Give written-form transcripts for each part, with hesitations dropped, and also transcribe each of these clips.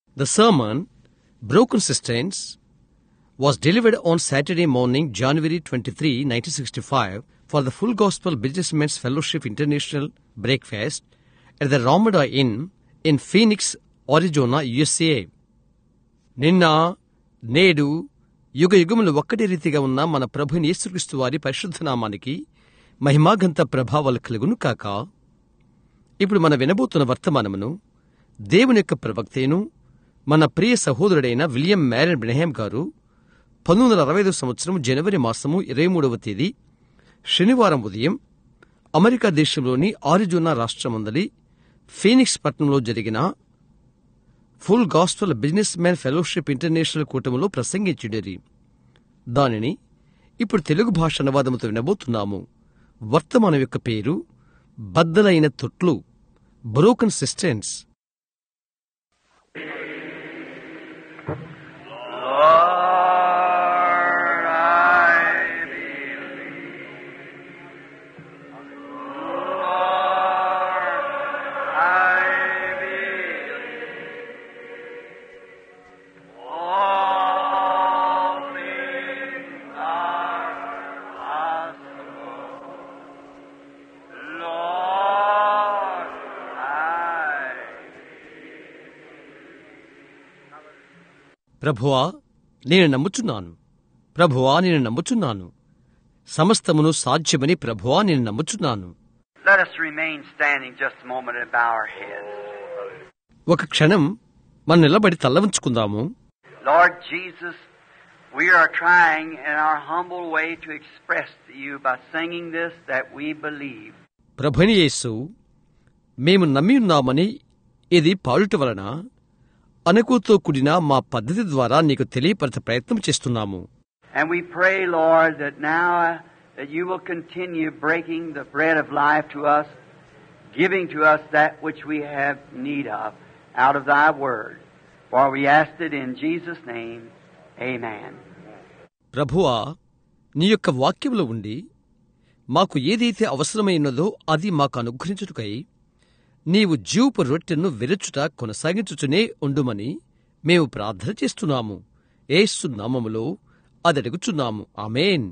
The sermon, Broken Cisterns, was delivered on Saturday morning, January 23, 1965, for the Full Gospel Businessmen's Fellowship International Breakfast at the Ramada Inn in Phoenix, Arizona, USA. నిన్న నేడు యుగ యుగములు ఒక్కటి రీతిగా ఉన్న మన ప్రభుని యేసుక్రీస్తు వారి పరిశుద్ధ నామానికి మహిమాగంత ప్రభావాలు కలుగును కాక. ఇప్పుడు మన వినబోతున్న వర్తమానమును దేవుని యొక్క ప్రవక్తను మన ప్రియ సహోదరుడైన విలియం మ్యారన్ బ్రహ్యాం గారు 1965 సంవత్సరం జనవరి మాసము 23వ తేదీ శనివారం ఉదయం అమెరికా దేశంలోని ఆరిజోనా రాష్ట్రమందలి ఫీనిక్స్ పట్టణంలో జరిగిన full gospel business man fellowship international కూటమిలో ప్రసంగించుడేరి. దానిని ఇప్పుడు తెలుగు భాష అనువాదముతో వినబోతున్నాము. వర్తమానం యొక్క పేరు బద్దలైన తొట్లు, బ్రోకన్ సిస్టర్న్స్. ప్రభువా నేను నమ్ముచున్నాను, ప్రభువా నేను నమ్ముచున్నాను, సమస్తమును సాధ్యమని ప్రభువా నేను నమ్ముచున్నాను. ఒక క్షణం మనం నిలబడి తల వంచుకుందాము. Lord Jesus, we are trying in our humble way to express to you by singing this that we believe. ప్రభుని యేసు, మేము నమ్మి ఉన్నామని ఇది పాడుట వలన అనుకుతో కూడిన మా పద్ధతి ద్వారా నీకు తెలియపరచ ప్రయత్నం చేస్తున్నాము. And we pray, Lord, that now that you will continue breaking the bread of life to us, giving to us that which we have need of out of thy word. For we asked it in Jesus' name. Amen. ప్రభువా, నీ యొక్క వాక్యములో ఉండి మాకు ఏదైతే అవసరమైనదో అది మాకు అనుగ్రహించుటకై నీవు జీవపు రొట్టెను విరచుట కొనసాగించుచునే ఉండుమని మేము ప్రార్థన చేస్తున్నాము. యేసు నామములో అదడుగుచున్నాము. ఆమేన్.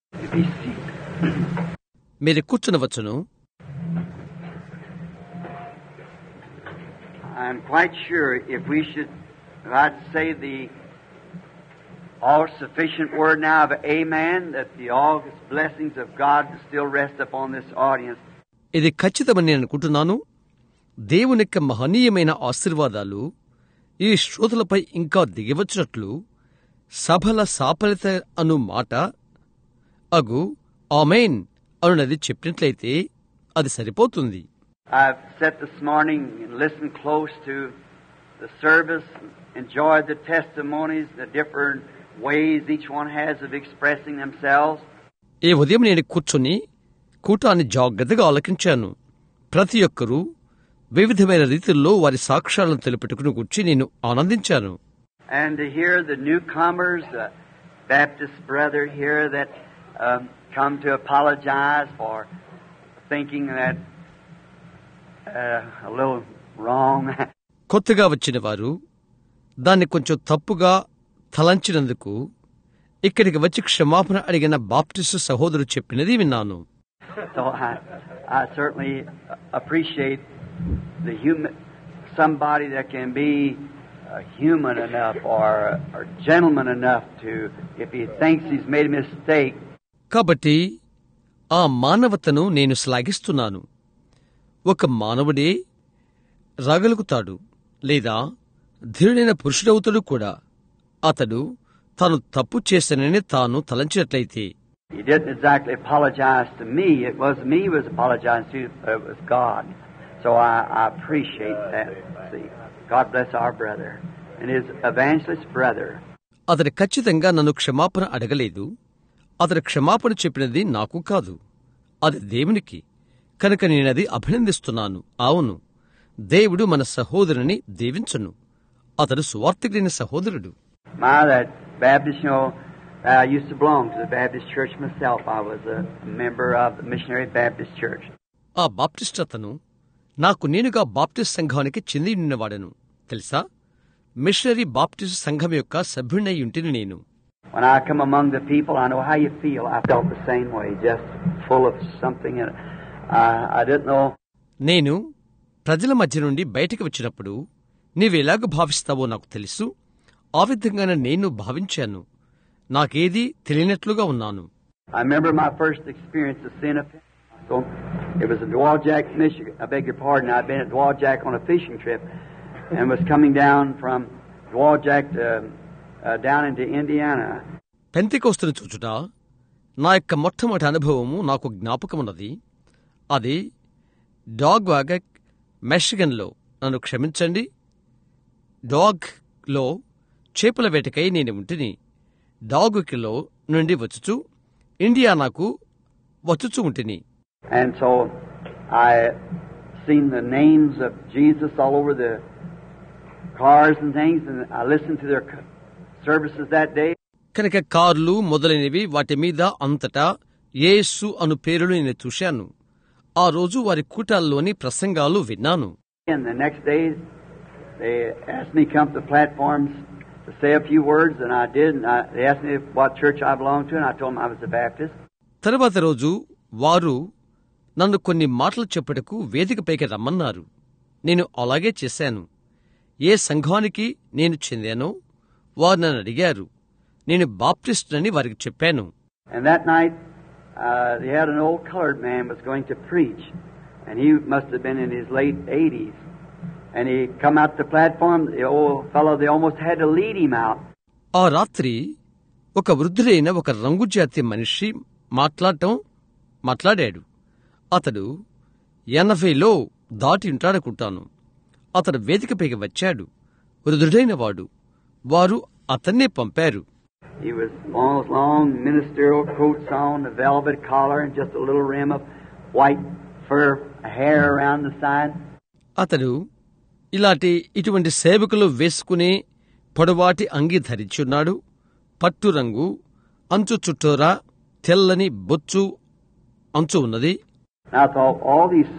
మీరు కూర్చునవచ్చును. I'm quite sure if I'd say the all-sufficient word now of amen, that the all blessings of God still rest upon this audience. ఇది ఖచ్చితమని నేను అనుకుంటున్నాను. దేవుని యొక్క మహనీయమైన ఆశీర్వాదాలు ఈ శ్రోతలపై ఇంకా దిగివచ్చినట్లు సభల సాఫల్యత అను మాట అగు ఆమేన్ అనున్నది చెప్పినట్లయితే అది సరిపోతుంది. I've sat this morning and listened close to the service, enjoyed the testimonies, the different ways each one has of expressing themselves. ఈ ఉదయం నేను కూర్చొని కూటాన్ని జాగ్రత్తగా ఆలకించాను. ప్రతి ఒక్కరూ వివిధమైన రీతుల్లో వారి సాక్ష్యాలను తెలుపుటకును గురించి నేను ఆనందించాను. And to hear the newcomers, the Baptist brother here that come to apologize for thinking that a little wrong. కొత్తగా వచ్చిన వారు దాన్ని కొంచెం తప్పుగా తలంచినందుకు ఇక్కడికి వచ్చి క్షమాపణ అడిగిన బాప్టిస్టు సహోదరుడు చెప్పినది విన్నాను. So I certainly appreciate somebody that can be human enough or gentleman enough to, if he thinks he's made a mistake. కాబట్టి ఆ మానవతను నేను శ్లాఘిస్తున్నాను. ఒక మానవుడే రాగలుగుతాడు లేదా ధీరుడైన పురుషుడవుతాడు కూడా. అతడు తాను తప్పు చేశానని తాను తలంచినట్లయితే. He didn't exactly apologize to me. It wasn't me he was apologizing to, but it was God. So I appreciate that. See, God bless our brother and his evangelist brother. అతడు ఖచ్చితంగా నన్ను క్షమాపణ అడగలేదు. అతడు క్షమాపణ చెప్పినది నాకు కాదు, అది దేవునికి. కనుక నేనది అభినందిస్తున్నాను. అవును, దేవుడు మన సహోదరుని దీవించును. అతడు సువార్తికుడైన సహోదరుడు. That Baptist, I used to belong to the Baptist church myself. I was a member of the Missionary Baptist Church. ఆ బాప్టిస్ట్ అతను నాకు నేనుగా బాప్టిస్ట్ సంఘానికి చెంది ఉన్నవాడను తెలుసా. మిషనరీ బాప్టిస్ట్ సంఘం యొక్క సభ్యుడై ఉంటిని నేను. When I come among the people, I know how you feel. I felt the same way, just full of something. And I didn't know. నేను ప్రజల మధ్య నుండి బయటకు వచ్చినప్పుడు నీవెలాగ భావిస్తావో నాకు తెలుసు. ఆ విధంగానే నేను భావించాను. నాకేదీ తెలియనట్లుగా ఉన్నాను. I remember my first experience of sin. So it was in Dwaljack, Michigan. I beg your pardon. I'd been at Dwaljack on a fishing trip and was coming down from Dwaljack to down into Indiana. పెంతెకోస్తును చూచుట నా యొక్క మొట్టమొదటి అనుభవము నాకు జ్ఞాపకమున్నది. అది డాగ్వాగక్, మెషిగన్లో, నన్ను క్షమించండి, డాగ్లో చేపల వేటకై నేను ఉంటిని. డాగ్లో నుండి వచ్చుచు ఇండియానాకు వచ్చుచు ఉంటిని. And so I seen the names of Jesus all over the cars and things, and I listened to their services that day. కనుక కార్లు మొదలైనవి వాటి మీద అంతటా యేసు అను పేరును నేను చూశాను. ఆ రోజు వారి కూటాల్లోని ప్రసంగాలు విన్నాను. And the next day they asked me to come to the platforms to say a few words, and I did. And they asked me what church I belonged to, and I told them I was a Baptist. తరువాత రోజు వారు నన్ను కొన్ని మాటలు చెప్పుటకు వేదికపైకి రమ్మన్నారు. నేను అలాగే చేశాను. ఏ సంఘానికి నేను చెందానో వారు నన్ను అడిగారు. నేను బాప్టిస్టునని వారికి చెప్పాను. And that night they had an old colored man was going to preach, and he must have been in his late 80s. And he come out to the platform. The old fellow, they almost had to lead him out. ఆ రాత్రి ఒక వృద్ధుడైన ఒక రంగుజాతి మనిషి మాట్లాడాడు. అతడు 80లో దాటి ఉంటాడనుకుంటాను. అతడు వేదికపైకి వచ్చాడు. వృద్ధుడైన వాడు. వారు అతన్నే పంపారు. He was long ministerial coats on, a velvet collar, and just a little rim of white fur hair around the side. అతడు ఇటువంటి సేవకులు వేసుకునే పొడవాటి అంగి ధరించున్నాడు. పట్టు రంగు, అంచు చుట్టూరా తెల్లని బొచ్చు అంచు ఉన్నది. I thought all these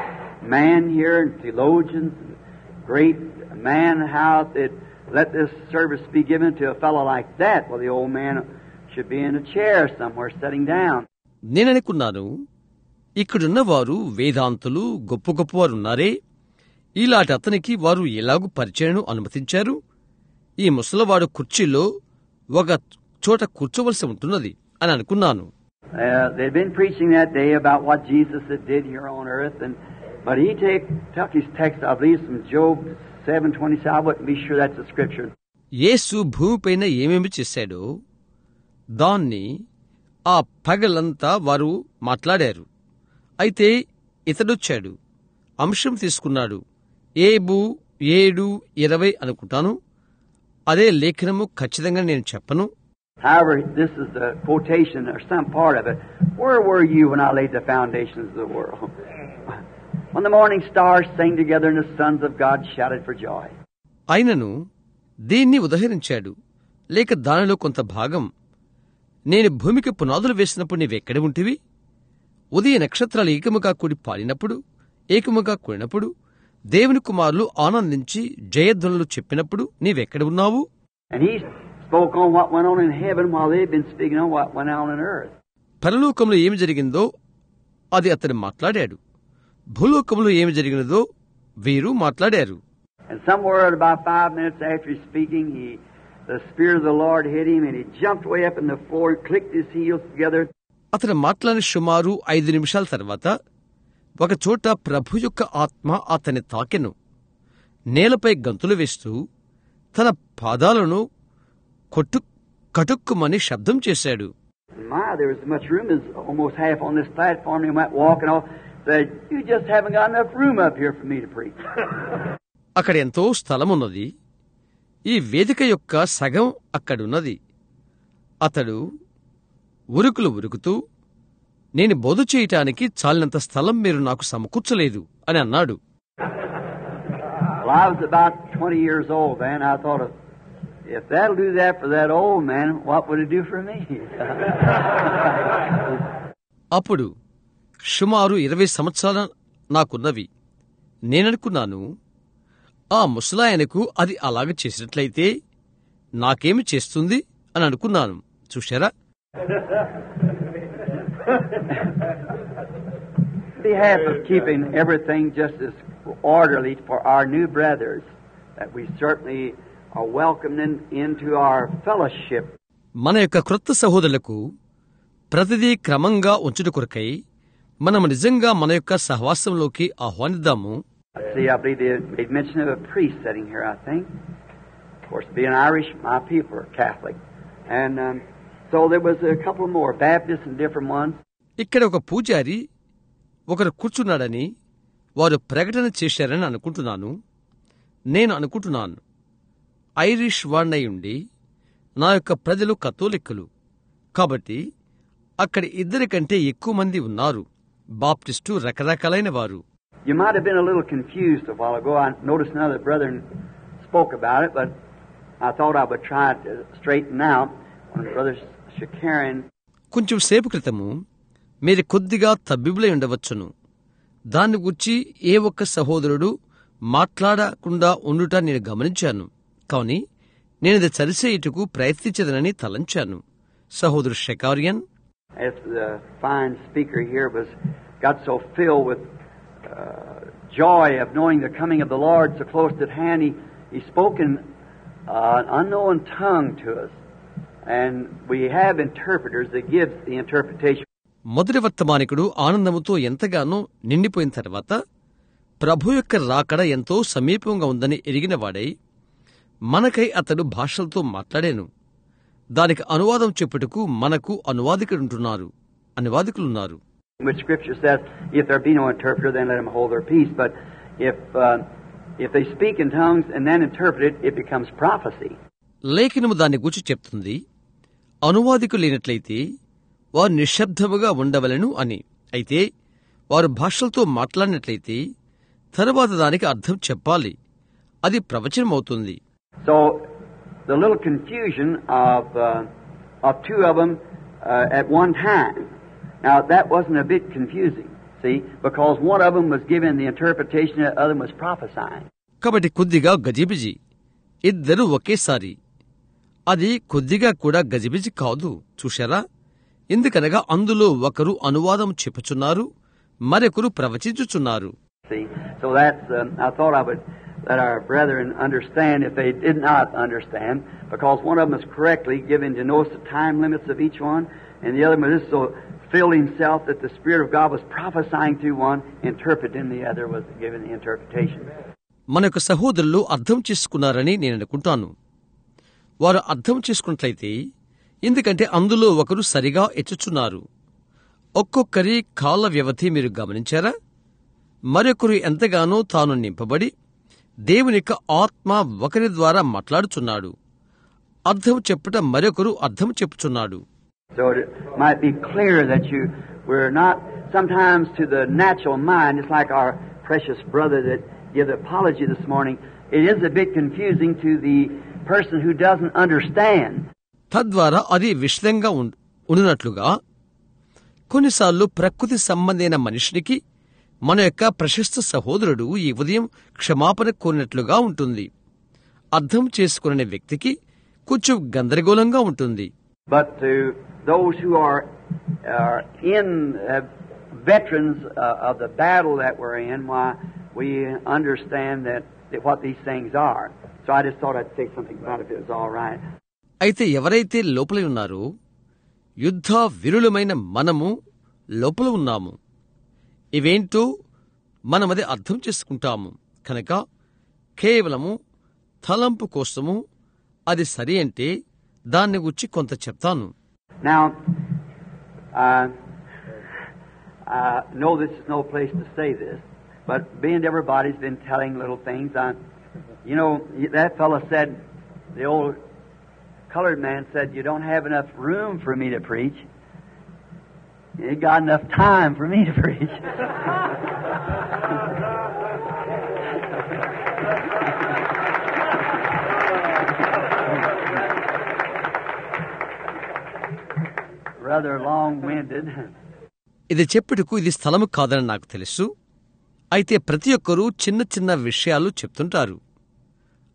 men here and theologians, great man, how that let this service be given to a fellow like that. Well, the old man should be in a chair somewhere sitting down. నేననుకున్నాను, ఇక్కడున్న వారు వేదాంతులు, గొప్ప గొప్పవారున్నారే, ఇలాంటి అతనికి వారు ఎలాగూ పరిచయను అనుమతించారు? ఈ ముసలవాడు కుర్చీలో ఒక చోట కూర్చోవలసి ఉంటున్నది అని అనుకున్నాను. They'd been preaching that day about what Jesus had did here on earth, but he took his text, I believe, from Job 7:27. I wouldn't be sure that's the scripture. యేసు భూమిపైన ఏమేమి చేశాడో దాన్ని ఆ పగలంతా వారు మాట్లాడారు. అయితే ఇతడొచ్చాడు, అంశం తీసుకున్నాడు. ఏబు 7:20 అనుకుంటాను. అదే లేఖనము ఖచ్చితంగా నేను చెప్పను. However, this is the quotation or some part of it. Where were you when I laid the foundations of the world? When the morning stars sang together and the sons of God shouted for joy. ఆయనను దీన్ని ఉదహరించాడు. లేక దానిలో కొంత భాగం, నేను భూమికి పునాదులు వేసినప్పుడు నీవెక్కడ ఉంటివి? ఉదయ నక్షత్రాలు ఏకముగా కూడి పాడినప్పుడు, ఏకముగా కూడినప్పుడు, దేవుని కుమారులు ఆనందించి జయధ్వనులు చెప్పినప్పుడు నీవెక్కడ ఉన్నావు? And he spoke on what went on in heaven while they'd been speaking on what went on in earth. పరలోకంలో ఏమి జరిగిందో అది అతడు మాట్లాడాడు. భూలోకంలో ఏమి జరిగినదో వీరు మాట్లాడారు. And somewhere at about 5 minutes after speaking, the Spirit of the Lord hit him, and he jumped way up in the floor, clicked his heels together. అతను మాట్లాడిన సుమారు 5 నిమిషాల తర్వాత ఒక చోట ప్రభు యొక్క ఆత్మ అతని తాకెను. నేలపై గంతులు వేస్తూ తన పాదాలను కటుక్కుమని శబ్దం చేశాడు. There was as much room as almost half on this platform. He went walking off. Said, "You just haven't got enough room up here for me to preach." అక్కడ ఎంతో స్థలమున్నది. ఈ వేదిక యొక్క సగం అక్కడున్నది. అతడు ఉరుకుతూ, నేను బోధ చేయటానికి చాలినంత స్థలం మీరు నాకు సమకూర్చలేదు అని అన్నాడు. Well, I was about 20 years old then. I thought, if that'll do that for that old man, what would it do for me? అప్పుడు సుమారు 20 సంవత్సరాలు నాకున్నవి. నేననుకున్నాను, ఆ ముసలాయనకు అది అలాగ చేసినట్లయితే నాకేమి చేస్తుంది అని అనుకున్నాను. చూశారా? behalf of keeping everything just as orderly for our new brothers, that we certainly are welcoming into our fellowship. మన యొక్క క్రొత్త సహోదరులకు ప్రతిదీ క్రమంగా ఉంచుట కొరకై మనం నిజంగా మన యొక్క సహవాసంలోకి ఆహ్వానిద్దాము. See, I believe they made mention of a priest sitting here, I think. Of course, being Irish, my people are Catholic. And so there was a couple more Baptists and different ones. ఇక్కడ ఒక పూజారి ఒకరు కూర్చున్నాడని వారు ప్రకటన చేశారని అనుకుంటున్నాను. నేను అనుకుంటున్నాను ఐరిష్ వాణ్ణయుండి నా యొక్క ప్రజలు కథోలిక్కులు కాబట్టి అక్కడ 2 కంటే ఎక్కువ మంది ఉన్నారు. బాప్టిస్టు రకరకాలైన వారు. You might have been a little confused a while ago. I noticed another brother spoke about it, but I thought I would try to straighten out when Brother Shakarian. కొంచెం సేపు క్రితము మీరు కొద్దిగా తబ్బిబులై ఉండవచ్చును. దాన్ని గురించి ఏ ఒక్క సహోదరుడు మాట్లాడకుండా ఉండుట నేను గమనించాను. కాని నేనిది సరిసేయుటకు ప్రయత్నించదనని తలంచాను. సహోదరు షకారియన్, As the fine speaker here got so filled with joy of knowing the coming of the Lord so close at hand, he spoke in an unknown tongue to us, and we have interpreters that give the interpretation. మొదటి వర్తమానికుడు ఆనందముతో ఎంతగానో నిండిపోయిన తర్వాత ప్రభు యొక్క రాకడ ఎంతో సమీపంగా ఉందని ఎరిగినవాడై మనకై అతడు భాషలతో మాట్లాడాను. దానికి అనువాదం చెప్పుటకు మనకు అనువాదికులున్నారు. Which Scripture says, if there be no interpreter, then let them hold their peace. But if they speak in tongues and then interpret it, it becomes prophecy. లేఖనము దాన్ని గూర్చి చెప్తుంది, అనువాదికులు లేనట్లయితే వారు నిశ్శబ్దముగా ఉండవలెను అని. అయితే వారు భాషలతో మాట్లాడినట్లయితే తరువాత దానికి అర్థం చెప్పాలి. అది ప్రవచనమవుతుంది. So the little confusion of two of them at one time. Now that wasn't a bit confusing, see, because one of them was giving the interpretation, the other was prophesying. కాబట్టి కొద్దిగా గజిబిజి, ఇద్దరు ఒకేసారి. అది కొద్దిగా కూడా గజిబిజి కాదు. చూశారా? ఎందుకనగా అందులో ఒకరు అనువాదం చెప్పుచున్నారు, మరొకరు ప్రవచించుచున్నారు. See, so that's I thought I would let our brethren understand if they did not understand, because one of them is correctly given to notice the time limits of each one, and the other one is so filled himself that the Spirit of God was prophesying through one, interpreting the other was giving the interpretation. మన యొక్క సహోదరులు అర్థం చేసుకున్నారని నేను అనుకుంటాను. వారు అర్థం చేసుకున్నట్లయితే, ఎందుకంటే అందులో ఒకరు సరిగా ఎచ్చుచున్నారు. ఒక్కొక్కరి కాల వ్యవధి మీరు గమనించారా? మరొకరు ఎంతగానో తాను నింపబడి దేవుని యొక్క ఆత్మ ఒకరి ద్వారా మాట్లాడుచున్నాడు. అర్థం చెప్పుట మరొకరు అర్థం చెప్పుచున్నాడు. So it might be clear that we're not sometimes to the natural mind. It's like our precious brother that gave the apology this morning. It is a bit confusing to the person who doesn't understand. తద్వారా అది విషదంగా ఉండునట్లుగా కొన్నిసార్లు ప్రకృతి సంబంధమైన మనిషినికి మన యొక్క ప్రశస్త సహోదరుడు ఈ ఉదయం క్షమాపణ కోరినట్లుగా ఉంటుంది. అర్థం చేసుకునే వ్యక్తికి కొంచెం గందరగోళంగా ఉంటుంది. But to those who are in veterans of the battle that we're in, why we understand that what these things are. So I just thought I'd say something about it if it was all right. అయితే ఎవరైతే లోపల ఉన్నారో, యుద్ధ వీరులమైన మనము లోపల ఉన్నాము. ఇవేంటో మనమది అర్థం చేసుకుంటాము. కనుక కేవలము తలంపు కోసము అది సరి అంటే దాన్ని గురించి కొంత చెప్తాను. Now, I know this is no place to say this, but being everybody's been telling little things. That fellow said, the old colored man said, you don't have enough room for me to preach. You got enough time for me to preach. Rather long-winded. ఇది చెప్పుటకు ఇది స్థలము కాదని నాకు తెలుసు. అయితే ప్రతి ఒక్కరూ చిన్న చిన్న విషయాలు చెప్తుంటారు.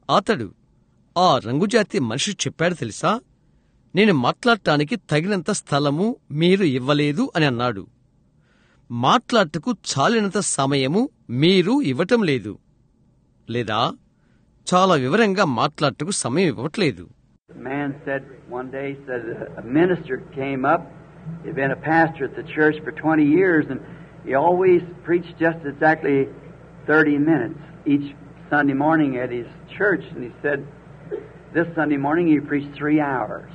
అతడు ఆ రంగుజాతి మనిషి చెప్పాడు తెలుసా, నేను మాట్లాడటానికి తగినంత స్థలము మీరు ఇవ్వలేదు అని అన్నాడు. మాట్లాడటకు చాలినంత సమయము మీరు ఇవ్వటం లేదు, లేదా చాలా వివరంగా మాట్లాడటకు సమయం ఇవ్వట్లేదు. The man said one day, said a minister came up. He'd been a pastor at the church for 20 years, and he always preached just exactly 30 minutes each Sunday morning at his church. And he said, this Sunday morning he preached 3 hours.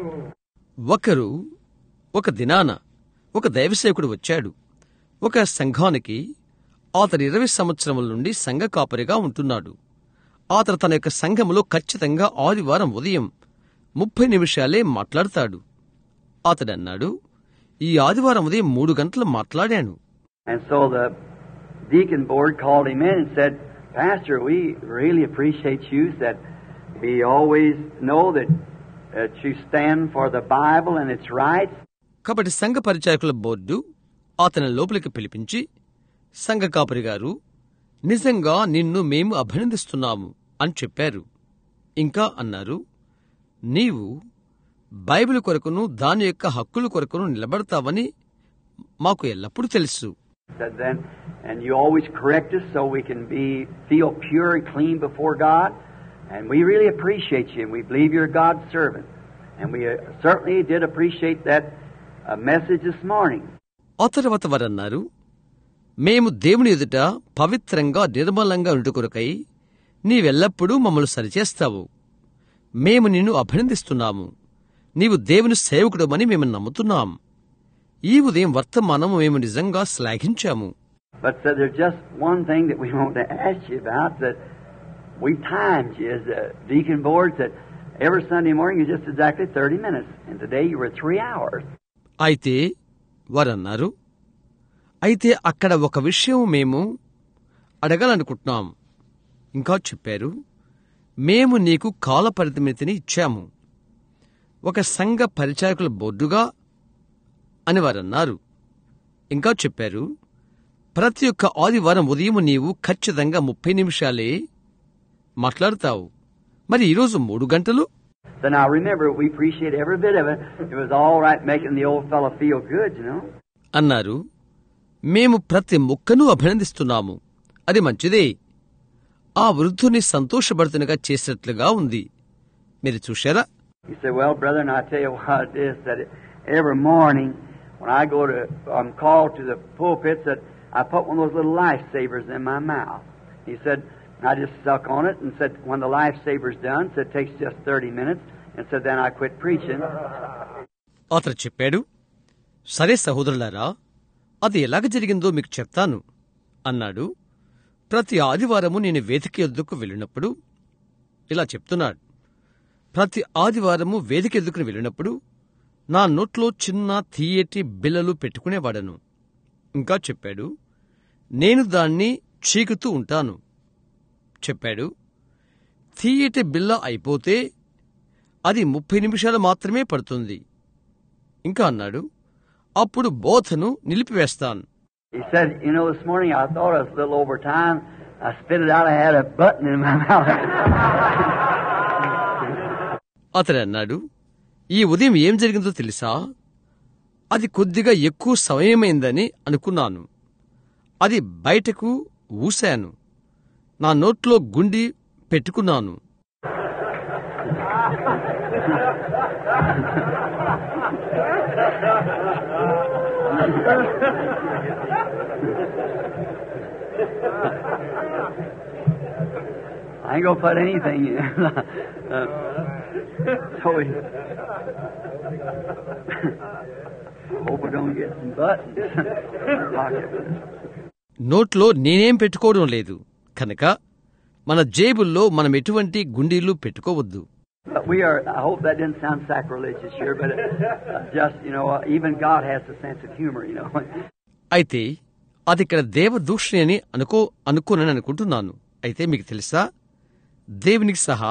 ఒకరు ఒక దినాన ఒక దైవసేవకుడు వచ్చాడు. ఒక సంఘానికి అతడు 20 సంవత్సరముల నుండి సంఘ కాపరిగా ఉంటున్నాడు. అతడు తన యొక్క సంఘములో ఖచ్చితంగా ఆదివారం ఉదయం 30 నిమిషాలే మాట్లాడతాడు. అతడన్నాడు, ఈ ఆదివారం ఉదయం 3 గంటలు మాట్లాడాను. And so the deacon board called him in and said, Pastor, we really appreciate you. Said we always know that you stand for the Bible and its rights. కాబట్టి సంఘ పరిచారకుల బోర్డు అతని లోపలికి పిలిపించి, సంఘ కాపరి గారు, నిజంగా నిన్ను మేము అభినందిస్తున్నాము అని చెప్పారు. ఇంకా అన్నారు, నీవు బైబిల్ కొరకును దాని యొక్క హక్కుల కొరకును నిలబడతావని మాకు ఎల్లప్పుడూ తెలుసు. And you always correct us so we can feel pure and clean before God. And we really appreciate you, and we believe you're God's servant. And we certainly did appreciate that message this morning. ఆ తర్వాత వారన్నారు, మేము దేవుని ఎదుట పవిత్రంగా నిర్మలంగా ఉండు కొరకై నీవెల్లప్పుడూ మమ్మల్ని సరిచేస్తావు. మేము నిన్ను అభినందిస్తున్నాము. నీవు దేవుని సేవకుడమని మేము నమ్ముతున్నాం. ఈ ఉదయం వర్తమానము మేము నిజంగా శ్లాఘించాము. But so there's just one thing that we want to ask you about, that we timed you as a deacon board, that every Sunday morning is just exactly 30 minutes, and today you were 3 hours. అయితే వారన్నారు, అయితే అక్కడ ఒక విషయం మేము అడగాలనుకుంటున్నాం. ఇంకా చెప్పారు, మేము నీకు కాల పరిమితిని ఇచ్చాము, ఒక సంఘ పరిచారకుల బోర్డుగా అని వారన్నారు. ఇంకా చెప్పారు, ప్రతి ఒక్క ఆదివారం ఉదయం నీవు ఖచ్చితంగా 30 నిమిషాలే మాట్లాడతావు. మరి ఈరోజు 3 గంటలు? So now remember, we appreciate every bit of it. It was all right making the old fellow feel good, you know. అన్నారు, మేము ప్రతి ముక్కను అభినందిస్తున్నాము, అది మంచిదే. ఆ వృద్ధుని సంతోషభరితునిగా చేసినట్లుగా ఉంది. మీరు చూశారా? He said, well, brother, and I tell you what it is, that every morning when I go to, I'm called to the pulpit, that I put one of those little lifesavers in my mouth. He said, I just suck on it, and said, when the lifesaver's done, said, it takes just 30 minutes, and said, then I quit preaching. అతను చెప్పాడు, సరే సహోదరులారా, అది ఎలాగ జరిగిందో మీకు చెప్తాను అన్నాడు. ప్రతి ఆదివారము నేను వేదిక ఎద్దుకు వెళ్ళినప్పుడు ఇలా చెప్తున్నాడు. ప్రతి ఆదివారము వేదిక ఎద్దుకుని వెళ్ళినప్పుడు నా నోట్లో చిన్న తీయటి బిళ్ళలు పెట్టుకునేవాడను. ఇంకా చెప్పాడు, నేను దాన్ని చీకుతూ ఉంటాను. చెప్పాడు, తీయటి బిళ్ళ అయిపోతే అది 30 నిమిషాలు మాత్రమే పడుతుంది. ఇంకా అన్నాడు, అప్పుడు బోధను నిలిపివేస్తాను. He said, you know, this morning I thought I was a little over time. I spit it out, I had a button in my mouth. అతడు అన్నాడు, ఈ ఉదయం ఏం జరిగిందో తెలుసా? అది కొద్దిగా ఎక్కువ సమయమైందని అనుకున్నాను. అది బయటకు ఊశాను. నా నోట్లో గుండి పెట్టుకున్నాను. I ain't gonna put anything in. So I hope I don't get some buttons in our pocket. నోట్లో నేనేం పెట్టుకోవడం లేదు కనుక మన జేబుల్లో మనం ఎటువంటి గుండీలు పెట్టుకోవద్దు. But we are, I hope that didn't sound sacrilegious here, but just, you know, even God has a sense of humor, you know. అయితే అది ఇక్కడ దేవదూషణి అని అనుకోనని అనుకుంటున్నాను. అయితే మీకు తెలుసా, దేవునికి సహా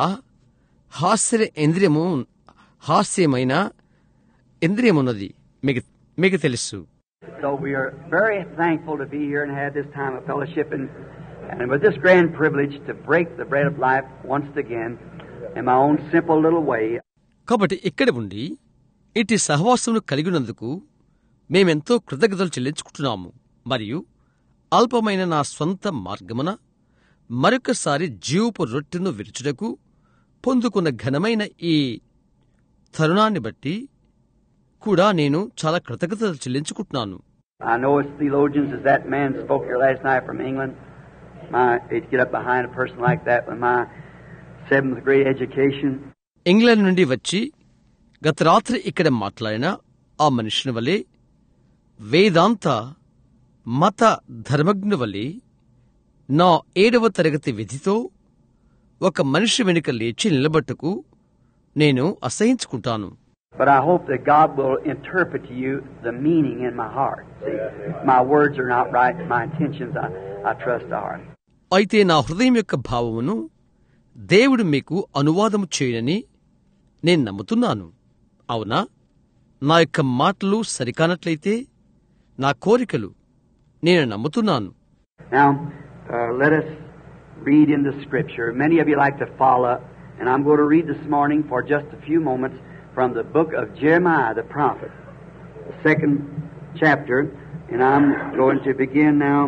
హాస్యమైన ఇంద్రియమున్నది. మీకు తెలుసు. So we are very thankful to be here and have this time of fellowship. And And with this grand privilege to break the bread of life once again in my own simple little way. కాబట్టి ఇక్కడ ఉండి ఇటు సహవాసమును కలిగినందుకు మేమెంతో కృతజ్ఞతలు చెల్లించుకుంటున్నాము. మరియు అల్పమైన నా స్వంత మార్గమున మరొకసారి జీవపు రొట్టెను విరుచుటకు పొందుకున్న ఘనమైన ఈ తరుణాన్ని బట్టి కూడా నేను చాలా కృతజ్ఞతలు చెల్లించుకుంటున్నాను. I know as theologians as that man spoke here last night from England. They'd get up behind a person like that with my 7th grade education. England నుండి వచ్చి గత రాత్రి ఇక్కడ మాట్లాడిన ఆ మనుషుని వలె వేదాంత మత ధర్మజ్ఞు వలె నా 7వ తరగతి విధితో ఒక మనిషి వెనుక లేచి నిలబట్టుకు నేను అసహించుకుంటాను. But I hope that God will interpret to you the meaning in my heart. See, my words are not right, my intentions I trust are. అయితే నా హృదయం యొక్క భావమును దేవుడు మీకు అనువాదము చేయనని నేను నమ్ముతున్నాను. అవునా? నా యొక్క మాటలు సరికానట్లయితే నా కోరికలు నేను నమ్ముతున్నాను. Now, let us read in the Scripture. Many of you like to follow, and I'm going to read this morning for just a few moments from the book of Jeremiah the prophet, the 2nd chapter, and I'm going to begin now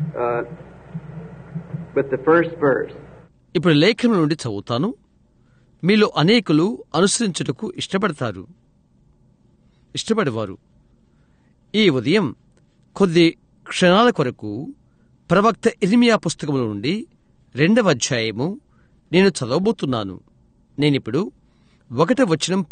with the first verse. ఇప్పుడు లేఖనం నుండి చదువుతాను. మీలో అనేకులు అనుసరించుటకు ఇష్టపడేవారు ఈ ఉదయం కొద్ది క్షణాల కొరకు ప్రవక్త ఇర్మియా పుస్తకముల నుండి 2వ అధ్యాయము నేను చదవబోతున్నాను. నేనిప్పుడు 1వ వచనం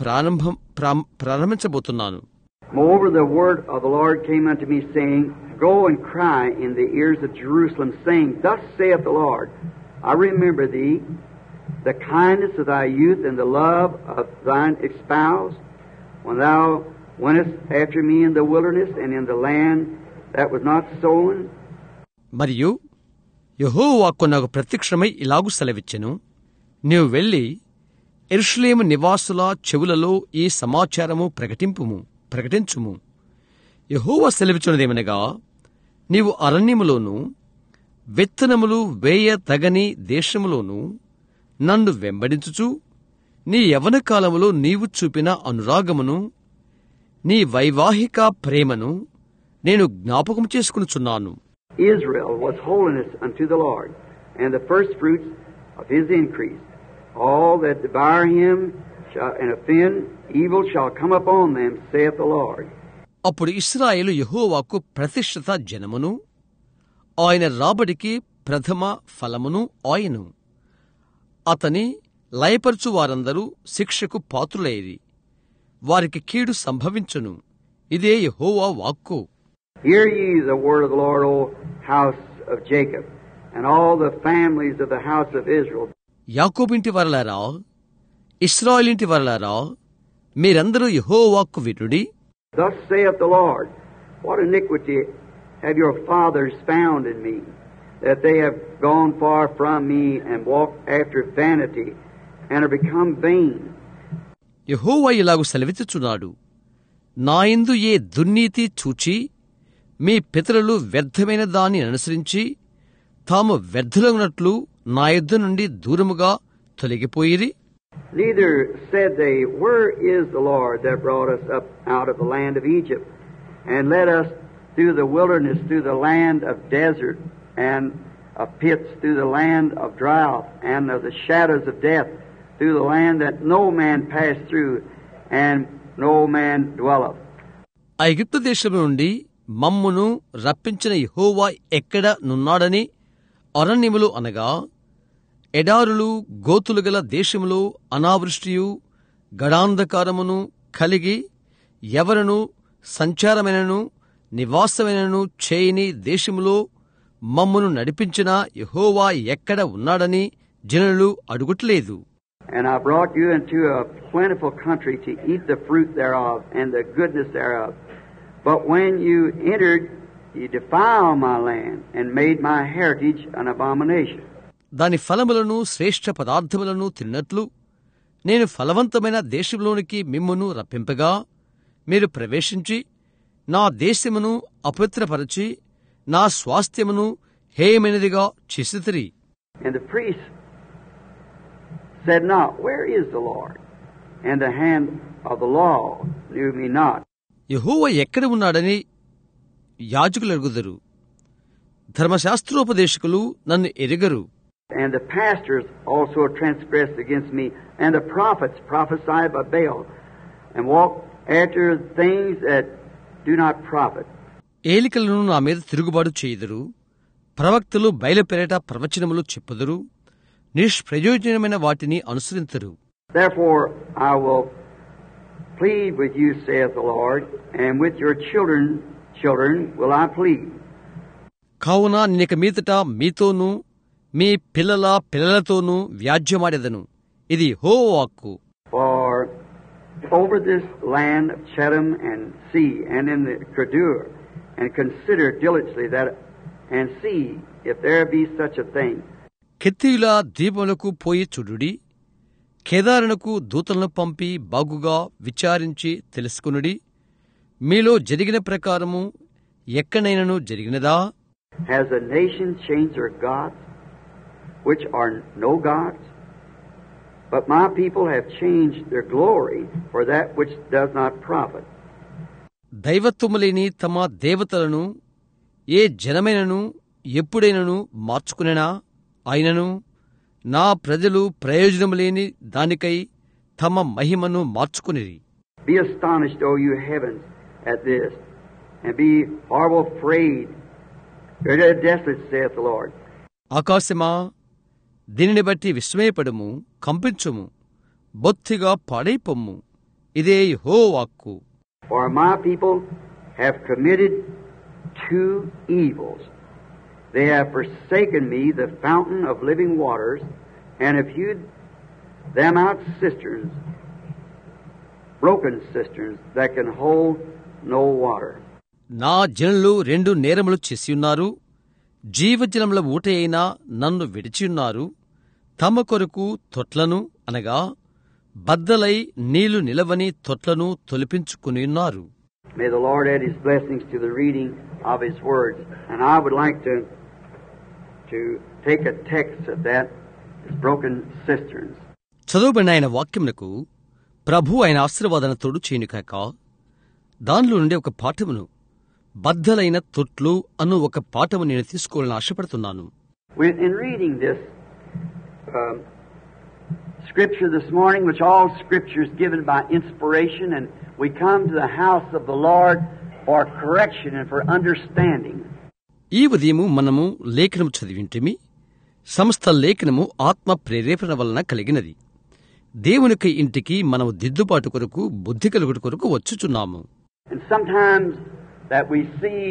ప్రారంభించబోతున్నాను. Moreover, the word of the Lord came unto me, saying, Go and cry in the ears of Jerusalem, saying, Thus saith the Lord, I remember thee, the kindness of thy youth and the love of thine espouse, when thou wentest after me in the wilderness and in the land that was not sown. మరియు యెహోవా వాక్కు నాకు ప్రత్యక్షమై ఇలాగు సెలవిచ్చెను, నీవు వెళ్లి యెరూషలేము నివాసుల చెవులలో ఈ సమాచారము ప్రకటించుము. యెహోవా సెలవిచ్చినదేమనగా, నీవు అరణ్యములోను విత్తనములు వేయ తగని దేశములోను నన్ను వెంబడించుచు నీ యవ్వన కాలములో నీవు చూపిన అనురాగమును నీ వైవాహిక ప్రేమను నేను జ్ఞాపకం చేసుకునుచున్నాను. Israel was holiness unto the Lord, and the first fruits of his increase. All that devour him and offend, evil shall come upon them, saith the Lord. అప్పుడు ఇశ్రాయేలు యెహోవాకు ప్రతిష్ఠిత జనమును, ఆయన రాబడికి ప్రథమ ఫలమును ఆయను. అతని లయపరచు వారందరూ శిక్షకు పాత్రులైరి, వారికి కీడు సంభవించును. ఇదే యెహోవా వాక్కు. Hear ye the word of the Lord, O house of Jacob, and all the families of the house of Israel. యాకోబింటి వారలారా, ఇశ్రాయేలింటి వారలారా, మీరందరూ యెహోవా వాక్కు వినుడి. Thus saith the Lord, What iniquity have your fathers found in me, that they have gone far from me and walked after vanity, and are become vain. యెహోవా ఇలాగు సెలవిచ్చుచున్నాడు, నాయందు ఏ దుర్నీతి చూచి మీ పితరులు వ్యర్థమైన దాన్ని అనుసరించి తాము వ్యర్థులగునట్లు నా యొద్ద నుండి దూరముగా తొలగిపోయిరి. Neither said they, Where is the Lord that brought us up out of the land of Egypt, and led us through the wilderness, through the land of desert, and of pits, through the land of drought, and of the shadows of death, through the land that no man passed through, and no man dwelleth. ఐగుప్తు దేశం నుండి మమ్మును రప్పించిన యెహోవా ఎక్కడ నున్నాడని అరణ్యములు అనగా ఎడారులు గోతులు గల దేశములో అనావృష్టియు గడాంధకారమును కలిగి ఎవరను సంచారమైనను నివాసమైనను చేయని దేశములో మమ్మును నడిపించిన యెహోవా ఎక్కడ ఉన్నాడని జనులు అడుగుట్లేదు. And I brought you into a plentiful country to eat the fruit thereof and the goodness thereof. But when you entered, you defiled my land and made my heritage an abomination. దాని ఫలములను శ్రేష్ఠ పదార్థములను తిన్నట్లు నేను ఫలవంతమైన దేశంలోనికి మిమ్మును రప్పింపగా మీరు ప్రవేశించి నా దేశమును అపవిత్రపరచి నా స్వాస్థ్యమును హేయమైనదిగా చేసితిరి. And the priest said not, Where is the Lord? And the hand of the law knew me not. యెహోవా ఎక్కడ ఉన్నాడని యాజకులు అడుగుదురు, ధర్మశాస్త్రోపదేశకులు నన్ను ఎరుగరు. And the pastors also transgressed against me, and the prophets prophesied by Baal, and walked after things that do not profit. ఏలికలను నా మీద తిరుగుబాటు చేయుదురు, ప్రవక్తలు బయలుపేరట ప్రవచనములు చెప్పుదురు, నిష్ప్రయోజనమైన వాటిని అనుసరింతురు. Therefore I will plead with you, saith the Lord, and with your children will I plead. కావున నిక మీదట మీతోనూ మీ పిల్లల పిల్లలతోనూ వ్యాజ్యమాడెదను. ఇది యెహోవా వాక్కు. For over this land of Chedem and sea, and in the Kedar, and consider diligently that, and see if there be such a thing. కెత్తీయుల ద్వీపములకు పోయి చూడుడి, కేదారునకు దూతలను పంపి బాగుగా విచారించి తెలుసుకునుడి. మీలో జరిగిన ప్రకారము ఎక్కడైనను జరిగినదా? Has a nation changed their gods, which are no gods? But my people have changed their glory for that which does not profit. దైవత్వము లేని తమ దేవతలను ఏ జనమైనను ఎప్పుడైనను మార్చుకునేనా? అయినను నా ప్రజలు ప్రయోజనము లేని దానికై తమ మహిమను మార్చుకునిరి. Be astonished, O you heavens, at this, and be horrible afraid. You're desolate, saith the Lord. ఆకాశమా, దీనిని బట్టి విస్మయపడము, కంపించుము, బొత్తిగా పాడైపొమ్ము. ఇదే యెహోవా వాక్కు. For my people have committed two evils. They have forsaken me, the fountain of living waters, and have hewed them out cisterns, broken cisterns, that can hold no water. నా జనులు రెండు నేరములు చేసియున్నారు. జీవజలముల ఊట అయినా నన్ను విడిచియున్నారు. తమ కొరకు తొట్లను అనగా బద్దలై నీళ్లు నిలవని తొట్లను తొలిపించుకునియున్నారు. May the Lord add His blessings to the reading of His words. And I would like to take a text of that, is broken cisterns. చదువుబడిన ఆయన వాక్యమునకు ప్రభు ఆయన ఆశీర్వాదన తోడు చేయనుకాక. దానిలో నుండి ఒక పాఠమును, బద్దలైన తొట్లు అను ఒక పాఠము నేను తీసుకోవాలని ఆశపడుతున్నాను. In reading this scripture this morning, which all scripture is given by inspiration, and we come to the house of the Lord for correction and for understanding. ఈ ఉదయము మనము లేఖనము చదివింటిమి. సమస్త లేఖనము ఆత్మ ప్రేరేపణ వలన కలిగినది. దేవునికి ఇంటికి మనము దిద్దుబాటు కొరకు, బుద్ధి కలుగుట కొరకు వచ్చుచున్నాము. And sometimes that we see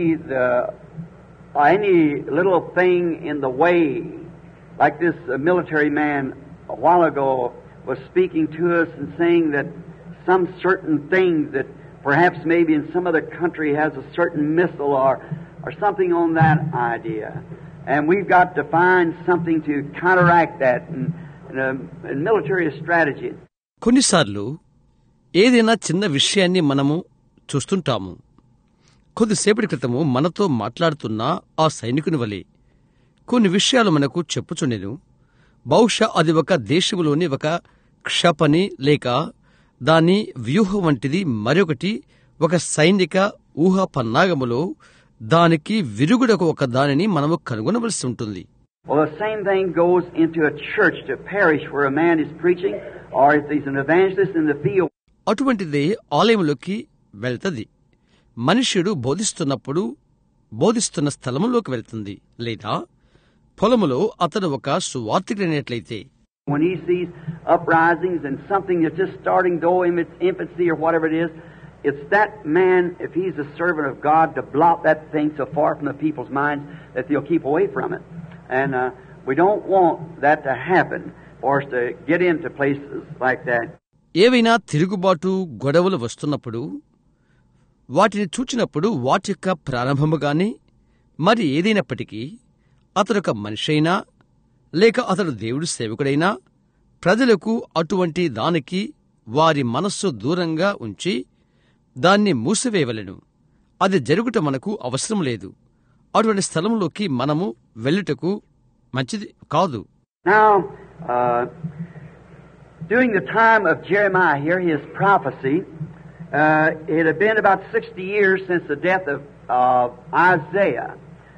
any little thing in the way, like this military man a while ago was speaking to us and saying that some certain things that perhaps maybe in some other country has a certain missile or something on that idea. And we've got to find something to counteract that in military strategy. కొన్నిసార్లు ఏదైనా చిన్న విషయాన్ని మనము చూస్తుంటాము. కొద్దిసేపటి క్రితము మనతో మాట్లాడుతున్న ఆ సైనికుని వలె కొన్ని విషయాలు మనకు చెప్పుచుండెను. బహుశా అది ఒక దేశములోని ఒక క్షపణి లేక దాని వ్యూహం వంటిది. మరొకటి ఒక సైనిక ఊహా పన్నాగములో దానికి విరుగుడకు ఒక దానిని మనము కనుగొనవలసి ఉంటుంది. Well, the same thing goes into a church, to parish where a man is preaching, or if he's an evangelist in the field. అటువంటిదే ఆలయంలోకి వెళ్తుంది. మనుష్యుడు బోధిస్తున్నప్పుడు బోధిస్తున్న స్థలములోకి వెళ్తుంది. లేదా పొలములో అతడు ఒక సువార్తికుడైనట్లయితే, when he sees uprisings and something that's just starting to go in its infancy or whatever it is, it's that man, if he's a servant of God, to blot that thing so far from the people's minds that they'll keep away from it. And we don't want that to happen, for us to get into places like that. ఏవైనా తిరుగుబాటు గొడవలు వస్తున్నప్పుడు, వాటిని చూచినప్పుడు వాటి యొక్క ప్రారంభముగాని మరి ఏదైనప్పటికీ అతడొక మనిషైనా లేక అతడు దేవుడి సేవకుడైనా ప్రజలకు అటువంటి దానికి వారి మనస్సు దూరంగా ఉంచి దాన్ని మూసివేయవలెను. అది జరుగుట మనకు అవసరం లేదు. అటువంటి స్థలంలోకి మనము వెళ్ళుటకు మంచిది కాదు. Now, during the time of Jeremiah here, his prophecy, it had been about 60 years since the death of Isaiah.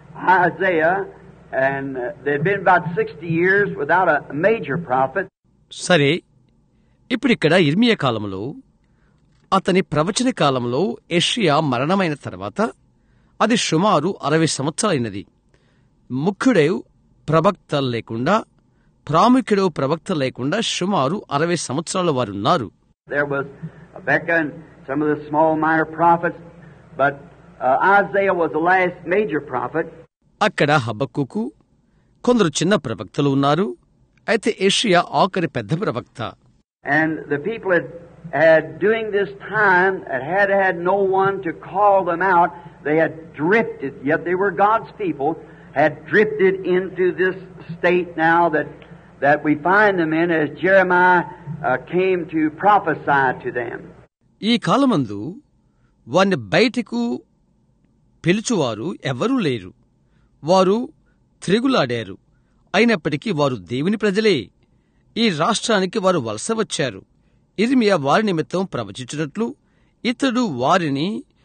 And there had been about 60 years without a major prophet. సరే, ఇప్పుడిక్కడ ఇర్మియా కాలంలో, అతని ప్రవచన కాలంలో యెషయా మరణమైన తర్వాత అది సుమారు 60 సంవత్సరాలైనది. ముఖ్యుడే ప్రవక్త లేకుండా, ప్రాముఖ్యుడు ప్రవక్త లేకుండా సుమారు 60 సంవత్సరాల వారున్నారు. There was Habakkuk and some of the small minor prophets, but Isaiah was the last major prophet. అక్కడ హబక్కుకు, కొందరు చిన్న ప్రవక్తలు ఉన్నారు. అయితే యెషయా ఆఖరి పెద్ద ప్రవక్త. And the people had during this time had no one to call them out. They had drifted, yet they were God's people, had drifted into this state now that we find them in as Jeremiah came to prophesy to them. ఈ కాలమందు వారిని బయటకు పిలుచువారు ఎవరూ లేరు. వారు తిరుగులాడారు. అయినప్పటికీ వారు దేవుని ప్రజలే. ఈ రాష్ట్రానికి వారు వలస వచ్చారు. ఇర్మియా వారి నిమిత్తం ప్రవచించినట్లు ఇతడు వారిని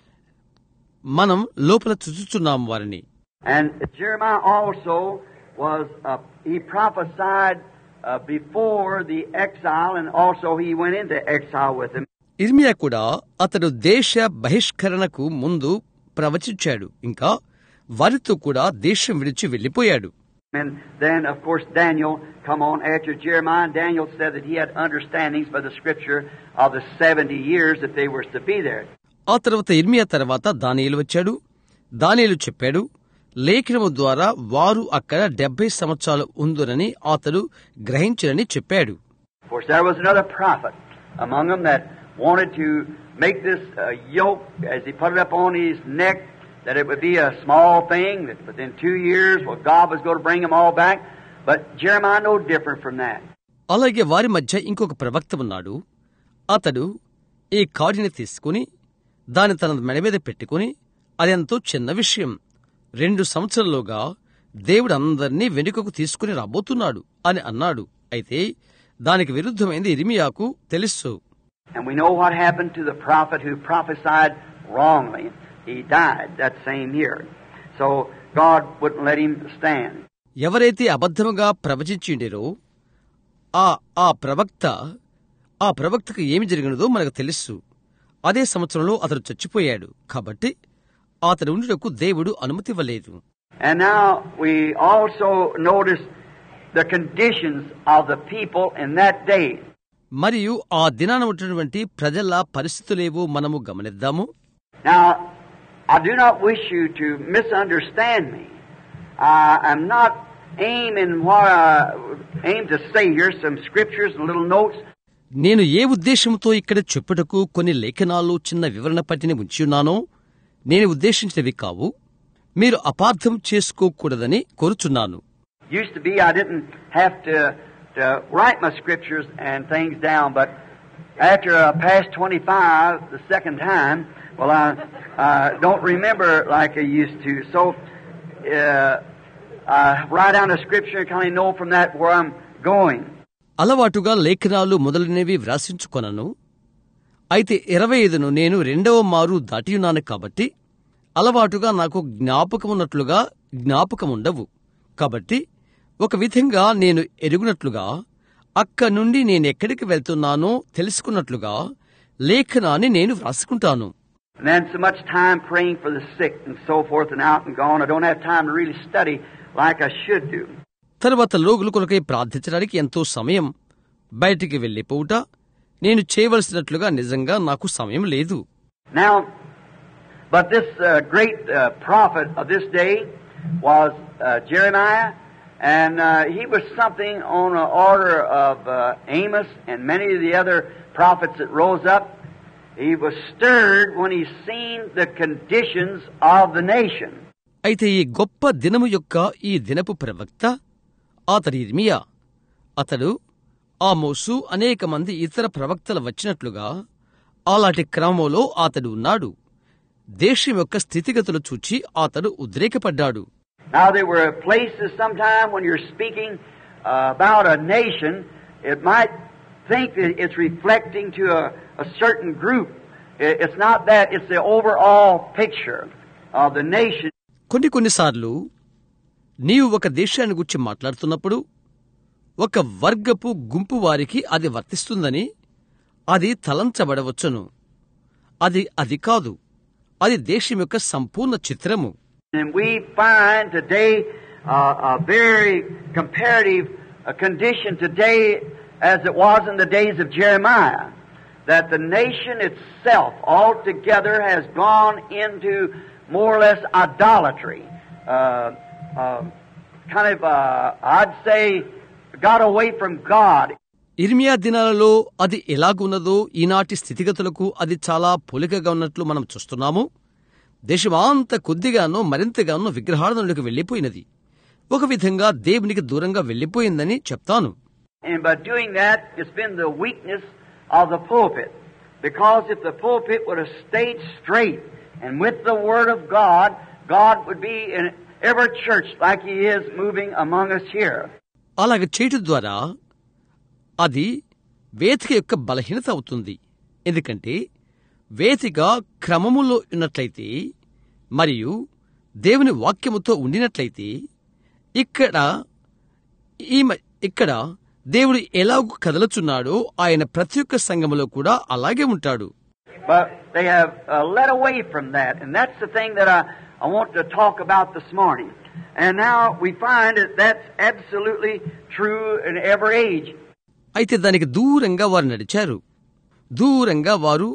మనం లోపల చూచుచున్నాం వారిని. And Jeremiah also was he prophesied before the exile, and also he went into exile with him. ఇర్మియా కూడా అతడు దేశ బహిష్కరణకు ముందు ప్రవచించాడు. ఇంకా వారితో కూడా దేశం విడిచి వెళ్లిపోయాడు. And then, of course, Daniel come on after Jeremiah. Daniel said that he had understandings by the scripture of the 70 years that they were to be there. ఆ తర్వాత ఇర్మియా తర్వాత దానియేలు వచ్చాడు. దానియేలు చెప్పాడు, లేఖనము ద్వారా వారు అక్కడ 70 సంవత్సరాలు ఉందురని అతడు గ్రహించరని చెప్పాడు. Of course, there was another prophet among them that wanted to make this yoke, as he put it up on his neck, that it would be a small thing, that within 2 years, well, God was going to bring them all back. But Jeremiah no different from that. అలాగే వారి మధ్య ఇంకొక ప్రవక్త ఉన్నాడు. అతడు ఈ కాడిని తీసుకుని దాన్ని తన మెడ మీద పెట్టుకుని, అదెంతో చిన్న విషయం, 2 సంవత్సరాల్లోగా దేవుడు అందరినీ వెనుకకు తీసుకుని రాబోతున్నాడు అని అన్నాడు. అయితే దానికి విరుద్ధమైంది ఇర్మియాకు తెలుసు. And we know what happened to the prophet who prophesied wrongly. He died that same year. So God wouldn't let him stand. ఎవరైతే అబద్ధముగా ప్రవచించిండిరో ఆ ప్రవక్తకు ఏమి జరిగినదో మనకు తెలుసు. అదే సంవత్సరంలో అతడు చచ్చిపోయాడు. కాబట్టి అతడు ఉండుటకు దేవుడు అనుమతి ఇవ్వలేదు. And now we also notice the conditions of the people in that day. మరియు ఆ దినాన ఉన్నటువంటి ప్రజల పరిస్థితులేవో మనము గమనిద్దాము. Now, I do not wish you to misunderstand me. I'm not aiming what I aim to say here, some scriptures and little notes. నేను ఏ ఉద్దేశంతో ఇక్కడ చెప్పుటకు కొన్ని లేఖనాలు చిన్న వివరణ పట్టిని ఉంచున్నానో నేను ఉద్దేశించినవి కావు. మీరు అపార్థం చేసుకోకూడదని కోరుచున్నాను. Used to be I didn't have to write my scriptures and things down, but after I passed 25 the second time, well, I don't remember like I used to. So I write down a scripture and kind of know from that where I'm going. అలవాటుగా లేఖనాలు మొదలైనవి వ్రాసించుకొనను. అయితే 25ను నేను 2వ మారు దాటియున్నాను. కాబట్టి అలవాటుగా నాకు జ్ఞాపకముండవు. కాబట్టి ఒక విధంగా నేను ఎరుగునట్లుగా, అక్క నుండి నేనెక్కడికి వెళ్తున్నానో తెలుసుకున్నట్లుగా లేఖనాన్ని నేను వ్రాసుకుంటాను. And then so much time praying for the sick and so forth and out and gone. I don't have time to really study like I should do. తర్వాత రోగుల కొరకై ప్రార్థించడానికి ఎంతో సమయం, బయటికి వెళ్లిపోవుట నేను చేయవలసినట్లుగా నిజంగా నాకు సమయం లేదు. Now, but this great prophet of this day was Jeremiah, and he was something on the order of Amos and many of the other prophets that rose up. He was stirred when he seen the conditions of the nation. అయితే ఈ గొప్ప దినము యొక్క ఈ దినపు ప్రవక్త అతడు ఇర్మియా. అతడు ఆమోసు అనేక మంది ఇతర ప్రవక్తలు వచ్చినట్లుగా అలాంటి క్రమంలో అతడు ఉన్నాడు. దేశం యొక్క స్థితిగతులు చూచి అతడు ఉద్రేకపడ్డాడు. Now there were places sometime when you're speaking about a nation, it might think that it's reflecting to a certain group. It's not that, it's the overall picture of the nation. కొన్నిసార్లు నీవు ఒక దేశాన్ని గురించి మాట్లాడుతున్నప్పుడు ఒక వర్గపు గుంపు వారికి అది వర్తిస్తుందని అది తలంచబడవచ్చును. అది కాదు, అది దేశం యొక్క సంపూర్ణ చిత్రము. And we find today a very comparative condition today as it was in the days of Jeremiah, that the nation itself altogether has gone into more or less idolatry. I'd say, got away from God. ఇర్మియా దినాలలో అది ఎలాగున్నదో ఈనాటి స్థితిగతులకు అది చాలా పోలికగా ఉన్నట్లు మనం చూస్తున్నాము. దేశమంత కొద్దిగానో మరింతగానో విగ్రహారాధనలకు వెళ్లిపోయినది. ఒక విధంగా దేవునికి దూరంగా వెళ్లిపోయిందని చెప్తాను. And by doing that, it's been the weakness of the pulpit. Because if the pulpit would have stayed straight and with the Word of God, God would be in every church like He is moving among us here. అలాగ చేయటం ద్వారా అది వేదిక యొక్క బలహీనత అవుతుంది. ఎందుకంటే వేదిక క్రమములో ఉన్నట్లయితే మరియు దేవుని వాక్యముతో ఉండినట్లయితే ఇక్కడ దేవుడు ఎలాగూ కదలుచున్నాడో ఆయన ప్రతి ఒక్క సంఘములో కూడా అలాగే ఉంటాడు. But they have led away from that, and that's the thing that I want to talk about this morning. And now we find that that's absolutely true in every age. అయితే దానికి దూరంగా వారు నడిచారు, దూరంగా వారు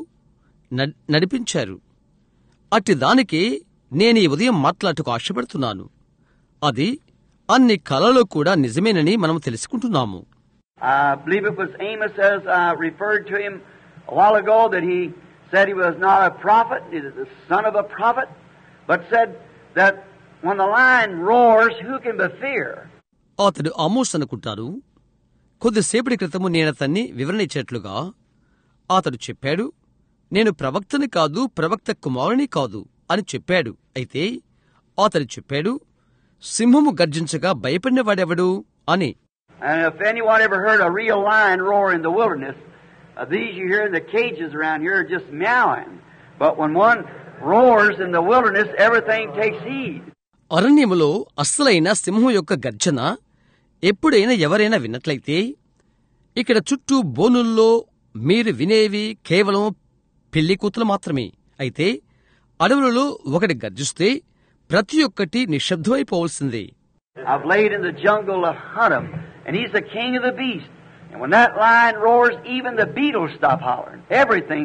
నడిపించారు. అట్టి దానికి నేను ఈ ఉదయం మాట్లాడటకు ఆశపడుతున్నాను. అది అన్ని కళలో కూడా నిజమేనని మనం తెలుసుకుంటున్నాము. I believe it was Amos, as I referred to him a while ago, that he said he was not a prophet, he was the son of a prophet, but said that when the lion roars, who can but fear? అతడు ఆమోస్ అనుకుంటారు. కొద్దిసేపటి క్రితము నేనతన్ని వివరణ ఇచ్చినట్లుగా అతడు చెప్పాడు, నేను ప్రవక్తని కాదు, ప్రవక్త కుమారుని కాదు అని చెప్పాడు. అయితే అతడు చెప్పాడు, సింహము గర్జించగా భయపడినవాడెవడు అని. And if anyone ever heard a real lion roar in the wilderness, these you hear in the cages around here are just meowing. But when one roars in the wilderness, everything takes heed. అరణ్యములో అస్సలైన సింహం యొక్క గర్జన ఎప్పుడైనా ఎవరైనా విన్నట్లయితే, ఇక్కడ చుట్టూ బోనుల్లో మీరు వినేవి కేవలం పిల్లి కూతులు మాత్రమే. అయితే అడవులలో ఒకటి గర్జిస్తే ప్రతి ఒక్కటి నిశ్శబ్దమైపోవలసిందే. I've laid in the jungle to hunt him, and he's the king of the beasts. And when that lion roars, even the beetles stop hollering. Everything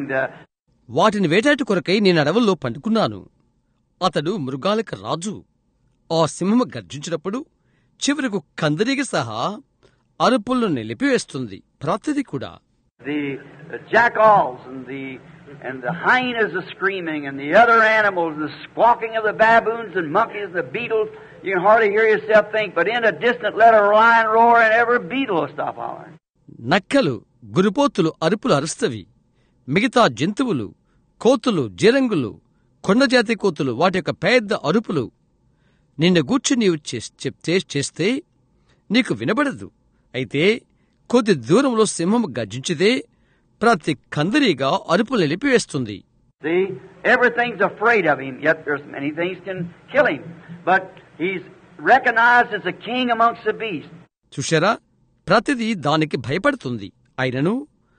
వాటిని వేటాటి కొరకై నేను అడవుల్లో పండుకున్నాను. అతడు మృగాలకు రాజు. ఆ సింహము గర్జించినప్పుడు చివరకు కందరీగ సహా అరుపులను నిలిపివేస్తుంది. ప్రతిది కూడా. The jackals and the hyenas are screaming, and the other animals, the squawking of the baboons and monkeys and the beetles, you can hardly hear yourself think, but in a distance let a lion roar and every beetle will stop hollering. నక్కలు, గురుపోతులు అరుపులు అరుస్తవి. మిగతా జంతువులు, కోతులు, జిరంగులు, కొండజాతి కోతులు వాటి యొక్క పెద్ద అరుపులు నిన్ను గూర్చి నీవు చేస్తే నీకు వినబడదు. అయితే కొద్ది దూరంలో సింహము గర్జించితే ప్రతి కందరీగా అరుపులు నిలిపివేస్తుంది. See, everything's afraid of him, yet there's many things can kill him. But he's recognized as a king amongst the beasts. చూశారా, ప్రతిదీ దానికి భయపడుతుంది. అయినను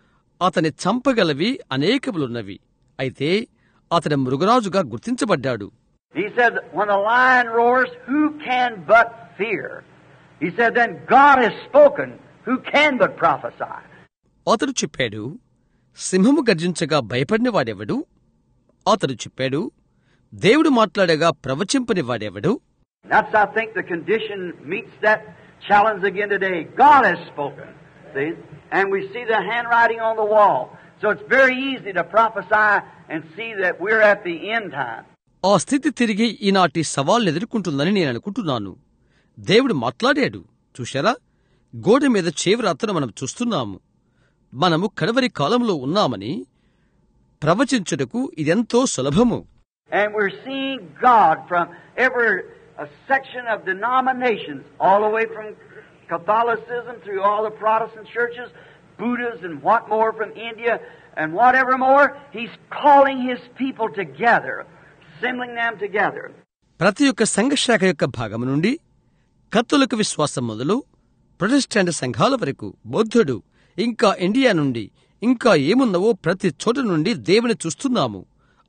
అతని చంపగలవి అనేకములున్నవి. అయితే అతని మృగరాజుగా గుర్తించబడ్డాడు. He said, when the lion roars, who can but fear? He said, then God has spoken, who can but prophesy? అతడు చెప్పాడు, సింహము గర్జించగా భయపడిన వాడెవడు? అతడు చెప్పాడు, దేవుడు మాట్లాడగా ప్రవచింపని వాడెవడు? That's, I think, the condition meets that challenge again today. God has spoken. See? And we see the handwriting on the wall. So it's very easy to prophesy and see that we're at the end time. ఆ స్థితి తిరిగి ఈనాటి సవాల్ని ఎదుర్కొంటుందని నేను అనుకుంటున్నాను. దేవుడు మాట్లాడాడు. చూశారా, గోడ మీద చేవ్రాతను మనం చూస్తున్నాము. మనము కడవరి కాలంలో ఉన్నామని ప్రవచించుటకు ఇదెంతో సులభము. And we're seeing God from every section of denominations, all the way from Catholicism through all the Protestant churches, Buddhists and what more from India, and whatever more, He's calling His people together, assembling them together. ప్రతి ఒక్క సంఘశాఖ యొక్క భాగం నుండి కథోలిక విశ్వాసం మొదలు Protestant సంఘాల వరకు, బౌద్ధుడు, ఇంకా ఇండియా నుండి ఇంకా ఏమున్నవో ప్రతి చోట నుండి దేవుని చూస్తున్నాము.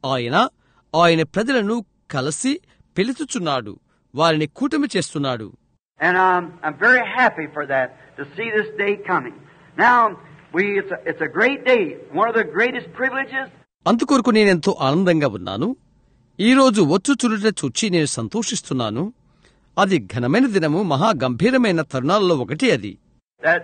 ఆయన ప్రజలను కలిసి పిలుచుచున్నాడు, వారిని కూటమి చేస్తున్నాడు. And I'm very happy for that, to see this day coming. Now, it's a great day, one of the greatest privileges. అందుకొరకు నేనెంతో ఆనందంగా ఉన్నాను. ఈ రోజు వచ్చుచురుట చూచి నేను సంతోషిస్తున్నాను. అది ఘనమైన దినము, మహా గంభీరమైన తరుణాలలో ఒకటి అది. That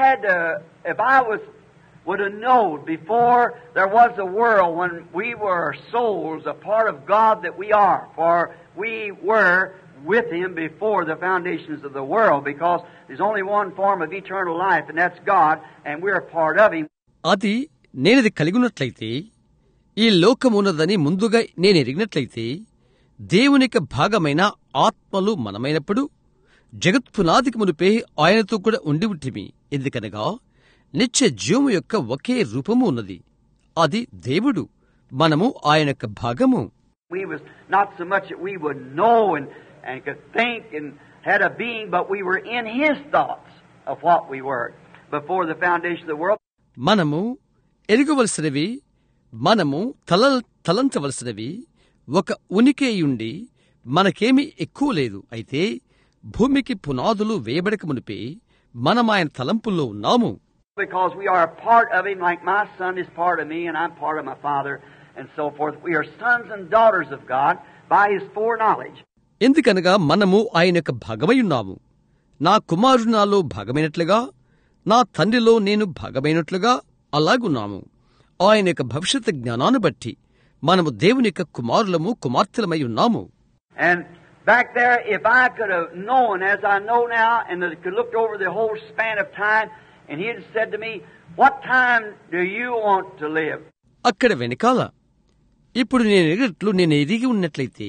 if I would have known before there was a world when we were souls, a part of God that we are, for we were with Him before the foundations of the world, because there's only one form of eternal life, and that's God, and we're a part of Him. అది నేనది కలిగినట్లయితే, ఈ లోకమున్నదని ముందుగా నేను ఎరిగినట్లయితే, దేవునికి భాగమైన ఆత్మలు మనమైనప్పుడు జగత్పునాదికి మునిపే ఆయనతో కూడా ఉండి ఉంటిమి. ఎందుకనగా నిత్య జీవము యొక్క ఒకే రూపము ఉన్నది, అది దేవుడు, మనము ఆయన యొక్క భాగము. We was not so much that we would know and could think and had a being, but we were in His thoughts of what we were before the foundation of the world. మనము ఎరుగవలసినవి, మనము తలంచవలసినవి ఒక ఉనికి అయ్యుండి మనకేమీ ఎక్కువ లేదు. అయితే భూమికి పునాదులు వేయబడక మునిపే మనం ఆయన తలంపుల్లో ఉన్నాము. Because we are a part of Him, like my son is part of me and I'm part of my father and so forth. We are sons and daughters of God by His foreknowledge. ఎందుకనగా మనము ఆయన యొక్క భాగమై ఉన్నాము. నా కుమారుడు నాలో భాగమైనట్లుగా, నా తండ్రిలో నేను భాగమైనట్లుగా అలాగున్నాము. ఆయన యొక్క భవిష్యత్ జ్ఞానాన్ని బట్టి మనము దేవుని యొక్క కుమారులము, కుమార్తెలమై ఉన్నాము. And back there, if I could have known as I know now, and could look over the whole span of time, and He had said to me, "What time do you want to live?" అక్కడ వెనకాల ఇప్పుడు నేను ఎరిగి ఉన్నట్లయితే,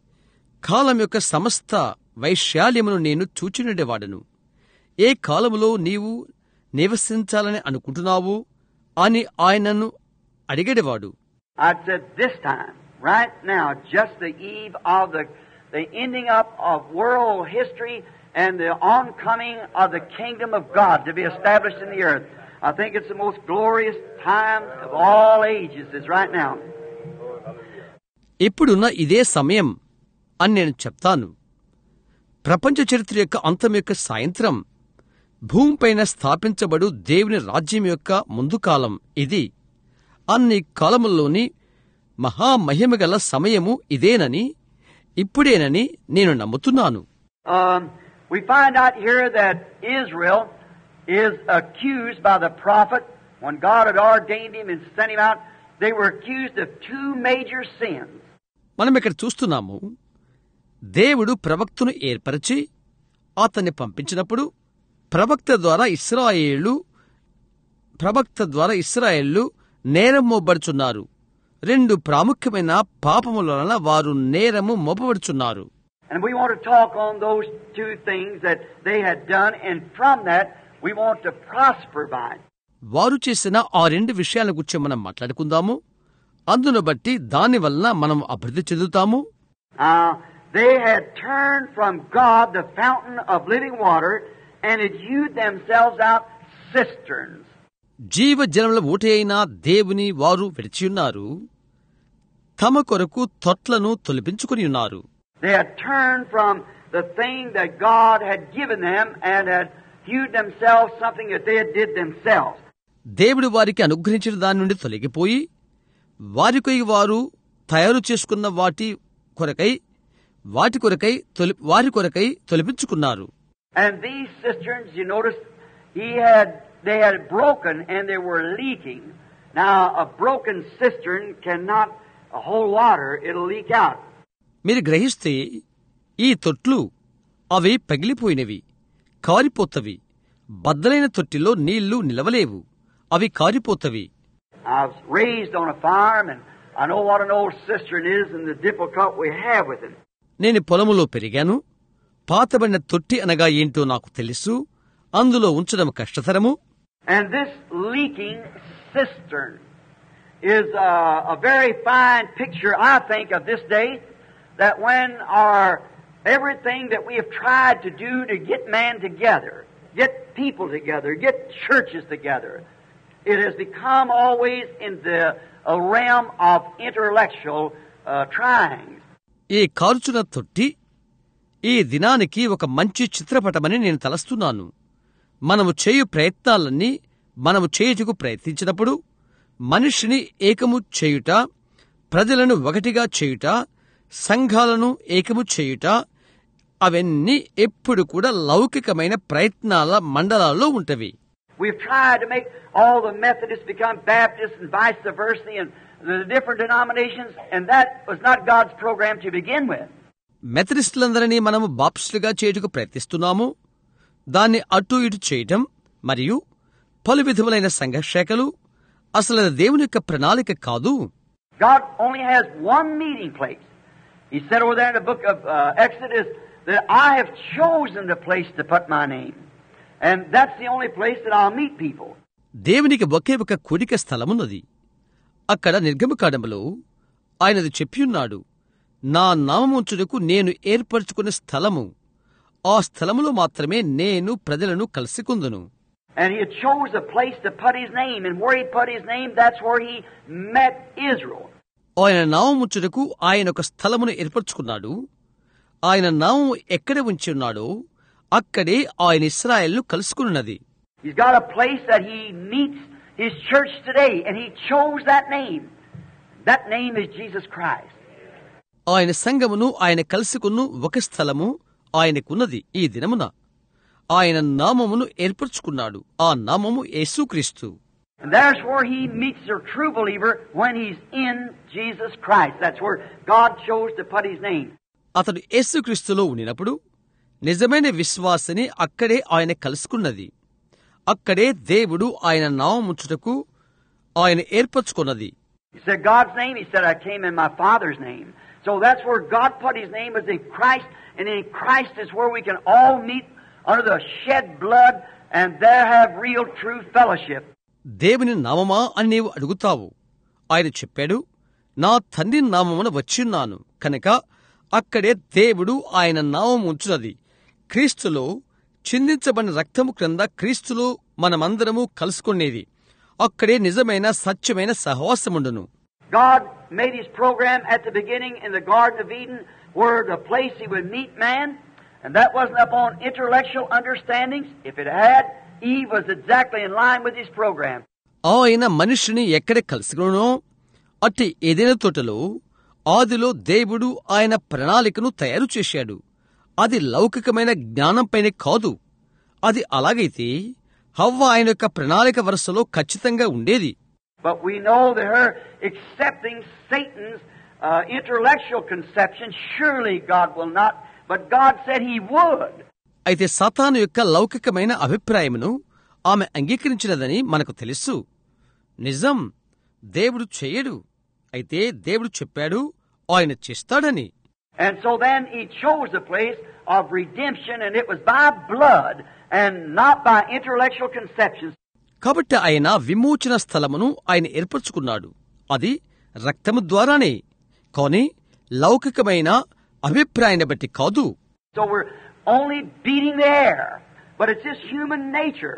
కాలం యొక్క సమస్త వైశాల్యమును నేను చూచినడేవాడను. ఏ కాలములో నీవు నివసించాలని అనుకుంటున్నావు అని ఆయనను అడిగేవాడు. I said, this time, right now, just the eve of the ending up of world history and the oncoming of the kingdom of God to be established in the earth. I think it's the most glorious time of all ages is right now. ఇప్పుడున్న ఇదే సమయం అని నేను చెప్తాను. ప్రపంచ చరిత్ర యొక్క అంతం యొక్క సాయంత్రం, భూమిపైన స్థాపించబడు దేవుని రాజ్యం యొక్క ముందు కాలం ఇది. అన్ని కాలముల్లోని మహామహిమగల సమయము ఇదేనని, ఇప్పుడేనని నేను నమ్ముతున్నాను. We find out here that Israel is accused by the prophet. When God had ordained him and sent him out, they were accused of two major sins. మనం ఇక్కడ చూస్తున్నాము, దేవుడు ప్రవక్తను ఏర్పరిచి అతన్ని పంపించినప్పుడు ప్రవక్త ద్వారా ఇశ్రాయేళ్లు నేరం మోపబడుచున్నారు. రెండు ప్రాముఖ్యమైన పాపముల వలన వారు నేరము మోపబడుచున్నారు. And we want to talk on those two things that they had done, and from that we want to prosper by. వారు చేసిన ఆ రెండు విషయాల గురించి మనం మాట్లాడుకుందాము. అందును బట్టి దాని వలన మనం అభివృద్ధి చెందుతాము. They had turned from God, the fountain of living water, and had hewed themselves out cisterns. జీవ జలముల ఊట అయిన దేవుని వారు విడిచియున్నారు, తమ కొరకు తొట్లను తొలిపించుకుని ఉన్నారు. They had turned from the thing that God had given them and had hewed themselves something that they did themselves. దేవుడు వారికి అనుగ్రహించిన దాని నుండి తొలగిపోయి వారు తయారు చేసుకున్న వారి కొరకై తొలిపించుకున్నారు. And these cisterns, you notice, they had broken and they were leaking. Now, a broken cistern cannot hold water; it'll leak out. మీరు గ్రహిస్తే ఈ తొట్లు అవి పగిలిపోయినవి, కారిపోతవి. బద్దలైన తొట్టిలో నీళ్లు నిలవలేవు, అవి కారిపోతవి. I was raised on a farm, and I know what an old cistern is and the difficulty we have with it. నేను పొలములో పెరిగాను. పాతబడిన తొట్టి అనగా ఏంటో నాకు తెలుసు. అందులో ఉంచడం కష్టతరము. And this leaking cistern is a very fine picture, I think, of this day, that when everything that we have tried to do to get man together, get people together, get churches together, it has become always in the realm of intellectual trying. ఈ కాల్చున తొట్టి ఈ దినానికి ఒక మంచి చిత్రపటమని నేను తలస్తున్నాను. మనము చేయు ప్రయత్నాలన్నీ మనము చేయుటకు ప్రయత్నించినప్పుడు మనిషిని ఏకము చేయుట, ప్రజలను ఒకటిగా చేయుట, సంఘాలను ఏకము చేయుట, అవన్నీ ఎప్పుడు కూడా లౌకికమైన ప్రయత్నాల మండలాల్లో ఉంటవి. We've tried to make all the Methodists become Baptists and vice versa and the different denominations, and that was not God's program to begin with. మెథడిస్టులందరినీ మనము బాప్టిస్టులుగా చేయుటకు ప్రయత్నిస్తున్నాము. దాన్ని అటు ఇటు చేయటం మరియు పలు విధములైన సంఘశాఖలు అసలు దేవుని యొక్క ప్రణాళిక కాదు. God only has one meeting place. He said over there in the book of Exodus that I have chosen the place to put my name. And that's the only place that I'll meet people. దేవునికి ఒకే ఒక కూడిక స్థలమున్నది. అక్కడ నిర్గమకాండములో ఆయనది చెప్పియున్నాడు, నా నామముంచుటకు నేను ఏర్పరచుకునే స్థలము, ఆ స్థలములో మాత్రమే నేను ప్రజలను కలుసుకుందును. And he had chose a place to put his name, and where he put his name, that's where he met Israel. ఆయన నామముంచుటకు ఆయన ఒక స్థలమును ఏర్పరచుకున్నాడు. ఆయన నామము ఎక్కడ ఉంచి ఉన్నాడో అక్కడే ఆయన ఇశ్రాయేలును కలుసుకున్నది. He's got a place that he meets his church today, and he chose that name. That name is Jesus Christ. ఆయన సంఘమును ఆయన కలుసుకున్న ఒక స్థలము ఆయనకున్నది. ఈ దినమున ఆయన నామమును ఏర్పరచుకున్నాడు. ఆ నామము యేసుక్రీస్తు. And there's where he meets the true believer when he's in Jesus Christ. That's where God chose to put his name. అతడు యేసుక్రీస్తులో ఉండినప్పుడు నిజమైన విశ్వాసిని అక్కడే ఆయన కలుసుకున్నది. అక్కడే దేవుడు ఆయన నామముంచుటకు ఆయన ఏర్పరచుకున్నది. He said God's name. He said I came in my Father's name. So that's where God put his name is in Christ, and in Christ is where we can all meet under the shed blood and there have real true fellowship. దేవుని నామమా అని నీవు అడుగుతావు. ఆయన చెప్పాడు, నా తండ్రి నామమున వచ్చిన్నాను కనుక అక్కడే దేవుడు ఆయన నామము ఉంచున్నది. క్రీస్తులో చిందించబడిన రక్తము క్రింద క్రీస్తులో మనమందరము కలుసుకునేది. అక్కడే నిజమైన సత్యమైన సహవాసముండును. God made his program at the beginning in the Garden of Eden, where the place he would meet man, and that wasn't upon intellectual understandings. If it had, Eve was exactly in line with his program. ఆయన మనిషిని ఎక్కడ కలుసుకునో అట్టి ఏదైనా తోటలో ఆదిలో దేవుడు ఆయన ప్రణాళికను తయారు చేశాడు. అది లౌకికమైన జ్ఞానంపైనే కాదు. అది అలాగైతే హవ్వ ఆయన యొక్క ప్రణాళిక వరుసలో ఖచ్చితంగా ఉండేది. But we know that her accepting Satan's intellectual conception, surely God will not, but God said he would. అయితే సాతాను యొక్క లౌకికమైన అభిప్రాయమును ఆమె అంగీకరించినదని మనకు తెలుసు. నిజం, దేవుడు చెయ్యడు. అయితే దేవుడు చెప్పాడు ఆయన చేస్తాడని. And so then he chose a place of redemption, and it was by blood and not by intellectual conceptions. కాబట్టి ఆయన విమోచన స్థలమును ఆయన ఏర్పరచుకున్నాడు. అది రక్తము ద్వారానే, కాని లౌకికమైన అభిప్రాయాన్ని బట్టి కాదు. So we're only beating the air, but it's just human nature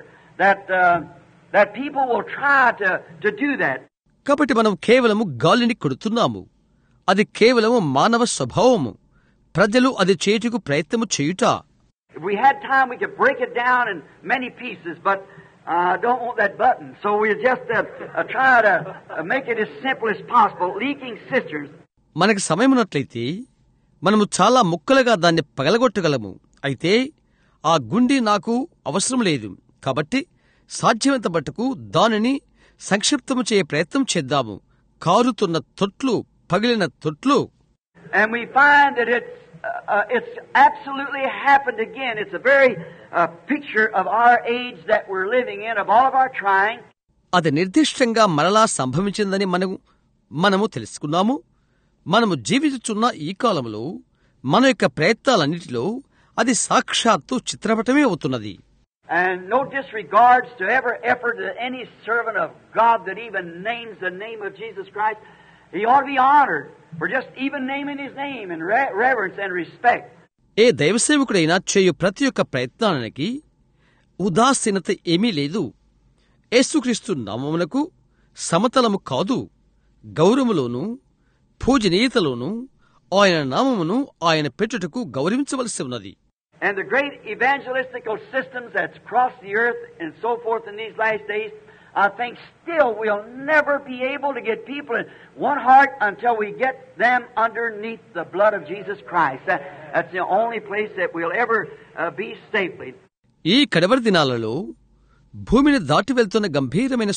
that people will try to do that. కాబట్టి మనం కేవలము గాలిని కొడుతున్నాము. అది కేవలము మానవ స్వభావము. ప్రజలు అది చేయుటకు ప్రయత్నము చేయుట. If we had time, we could break it down in many pieces, but don't want that button. So we just try to make it as simple as possible. Leaking cisterns. మనకు సమయం ఉన్నట్లయితే మనము చాలా ముక్కలుగా దాన్ని పగలగొట్టగలము. అయితే ఆ గుండి నాకు అవసరం లేదు. కాబట్టి సాధ్యమంత మట్టుకు దానిని సంక్షిప్తము చేయ ప్రయత్నం చేద్దాము. కారుతున్న తొట్లు, పగిలిన తొట్లు. And we find that it's absolutely happened again. It's a very picture of our age that we're living in, of all of our trying. అది నిర్దిష్టంగా మరలా సంభవించిందని మనం మనము తెలుసుకున్నాము, మనము జీవించుచున్న ఈ కాలంలో మన యొక్క ప్రయత్నాలన్నిటిలో అది సాక్షాత్తు చిత్రపటమే అవుతున్నది. And no disregards to every effort that any servant of God that even names the name of Jesus Christ, he ought to be honored for just even naming his name in reverence and respect. ఏ దైవసేవకుడైనా చేయు ప్రతి ఒక్క ప్రయత్నానికి ఉదాసీనత ఏమీ లేదు. యేసుక్రీస్తు నామమునకు సమతలము కాదు, గౌరవములోను పూజనీయతలోను ఆయన నామమును ఆయన పెట్టుటకు గౌరవించవలసి ఉన్నది. And the great evangelistical systems that's crossed the earth and so forth in these last days, I think still we'll never be able to get people in one heart until we get them underneath the blood of Jesus Christ. That's the only place that we'll ever be safely. ఈ కడవరి దినాలలో భూమిని దాటి వెళ్తున్న గంభీరమైన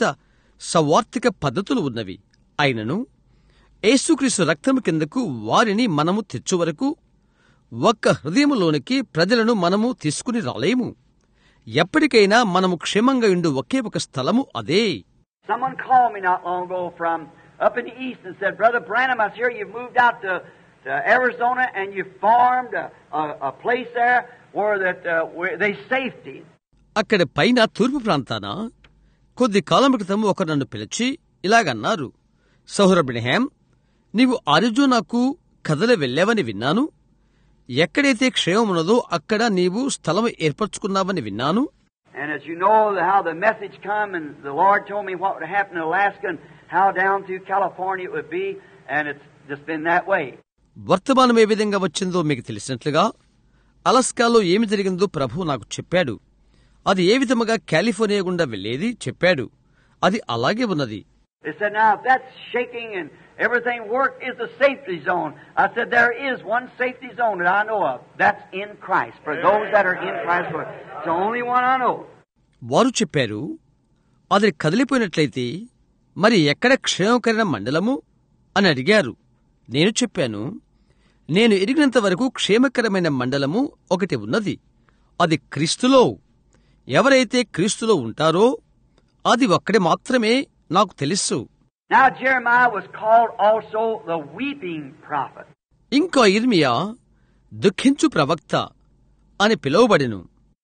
సవార్థిక పద్ధతులు ఉన్నవి. అయినను యేసుక్రీస్తు రక్తము కిందకు వారిని మనము తెచ్చువరకు ఒక్క హృదయములోనికి ప్రజలను మనము తీసుకుని రాలేము. ఎప్పటికైనా మనము క్షేమంగా ఉండు ఒకే ఒక స్థలము అదే. Someone called me not long ago from up in the east and said, Brother Branham, I hear you've moved out to Arizona and you've formed a place there where there's safety. అక్కడ పైన తూర్పు ప్రాంతాన కొద్ది కాలం క్రితం ఒకరు నన్ను పిలిచి ఇలాగన్నారు, సహోదర బ్రహ్మాం, నీవు అరిజోనాకు కదలి వెళ్ళావని విన్నాను. ఎక్కడైతే క్షేమమున్నదో అక్కడ నీవు స్థలం ఏర్పరచుకున్నావని విన్నాను. And as you know how the message come and the Lord told me what would happen in Alaska and how down through California it would be, and it's just been that way. వర్తమానం ఏ విధంగా వచ్చిందో మీకు తెలిసినట్లుగా అలస్కాలో ఏమి జరిగిందో ప్రభువు నాకు చెప్పాడు. అది ఏ విధముగా కాలిఫోర్నియా గుండా వెళ్లేది చెప్పాడు. అది అలాగే ఉన్నది. They said, now if that's shaking and everything work is a safety zone. I said, there is one safety zone that I know of. That's in Christ. For those that are in Christ, it's the only one I know. వారు చెప్పారు, అది కదిలిపోయినట్లయితే మరి ఎక్కడ క్షేమకరమైన మండలము అని అడిగారు. నేను చెప్పాను, నేను ఎరిగినంత వరకు క్షేమకరమైన మండలము ఒకటి ఉన్నది. అది క్రీస్తులో. ఎవరైతే క్రీస్తులో ఉంటారో అది ఒక్కడే మాత్రమే నాకు తెలుసు. Now Jeremiah was called also the weeping prophet. ఇంకా ఇర్మియా దుఃఖించు ప్రవక్త అని పిలువబడెను.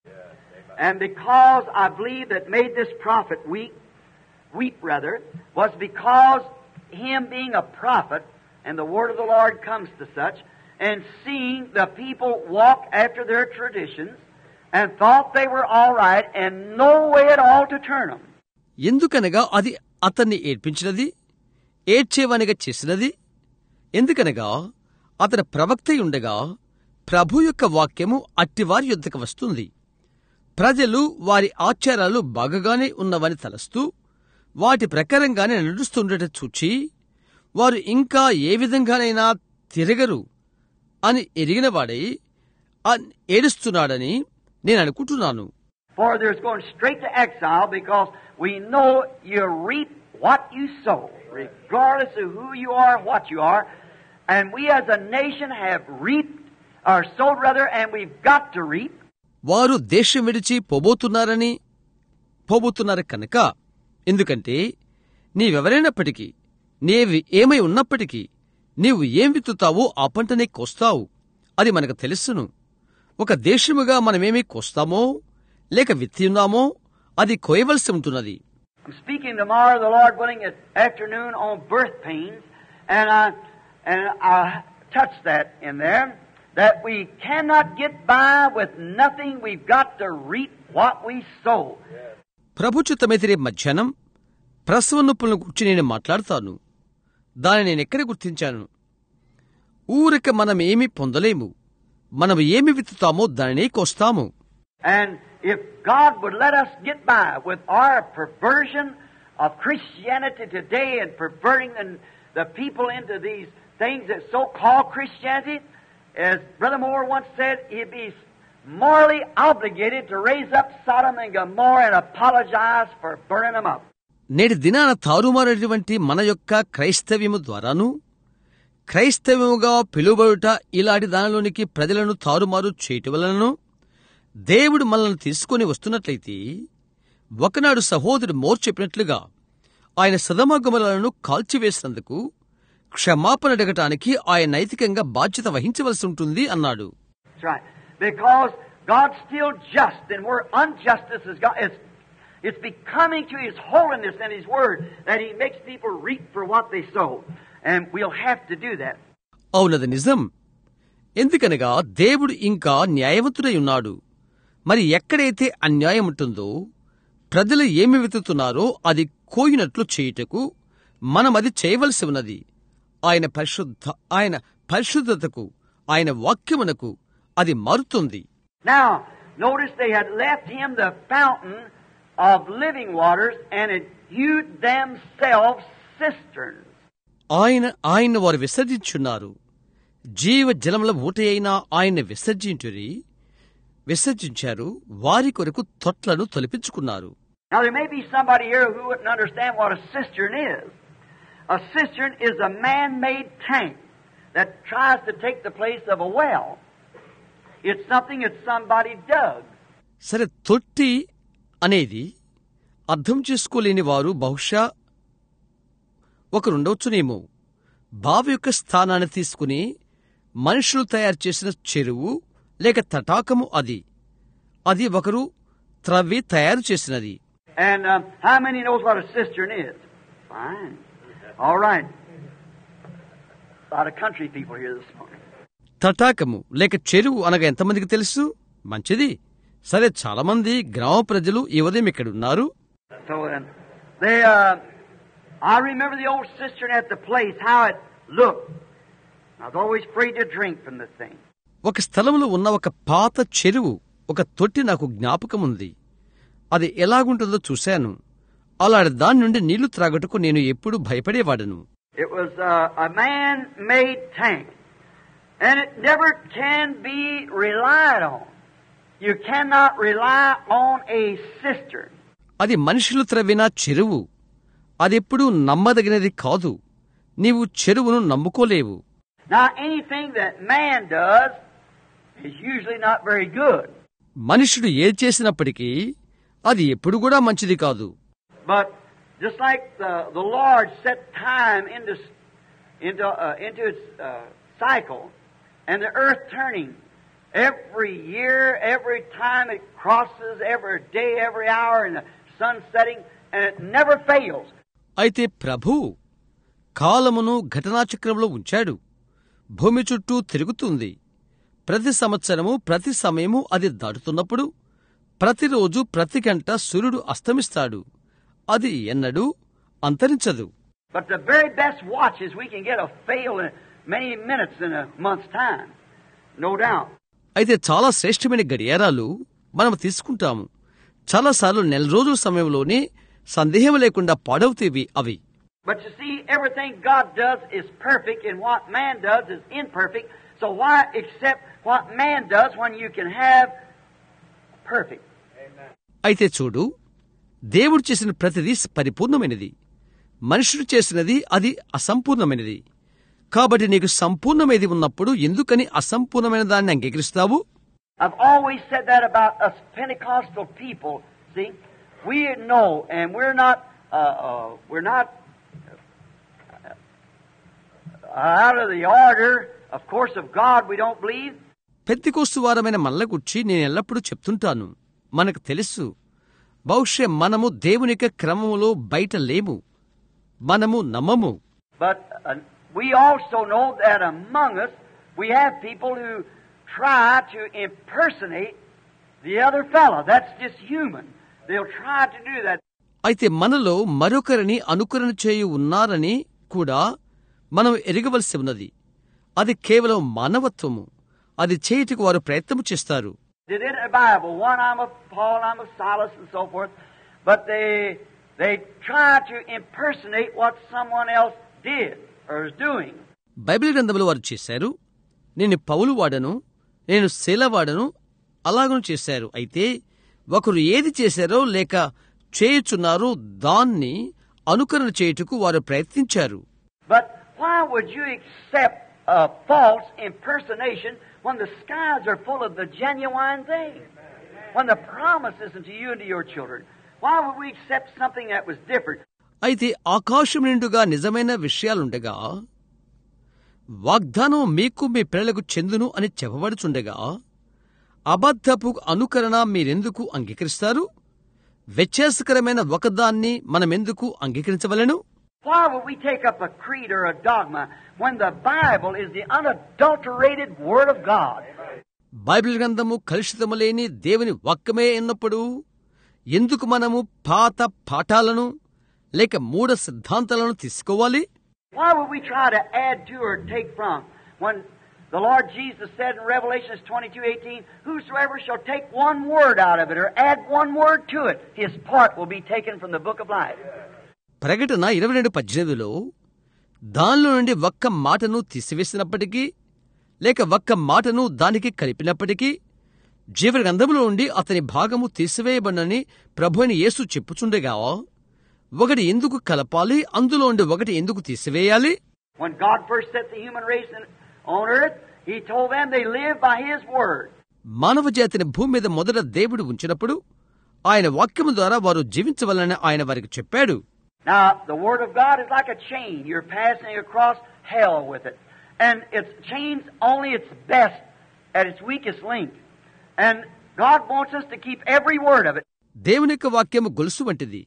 And because I believe that made this prophet weep rather, was because him being a prophet and the word of the Lord comes to such, and seeing the people walk after their traditions and thought they were all right and no way at all to turn them. ఎందుకనగా అది అతన్ని ఏడ్పించినది, ఏడ్చేవానిగా చేసినది. ఎందుకనగా అతని ప్రవక్తయుండగా ప్రభు యొక్క వాక్యము అట్టివారి యొద్దకు వస్తుంది. ప్రజలు వారి ఆచారాలు బాగానే ఉన్నవని తలస్తూ వాటి ప్రకారంగానే నడుస్తుండట చూచి వారు ఇంకా ఏ విధంగానైనా తిరగరు అని ఎరిగినవాడై ఏడుస్తున్నాడని నేను అనుకుంటున్నాను. For there's going straight to exile because we know you reap what you sow, regardless of who you are, what you are. And we as a nation have reaped, or sowed rather, and we've got to reap. వారు దేశం విడిచి పోబోతున్నారు కనుక, ఎందుకంటే నీవెవరైనప్పటికీ, నీవి ఏమై ఉన్నప్పటికీ, నీవు ఏం విత్తుతావో ఆ పంటనే కోస్తావు. అది మనకు తెలుసును. ఒక దేశముగా మనమేమి కోస్తామో లేక విత్తియున్నామో అది కోయవలసి ఉంటున్నది. I'm speaking tomorrow, the Lord willing, at afternoon on birth pains, and I touch that in there, that we cannot get by with nothing. We've got to reap what we sow. ప్రభు చిత్తమైతే రేపు మధ్యాహ్నం ప్రసవ నొప్పులను గురించి నేను మాట్లాడతాను. దాన్ని నేనెక్కడ గుర్తించాను? ఊరిక మనం ఏమీ పొందలేము. మనం ఏమి విత్తుతామో దానినే కోస్తాము. And if God would let us get by with our perversion of Christianity today and perverting the people into these things that so-called Christianity, as Brother Moore once said, he'd be morally obligated to raise up Sodom and Gomorrah and apologize for burning them up. నేటి దినాన తారుమారేటువంటి మన యొక్క క్రైస్తవ్యము ద్వారాను, క్రైస్తవ్యముగా పిలువబడుట ఇలాంటి దానిలోనికి ప్రజలను తారుమారు చేయటం వలనను దేవుడు మనల్ని తీసుకుని వస్తున్నట్లయితే, ఒకనాడు సహోదరుడు మోర్ చెప్పినట్లుగా ఆయన సొదొమ-గొమొర్రాలను కాల్చివేసినందుకు క్షమాపణ అడగటానికి ఆయన నైతికంగా బాధ్యత వహించవలసి ఉంటుంది అన్నాడు. That's right. Because God's still just, and where injustice is God, it's becoming to His holiness and His word that He makes people reap for what they sow, and we'll have to do that. అవునది నిజం. ఎందుకనగా దేవుడు ఇంకా న్యాయవంతుడై ఉన్నాడు. మరి ఎక్కడైతే అన్యాయం ఉంటుందో, ప్రజలు ఏమి వెతుకుతున్నారో అది కోయినట్లు చేయుటకు మనమది చేయవలసి ఉన్నది. ఆయన పరిశుద్ధతకు, ఆయన వాక్యమునకు అది మారుతుంది. Now, notice they had left Him the fountain of living waters and had hewed themselves cisterns. ఆయన వారు విసర్జించున్నారు. జీవ జలముల ఊట అయిన ఆయన విసర్జించారు. వారి కొరకు తొట్లను తొలిపించుకున్నారు. Now there may be somebody here who wouldn't understand what a cistern is. A cistern is a man-made tank that tries to take the place of a well. It's something that somebody dug. సరే, తొట్టి అనేది అర్థం చేసుకోలేని వారు బహుశా ఒకరుండవచ్చునేమో. బావి యొక్క స్థానాన్ని తీసుకుని మనుషులు తయారు చేసిన చెరువు లేక తటాకము అది ఒకరు త్రవ్వి తయారు చేసినది. And how many knows what a cistern is? Fine. All right. A lot of country people here this morning. తటాకము లేక చెరువు అనగా ఎంతమందికి తెలుసు? మంచిది. సరే, చాలా మంది గ్రామ ప్రజలు ఈ ఉదయం ఇక్కడ ఉన్నారు. So I remember the old cistern at the place, how it looked. I was always afraid to drink from the thing. ఒక స్థలంలో ఉన్న ఒక పాత చెరువు, ఒక తొట్టి నాకు జ్ఞాపకముంది. అది ఎలాగుంటుందో చూశాను. అలాంటి దాని నుండి నీళ్లు త్రాగటకు నేను ఎప్పుడూ భయపడేవాడను. It was a man-made tank, and it never can be relied on. You cannot rely on a cistern. అది మనుషులు త్రవ్విన చెరువు. అదెప్పుడూ నమ్మదగినది కాదు. నీవు చెరువును నమ్ముకోలేవు. Now, anything that man does is usually not very good. మనుషుడు ఏది చేసినప్పటికీ అది ఎప్పుడు కూడా మంచిది కాదు. But just like the Lord set time into its cycle, and the earth turning every year, every time it crosses, every day, every hour, and the sun setting, and it never fails. అయితే ప్రభువు కాలమును ఘటనాచక్రంలో ఉంచాడు. భూమి చుట్టూ తిరుగుతుంది. ప్రతి సంవత్సరము, ప్రతి సమయము అది దాటుతున్నప్పుడు, ప్రతిరోజు, ప్రతి గంట సూర్యుడు అస్తమిస్తాడు. అది ఎన్నడూ అంతరించదు. But the very best watches we can get a fail in many minutes in a month's time, no doubt. అయితే చాలా శ్రేష్టమైన గడియారాలు మనం తీసుకుంటాము. చాలాసార్లు నెల రోజుల సమయంలోనే సందేహం లేకుండా పాడవుతేవి అవి. But you see, everything God does is perfect, and what man does is imperfect. So why accept what man does when you can have perfect? అయితే చూడు, దేవుడు చేసిన ప్రతిదీ పరిపూర్ణమైనది. మనుషుడు చేసినది అది అసంపూర్ణమైనది. కాబట్టి నీకు సంపూర్ణమైనది ఉన్నప్పుడు ఎందుకని అసంపూర్ణమైన దాన్ని అంగీకరిస్తావు? I've always said that about us Pentecostal people. See, we know, and we're not out of the order, of course, of God. We don't believe. Pentecost వారమైన మనల గురించి నేను ఎల్లప్పుడూ చెప్తుంటాను. మనకు తెలుసు, బహుశా మనము దేవుని యొక్క క్రమములో బయట లేము. మనము నమ్మము. But we also know that among us we have people who try to impersonate the other fellow. That's just human. They'll try to do that. అయితే మనలో మరొకరిని అనుకరణ చేయు ఉన్నారని కూడా మనం ఎరగవలసి ఉన్నది. అది కేవలం మానవత్వము. అది చేయుటకు వారు ప్రయత్నం చేస్తారు. They did in the Bible. One, I'm of Paul, I'm of Silas, and so forth. But they try to impersonate what someone else did or is doing. Bible గ్రంథంలో వారు చేశారు. నేను పౌలు వాడను, నేను శీల వాడను, అలాగను చేశారు. అయితే ఒకరు ఏది చేశారో లేక చేయుచున్నారో దాన్ని అనుకరణ చేయుటకు వారు ప్రయత్నించారు. But why would you accept a false impersonation when the skies are full of the genuine thing? When the promise isn't to you and to your children? Why would we accept something that was different? అయితే ఆకాశం నిండుగా నిజమైన విషయాలుండగా, వాగ్దానం మీకు మీ పిల్లలకు చెందును అని చెప్పబడుచుండగా, అబద్ధపు అనుకరణ మీరెందుకు అంగీకరిస్తారు? వ్యత్యాసకరమైన ఒకదాన్ని మనమెందుకు అంగీకరించవలెను? Why would we take up a creed or a dogma when the Bible is the unadulterated Word of God? Bible గ్రంథము కలుషితము లేని దేవుని వాక్యమే అన్నప్పుడు ఎందుకు మనము పాత పాఠాలను లేక మూఢ సిద్ధాంతాలను తీసుకోవాలి? Why would we try to add to or take from when the Lord Jesus said in Revelation 22:18, whosoever shall take one word out of it or add one word to it, his part will be taken from the book of life. ప్రకటన 22:18లో దానిలో నుండి ఒక్క మాటను తీసివేసినప్పటికీ లేక ఒక్క మాటను దానికి కలిపినప్పటికీ జీవ గ్రంథములో నుండి అతని భాగము తీసివేయబడనని ప్రభువైన యేసు చెప్పుచుండగా, ఒకటి ఎందుకు కలపాలి, అందులో నుండి ఒకటి ఎందుకు తీసివేయాలి? When God first set the human race on earth, He told them they live by His word. మానవ జాతిని భూమి మీద మొదట దేవుడు ఉంచినప్పుడు ఆయన వాక్యము ద్వారా వారు జీవించవలనని ఆయన వారికి చెప్పాడు. Now, the word of God is like a chain. You're passing across hell with it. And its chain's only its best at its weakest link. And God wants us to keep every word of it. దేవుని యొక్క వాక్యము గొలుసు వంటిది.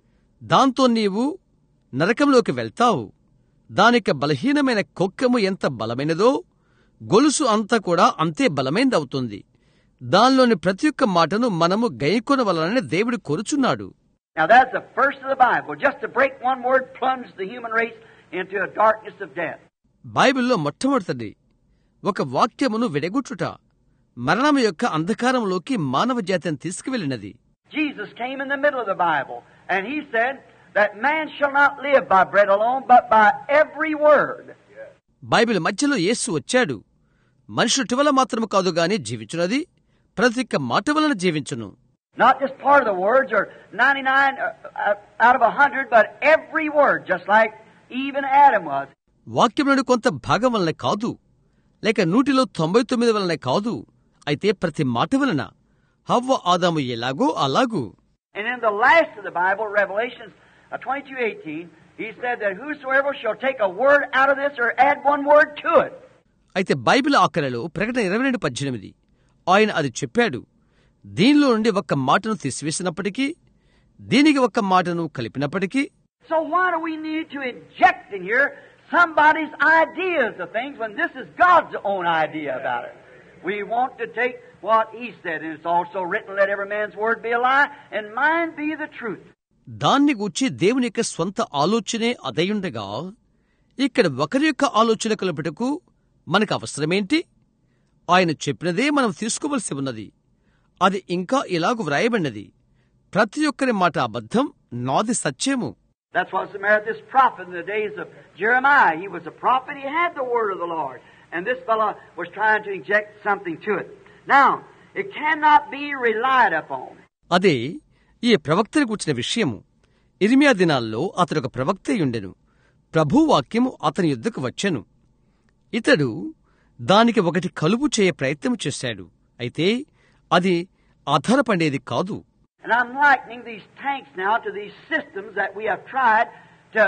దాంతో నీవు నరకంలోకి వెళ్తావు. దానిక బలహీనమైన కొక్కెము ఎంత బలమైనదో గొలుసు అంతా కూడా అంతే బలమైనదవుతుంది. దానిలోని ప్రతి ఒక్క మాటను మనము గైకొనవలనని దేవుడు కోరుచున్నాడు. Now that's the first of the Bible. Just to break one word plunged the human race into a darkness of death. బైబిల్లో మొట్టమొదటిది ఒక వాక్యమును విడగొట్టుట మరణం యొక్క అంధకారంలోకి మానవ జాతిని తీసుకువెళ్ళినది. Jesus came in the middle of the Bible and He said that man shall not live by bread alone but by every word. Bible మధ్యలో యేసు వచ్చాడు. మనుషుడు వల్ల మాత్రము కాదు గాని జీవించున్నది ప్రతి ఒక్క మాట వలన జీవించును. Not just part of the words or 99 out of 100, but every word, just like even Adam was. వాక్యంలోని కొంత భాగం వలన కాదు, లేక 199 వలన కాదు, అయితే ప్రతి మాట వలన. హవ్వ ఆదాము ఎలాగో అలాగూ. And in the last of the Bible, Revelation 22:18, He said that whosoever shall take a word out of this or add one word to it. అయితే బైబిల్ ఆఖరిలో ప్రకటన 22:18 ఆయన అది చెప్పాడు. దీనిలో నుండి ఒక్క మాటను తీసివేసినప్పటికీ దీనికి ఒక్క మాటను కలిపినప్పటికీ. So why do we need to inject in here somebody's ideas of things when this is God's own idea about it? We want to take what He said, and it's also written, let every man's word be a lie, and mine be the truth. దాన్ని గూర్చి దేవుని యొక్క స్వంత ఆలోచనే అదయుండగా ఇక్కడ ఒకరి యొక్క ఆలోచన కలుపుటకు మనకు అవసరమేంటి? ఆయన చెప్పినదే మనం తీసుకోవలసి ఉన్నది. అది ఇంకా ఇలాగు వ్రాయబడినది, ప్రతి ఒక్కరి మాట అబద్ధం, నాది సత్యము. That's what's the matter with this prophet in the days of Jeremiah. He was a prophet, he had the word of the Lord. And this fellow was trying to inject something to it. Now, it cannot be relied upon. అదే ఈ ప్రవక్తను కూర్చిన విషయము. ఇర్మియా దినాల్లో అతడొక ప్రవక్తయుండెను. ప్రభువాక్యము అతని యుద్ధకు వచ్చెను. ఇతడు దానికి ఒకటి కలుపు చేయ ప్రయత్నం చేశాడు. అయితే అది ఆధారపడేది కాదు. And I'm likening these tanks now to these systems that we have tried to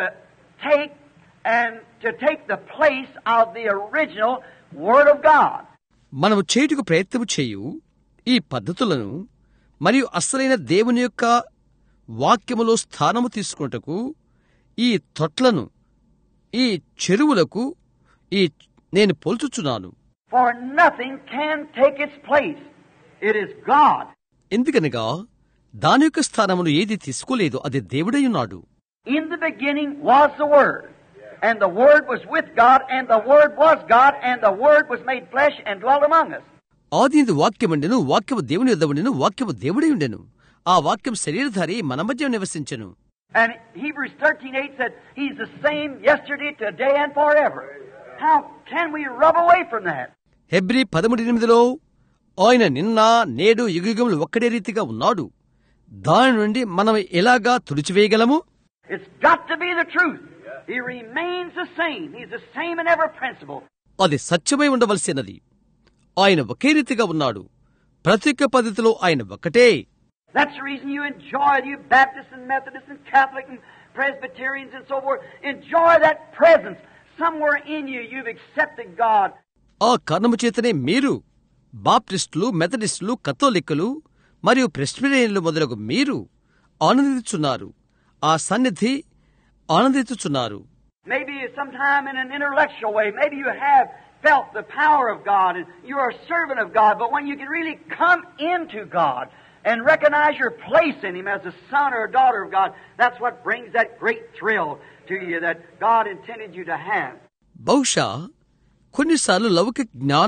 take the place of the original Word of God. మనము చేయుటకు ప్రయత్నం చేయు ఈ పద్ధతులను మరియు అసలైన దేవుని యొక్క వాక్యములో స్థానము తీసుకున్నటకు ఈ తొట్లను, ఈ చెరువులకు నేను పోల్చుచున్నాను. For nothing can take its place. It is God. ఎందుకనగా దాని యొక్క స్థానమును ఏది తీసుకోలేదు, అది దేవుడైయున్నాడు. In the beginning was the Word, and the Word was with God, and the Word was God, and the Word was made flesh and dwelt among us. ఆదియందు వాక్యముండెను, వాక్యము దేవుని యొద్ద ఉండెను, వాక్యము దేవుడై ఉండెను. ఆ వాక్యం శరీరధారి మన మధ్య నివసించెను. And Hebrews 13:8 said, He's the same yesterday, today, and forever. How can we rub away from that? హెబ్రీ 13:8లో ఆయన నిన్న నేడు యుగయుగములు ఒక్కడే రీతిగా ఉన్నాడు. దాని నుండి మనం ఎలాగా తుడిచివేయగలము? It's got to be the truth. He remains the same. He's the same in every principle. అది సత్యమై ఉండవలసినది. ఆయన ఒకే రీతిగా ఉన్నాడు. ప్రతి ఒక్క పద్ధతిలో ఆయన ఒక్కటే. That's the reason you enjoy, you Baptists and Methodists and Catholic and Presbyterians and so forth. Enjoy that presence. Somewhere in you, you've accepted God. ఆ కారణము చేతనే మీరు బాప్టిస్టులు, మెథడిస్టులు, కథోలిక్కులు మరియు ప్రెస్బిటేరియన్లు మొదలగు మీరు ఆనందించున్నారు. ఆ సన్నిధి ఆనందించుచున్నారు. Maybe sometime in an intellectual way, maybe you have felt the power of God and you are a servant of God, but when you can really come into God and recognize your place in Him as a son or a daughter of God, that's what brings that great thrill to you that God intended you to have. బహుశా కొన్నిసార్లు లౌకిక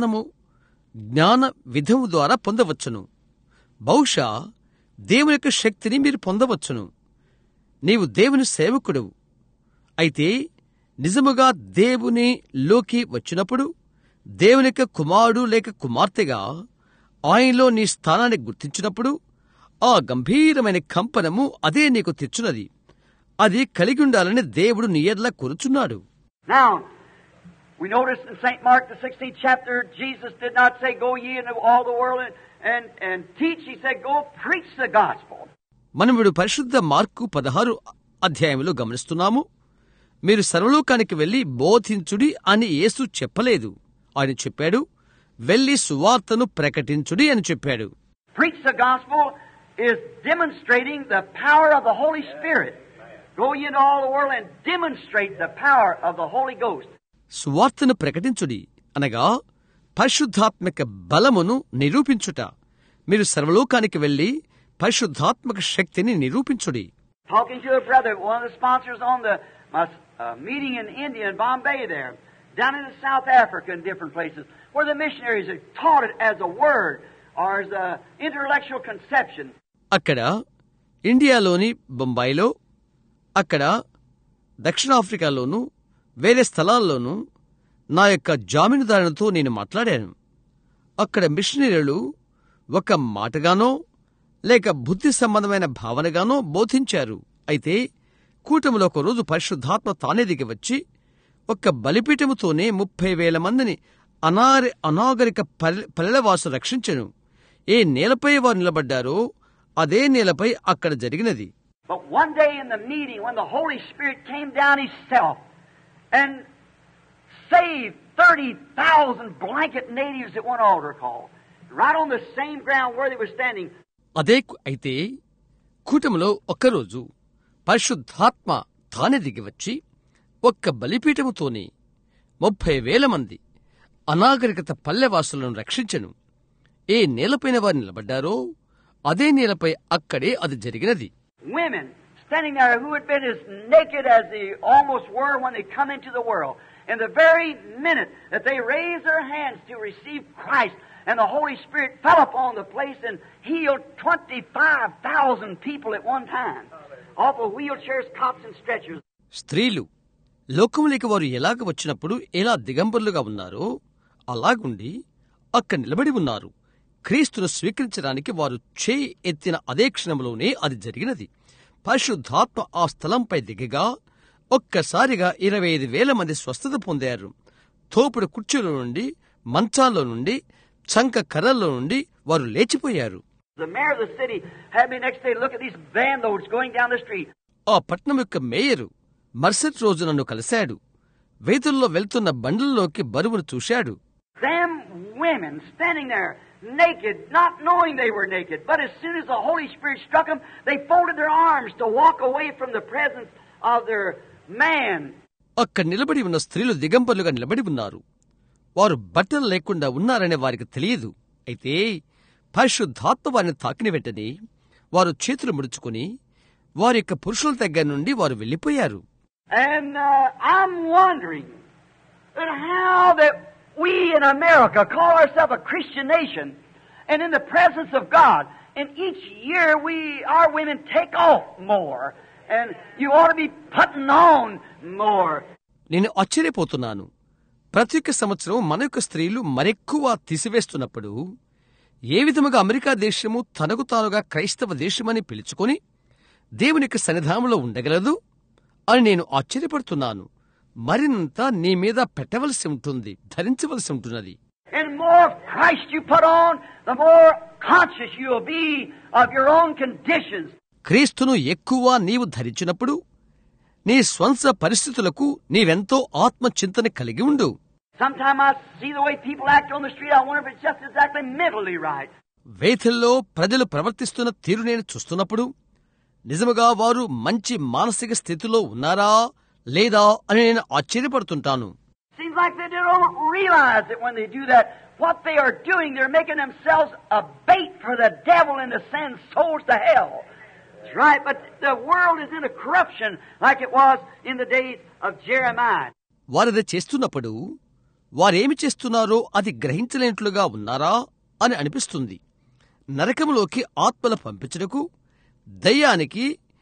జ్ఞాన విధము ద్వారా పొందవచ్చును. బహుశా దేవుని యొక్క శక్తిని మీరు పొందవచ్చును. నీవు దేవుని సేవకుడవు అయితే నిజముగా దేవునిలోకి వచ్చినప్పుడు దేవుని యొక్క కుమారుడు లేక కుమార్తెగా ఆయనలో నీ స్థానాన్ని గుర్తించినప్పుడు ఆ గంభీరమైన కంపనము అదే నీకు తెచ్చున్నది. అది కలిగి ఉండాలని దేవుడు నీ ఎడల కోరుచున్నాడు. Now, we notice in St. Mark, the 16th chapter, Jesus did not say, go ye into all the world and teach. He said, go preach the gospel. మనమిప్పుడు పరిశుద్ధ మార్కు 16 అధ్యాయములో గమనిస్తున్నాము. మీరు సర్వలోకానికి వెళ్లి బోధించుడి అని యేసు చెప్పలేదు. ఆయన చెప్పాడు, వెళ్లి సువార్తను ప్రకటించుడి అని చెప్పాడు. Preach the gospel is demonstrating the power of the Holy Spirit. Go ye into all the world and demonstrate the power of the Holy Ghost. సువార్తను ప్రకటించుడి అనగా పరిశుద్ధాత్మక బలమును నిరూపించుట. మీరు సర్వలోకానికి వెళ్లి పరిశుద్ధాత్మక శక్తిని నిరూపించుడి. Talking to a brother, one of the sponsors on the meeting in India and Bombay there, down in South Africa and different places, where the missionaries have taught it as a word or as an intellectual conception. అక్కడ ఇండియాలోని బొంబాయిలో, అక్కడ దక్షిణాఫ్రికాలోను, వేరే స్థలాల్లోనూ నా యొక్క జామీనుదారునితో నేను మాట్లాడాను. అక్కడ మిషనరీలు ఒక మాటగానో లేక బుద్ధి సంబంధమైన భావనగానో బోధించారు. అయితే కూటమిలో ఒకరోజు పరిశుద్ధాత్మ తానే దిగి వచ్చి ఒక్క బలిపీఠముతోనే 30,000 మందిని అనాగరిక పల్లెవాసు రక్షించెను. ఏ నేలపై వారు నిలబడ్డారో అదే నేలపై అక్కడ జరిగినది. But one day in the meeting, when the Holy Spirit came down Himself and saved 30,000 blanket natives at one altar call, right on the same ground where they were standing. అదే అయితే కూటమిలో ఒక్కరోజు పరిశుద్ధాత్మ తానే దిగివచ్చి ఒక్క బలిపీఠముతోనే 30,000 మంది అనాగరికత పల్లెవాసులను రక్షించెను. ఏ నేలపైన వారు నిలబడ్డారో అదే నేలపై అక్కడే అది జరిగినది. Women standing there who had been as naked as they almost were when they come into the world. And the very minute that they raised their hands to receive Christ, and the Holy Spirit fell upon the place and healed 25,000 people at one time. Off of wheelchairs, cots and stretchers. స్త్రీలు లోకములోకి వారు ఎలాగ వచ్చినప్పుడు ఎలా దిగంబరులుగా ఉన్నారో అలాగుండి అక్కడ నిలబడి ఉన్నారు. క్రీస్తును స్వీకరించడానికి వారు చేయి ఎత్తిన అదే క్షణంలోనే అది జరిగినది. పరిశుద్ధాత్మ ఆ స్థలంపై దిగగా ఒక్కసారిగా 25,000 మంది స్వస్థత పొందారు. తోపుడు కుర్చీల నుండి, మంచాల్లో నుండి, చంక కర్రల్లో నుండి వారు లేచిపోయారు. The mayor of the city had me next day look at these van loads going down the street. ఆ పట్నం యొక్క మేయరు మరుసటి రోజు నన్ను కలిశాడు. వీధుల్లో వెళ్తున్న బండ్లలోకి బరువును చూశాడు. Them women standing there naked, not knowing they were naked, but as soon as the Holy Spirit struck them, they folded their arms to walk away from the presence of their man. అక్కడ నిలబడి ఉన్న స్త్రీలు దిగంబరులుగా నిలబడి ఉన్నారు. వారు బట్టలు లేకుండా ఉన్నారనే వారికి తెలియదు. అయితే పరిశుద్ధాత్మ వారిని తాకిన వెంటనే వారు చేతులు ముడుచుకుని వారి యొక్క పురుషుల దగ్గర నుండి వారు వెళ్లిపోయారు. And I'm wondering that how that we in America call ourselves a Christian nation, and in the presence of God, and each year our women take off more, and you ought to be putting on more. నేను ఆశ్చర్యపోతున్నాను. ప్రతి ఒక్క సంవత్సరం మన యొక్క స్త్రీలు మరెక్కువ తీసివేస్తున్నప్పుడు ఏ విధముగా America దేశము తనకు తానుగా క్రైస్తవ దేశమని పిలుచుకొని దేవుని యొక్క సన్నిధానంలో ఉండగలదు అని నేను ఆశ్చర్యపడుతున్నాను. మరింత నీ మీద పెట్టవలసి ఉంటుంది, ధరించవలసి ఉంటున్నది. And more of Christ you put on, the more conscious you will be of your own conditions. క్రీస్తును ఎక్కువ నీవు ధరించినప్పుడు నీ స్వంత పరిస్థితులకు నీవెంతో ఆత్మచింతన కలిగి ఉండు. Sometimes I see the way people act on the street, I wonder if it's just exactly mentally right. వేథల్లో ప్రజలు ప్రవర్తిస్తున్న తీరు నేను చూస్తున్నప్పుడు నిజముగా వారు మంచి మానసిక స్థితిలో ఉన్నారా లేదా అని నేను ఆశ్చర్యపడుతుంటాను. Seems like they don't realize that when they do that, what they are doing, they're making themselves a bait for the devil and to send souls to hell. That's right, but the world is in a corruption like it was in the days of Jeremiah. వారది చేస్తున్నప్పుడు వారేమి చేస్తున్నారో అది గ్రహించలేనట్లుగా ఉన్నారా అని అనిపిస్తుంది. నరకములోకి ఆత్మల పంపించుటకు దయ్యానికి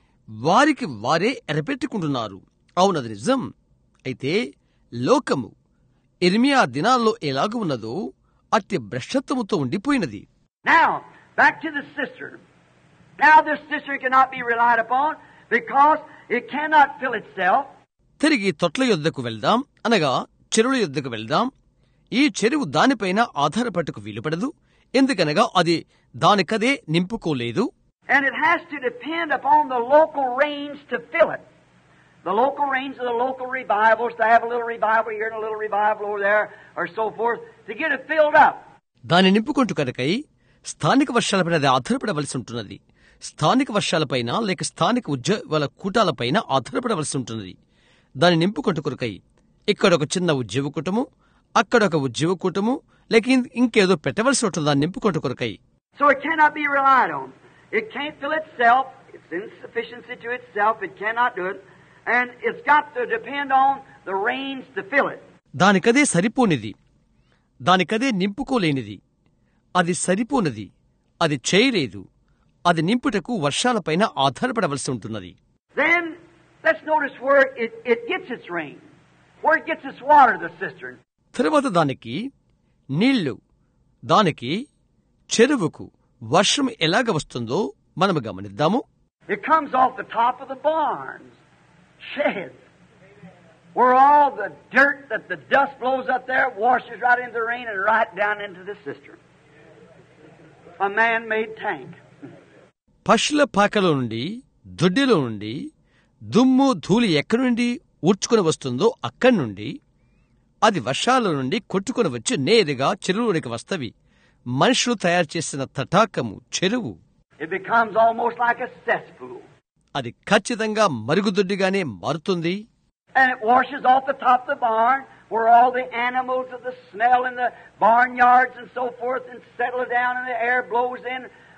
వారికి వారే ఎరపెట్టుకుంటున్నారు. అవునది నిజం. అయితే లోకము ఇర్మియా దినాల్లో ఎలాగ ఉన్నదో అట్టి భ్రష్టత్వముతో ఉండిపోయినది. Now, back to the cistern. Now this cistern cannot be relied upon because it cannot fill itself. తిరిగి తొట్ల యొద్దకు వెళ్దాం, అనగా చెరువుల యొద్దకు వెళ్దాం. ఈ చెరువు దానిపైన ఆధారపట్టుకు వీలుపడదు, ఎందుకనగా అది దానికదే నింపుకోలేదు. And it has to depend upon the local rains to fill it. The local rains of the local revivals, to have a little revival here and a little revival over there, or so forth, to get it filled up. దాని నింపుకొంటూ కనుకై స్థానిక వర్షాలపైన అది ఆధారపడవలసి ఉంటున్నది. స్థానిక వర్షాలపైన లేక స్థానిక ఉద్యోగాల కూటాలపైన ఆధారపడవలసి ఉంటున్నది. దాని నింపుకొంటూ కొరకై ఇక్కడ ఒక చిన్న ఉద్యోగ కూటము, అక్కడ ఒక ఉద్యోగ కూటము, లేక ఇంకేదో పెట్టవలసి ఉంటుంది దాన్ని నింపుకొంటూ కొరకై. So it cannot be relied on. It can't fill itself. It's insufficiency to itself. It cannot do it. And it's got to depend on the rains to fill it. దానికదే సరిపోనిది, దానికదే నింపుకోలేనిది, అది సరిపోనిది, అది చేయలేదు, అది నింపుటకు వర్షాలపైన ఆధారపడవలసి ఉంటున్నది. Then let's notice where it gets its rain, where it gets its water, the cistern. తరువాత దానికి నీళ్లు, దానికి చెరువుకు వర్షం ఎలాగ వస్తుందో మనము గమనిద్దాము. It comes off the top of the barns, sheds, where all the dirt that the dust blows up there washes right into the rain and right down into the cistern. A man-made tank. పశుల పాకలో నుండి, దొడ్డిలో నుండి దుమ్ము ధూళి ఎక్కడి నుండి ఊడ్చుకుని వస్తుందో అక్కడి నుండి అది వర్షాల నుండి కొట్టుకుని వచ్చి నేరుగా చెరువులోనికి వస్తవి. మనుషులు తయారు చేసిన తటాకము చెరువు. It becomes almost like a cesspool. అది ఖచ్చితంగా మరుగుదొడ్డిగానే మారుతుంది. And it washes off the top of the barn, where all the animals of the smell in the barnyards and so forth, and settle down, and the air blows in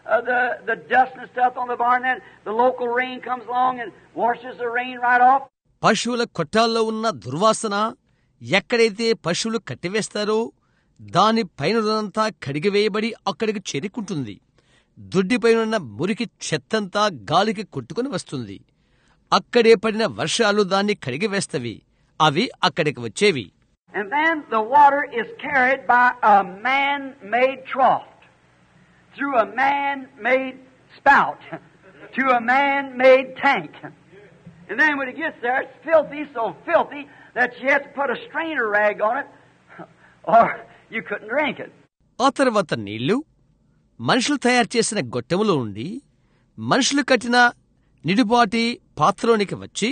the dust and stuff on the barn. Then the local rain comes along and washes the rain right off. పశువుల కొట్టాల్లో ఉన్న దుర్వాసన ఎక్కడైతే పశువులు కట్టివేస్తారో దాని పైనంతా కడిగివేయబడి అక్కడికి చేరుకుంటుంది. దొడ్డిపైనున్న మురికి చెత్తంతా గాలికి కొట్టుకుని వస్తుంది. అక్కడే పడిన వర్షాలు దాన్ని కడిగివేస్తవి. అవి అక్కడికి వచ్చేవి. And then the water is carried by a man-made trough, through a man-made spout, to a man-made tank. And then when it gets there, it's filthy, so filthy that you have to put a strainer rag on it, or you couldn't drink it. ఆ తర్వాత నీళ్లు మనుషులు తయారు చేసిన గొట్టెములో ఉండి మనుషులు కట్టిన నిడుబాటి పాత్రలోనికి వచ్చి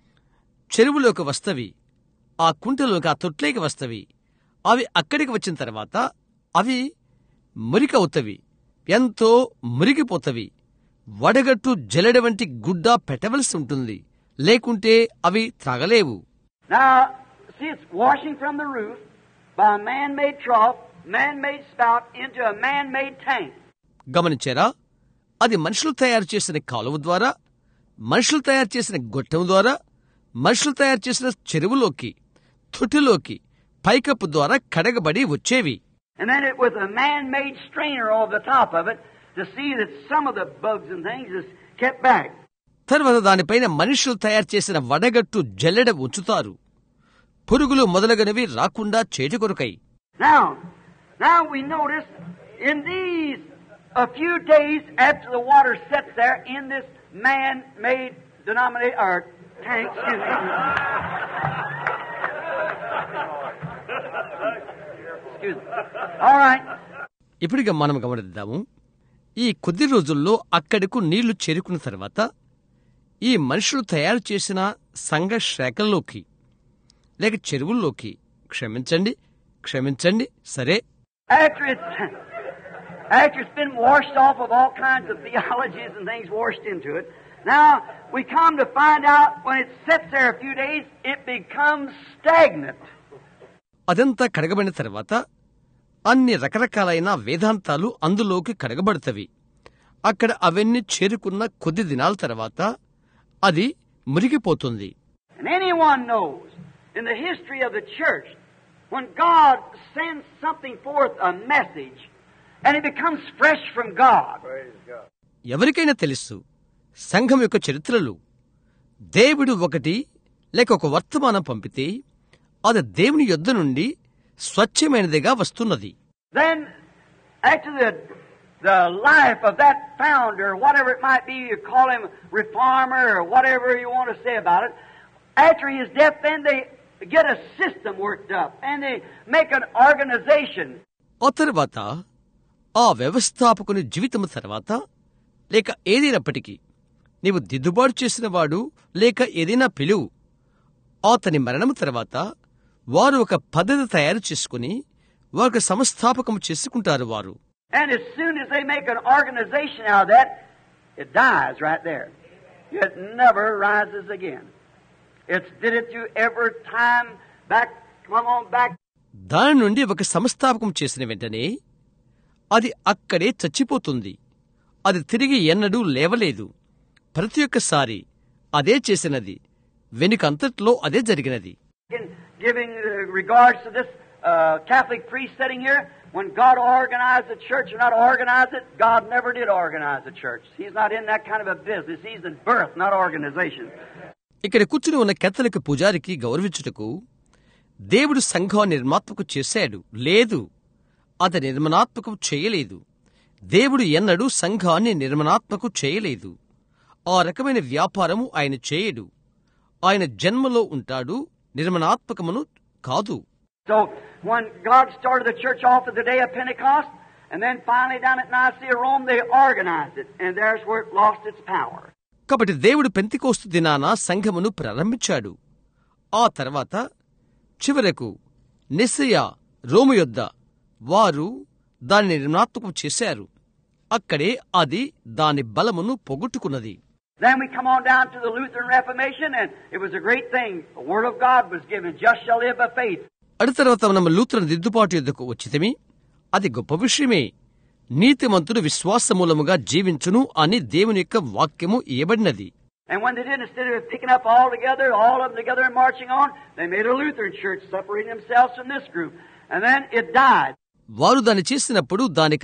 చెరువులోకి వస్తవి. ఆ కుంటలోకి, ఆ తొట్లేకి వస్తవి. అవి అక్కడికి వచ్చిన తర్వాత అవి మురికవుతవి, ఎంతో మురిగిపోతవి. వడగట్టు జల్లెడ వంటి గుడ్డ పెట్టవలసి ఉంటుంది, లేకుంటే అవి త్రాగలేవు. Now, see, it's washing from the roof by a man-made trough, man-made spout into a man-made tank. గమనించారా? అది మనుషులు తయారు చేసిన కాలువ ద్వారా, మనుషులు తయారు చేసిన గొట్టం ద్వారా, మనుషులు తయారు చేసిన చెరువులోకి, తొట్టిలోకి, పైకప్పు ద్వారా కడగబడి వచ్చేవి. And then it with a man-made strainer over the top of it to see that some of the bugs and things is kept back. తర్వాత దానిపైన మనుషులు తయారు చేసిన వడగట్టు జల్లెడ ఉంచుతారు, పురుగులు మొదలగునవి రాకుండా చేటుకొరకై. Now we notice in these a few days after the water sets there in this man-made denominator or tank. Excuse me. All right. ఇప్పుడిగా మనం గమనిద్దాము. ఈ కొద్ది రోజుల్లో అక్కడకు నీళ్లు చేరుకున్న తర్వాత ఈ మనుషులు తయారు చేసిన సంఘ శాఖల్లోకి లేక చెరువుల్లోకి. క్షమించండి సరే. After it's been washed off of all kinds of theologies and things washed into it, now we come to find out when it sits there a few days, it becomes stagnant. అదంతా కడగబడిన తర్వాత అన్ని రకరకాలైన వేదాంతాలు అందులోకి కడగబడతవి. అక్కడ అవన్నీ చేరుకున్న కొద్ది దినాల తర్వాత అది మురిగిపోతుంది. And anyone knows in the history of the church, when God sends something forth, a message, and it becomes fresh from God. ఎవరికైనా తెలుసు, సంఘం యొక్క చరిత్రలో దేవుడు ఒకటి లేక ఒక వర్తమానం పంపితే అది దేవుని యొద్ద నుండి స్వచ్ఛమైనదిగా వస్తున్నది. Then after the life of that founder, whatever it might be, you call him reformer or whatever you want to say about it, after his death, then they get a system worked up and they make an organization. ఆ తర్వాత ఆ వ్యవస్థాపకుని జీవితము తర్వాత లేక ఏదైనప్పటికీ నీవు దిద్దుబాటు చేసిన వాడు లేక ఏదైనా పిలువు, అతని మరణము తర్వాత వారు ఒక పద్ధతి తయారు చేసుకుని వారికి సంస్థాపకము చేసుకుంటారు వారు. And as soon as they make an organization out of that, it dies right there. It never rises again. It's did it through every time back, come on back. దాని నుండి ఒక సంస్థాపకం చేసిన వెంటనే అది అక్కడే చచ్చిపోతుంది. అది తిరిగి ఎన్నడూ లేవలేదు. ప్రతి ఒక్కసారి అదే చేసినది, వెనుకంతట్లో అదే జరిగినది. Giving regards to this Catholic priest sitting here, when God organized the church or not organized it, God never did organize the church. He's not in that kind of a business. He's in birth, not organization. ఇక్కడ కూర్చుని ఉన్న Catholic పూజారికి గౌరవించుటకు దేవుడు సంఘాన్ని నిర్మాత్మకు చేశాడు లేదు, అది నిర్మాణాత్మకం చేయలేదు. దేవుడు ఎన్నడూ సంఘాన్ని నిర్మాణాత్మకు చేయలేదు. ఆ రకమైన వ్యాపారము ఆయన చేయడు. ఆయన జన్మలో ఉంటాడు, నిర్మాణాత్మకమును కాదు. So when God started the church off at the day of Pentecost, and then finally down at Nicaea, Rome, they organized it, and there's where it lost its power. కాబట్టి దేవుడు పెంతెకోస్తు దినాన సంఘమును ప్రారంభించాడు. ఆ తర్వాత చివరకు నిస్సయ రోము యొద్ద వారు దాన్ని నిర్మాణాత్మకం చేశారు. అక్కడే అది దాని బలమును పొగొట్టుకున్నది. Then we come on down to the Lutheran Reformation, and it was a great thing. The Word of God was given, just shall live by faith. అటు తర్వాత మనం లూథరన్ దిద్దుబాటు యొద్దకు వచ్చితమి. అది గొప్ప విషయమే. నీతిమంతుడు విశ్వాసమూలముగా జీవించును అని దేవుని యొక్క వాక్యము ఇయ్యబడినది. And when they did, instead of picking up all of them together and marching on, they made a Lutheran church, separating themselves from this group. And then it died. వారు దాన్ని చేసినప్పుడు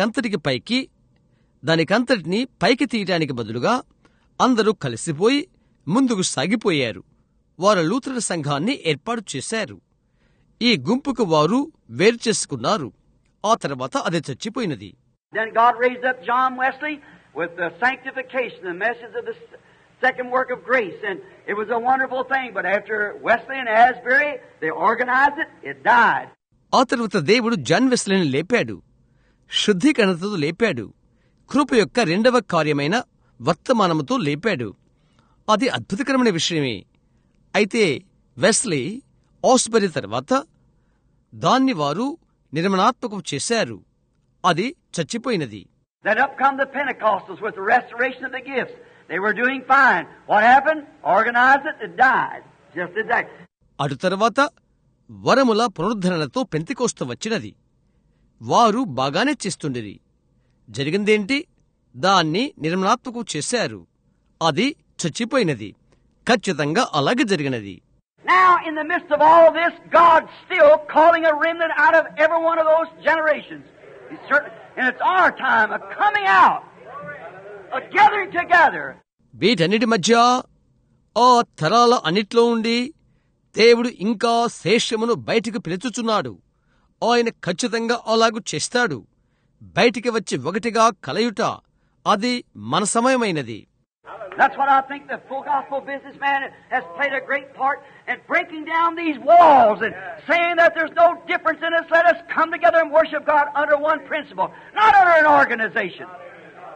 దానికంతటిని పైకి తీయటానికి బదులుగా అందరూ కలిసిపోయి ముందుకు సాగిపోయారు. వారు లూథరన్ సంఘాన్ని ఏర్పాటు చేశారు. ఈ గుంపుకు వారు వేరు చేసుకున్నారు. ఆ తర్వాత అది చచ్చిపోయినది. Then God raised up John Wesley with the sanctification, the message of the second work of grace, and it was a wonderful thing. But after Wesley and Asbury, they organized it, it died. ఆ తర్వాత దేవుడు John వెస్లీని లేపాడు, శుద్ధీకరణతో లేపాడు, కృప యొక్క రెండవ కార్యమైన వర్తమానముతో లేపాడు. అది అద్భుతకరమైన విషయమే. అయితే వెస్లీ, ఆస్బరీ తర్వాత దాన్ని వారు నిర్మాణాత్మకం చేశారు. అది చచ్చిపోయినది. Then up come the Pentecostals with the restoration of the gifts. They were doing fine. What happened? Organized it, it died. Just as that. అటు తర్వాత వరముల పునరుద్ధరణతో పెంతెకోస్తు వచ్చినది. వారు బాగానే చేస్తుండిరి. జరిగిందేంటి? దాన్ని నిర్మాణాత్మకం చేశారు. అది చచ్చిపోయినది. ఖచ్చితంగా అలాగే జరిగినది. Now, in the midst of all of this, God's still calling a remnant out of every one of those generations. And it's our time of coming out, of gathering together. వీటన్నిటి మధ్య ఆ తరాల అన్నిట్లో ఉండి దేవుడు ఇంకా శేషమును బయటికి పిలుచుచున్నాడు. ఆయన ఖచ్చితంగా అలాగూ చేస్తాడు. బయటికి వచ్చి ఒకటిగా కలయుట అది మన సమయమైనది. That's what I think the full gospel businessman has played a great part in breaking down these walls and saying that there's no difference in us. Let us come together and worship God under one principle, not under an organization.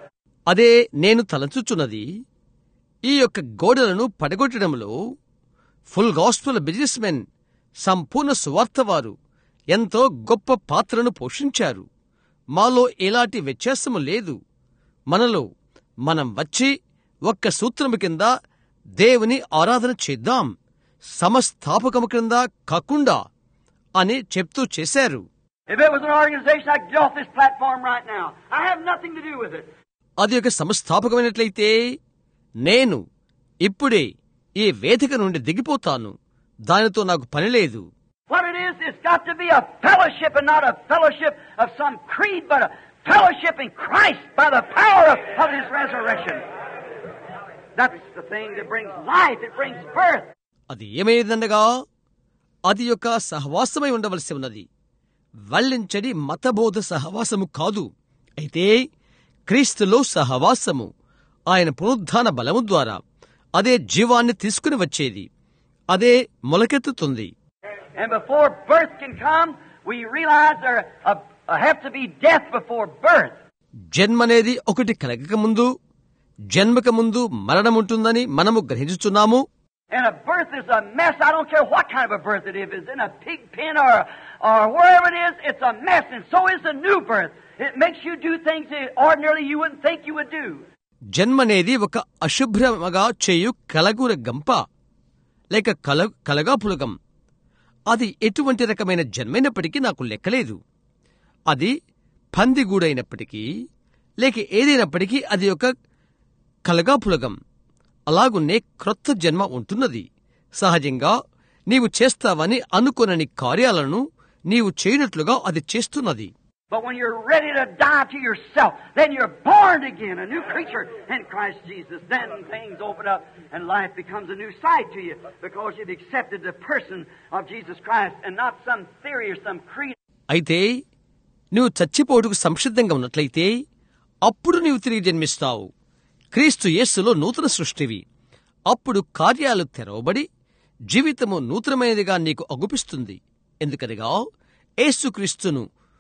అదే నేను తలంచుచున్నది. ఈ యొక్క గోడలను పడగొట్టడంలో full gospel business men, సంపూర్ణ సువార్తవారు ఎంతో గొప్ప పాత్రను పోషించారు. మాలో ఎలాంటి వ్యత్యాసము లేదు. మనలో మనం వచ్చి ఒక్క సూత్రము కింద దేవుని ఆరాధన చేద్దాం, సమస్థాపకము కింద కాకుండా అని చెప్తూ చేశారు. అది ఒక సంస్థాపకమైనట్లయితే నేను ఇప్పుడే ఈ వేదిక నుండి దిగిపోతాను. దానితో నాకు పని లేదు. What it is, it's got to be a fellowship and not a fellowship of some creed, but a fellowship in Christ by the power of His resurrection. That's the thing that brings life, it brings birth. అది ఏమైందనగా అది యొక్క సహవాసమై ఉండవలసి ఉన్నది. వల్లించడి మతబోధ సహవాసము కాదు. అయితే క్రీస్తులో సహవాసము, ఆయన పునరుద్ధాన బలము ద్వారా అదే జీవాన్ని తీసుకుని వచ్చేది, అదే మొలకెత్తుతుంది. And before birth can come, we realize there have to be death before birth. జన్మనేది ఒకటి కలగక ముందు, జన్మక ముందు మరణముంటుందని మనము గ్రహించుచున్నాము. And a birth is a mess. I don't care what kind of a birth it is. It's in a pig pen or wherever it is, it's a mess. And so is the new birth. It makes you do things that ordinarily you wouldn't think you would do. జన్మనేది ఒక అశుభ్రమగా చేయు కలగూర గంప లేక కలగా పులగం. అది ఎటువంటి రకమైన జన్మైనప్పటికీ నాకు లెక్కలేదు. అది పందిగూడైనప్పటికీ లేక ఏదైనప్పటికీ అది ఒక కలగా పులగం. అలాగున్నే క్రొత్త జన్మ ఉంటున్నది. సహజంగా నీవు చేస్తావని అనుకొనని కార్యాలను నీవు చేయనట్లుగా అది చేస్తున్నది. But when you're ready to die to yourself, then you're born again, a new creature in Christ Jesus. Then things open up and life becomes a new sight to you because you've accepted the person of Jesus Christ and not some theory or some creed. అయితే నువ్వు చచ్చిపోటుకు సంసిద్ధంగా ఉన్నట్లయితే అప్పుడు నీవు తిరిగి జన్మిస్తావు. క్రీస్తు యేసులో నూతన సృష్టివి. అప్పుడు కార్యాలు తెరవబడి జీవితము నూతనమైనదిగా నీకు అగుపిస్తుంది. ఎందుకనగా యేసుక్రీస్తును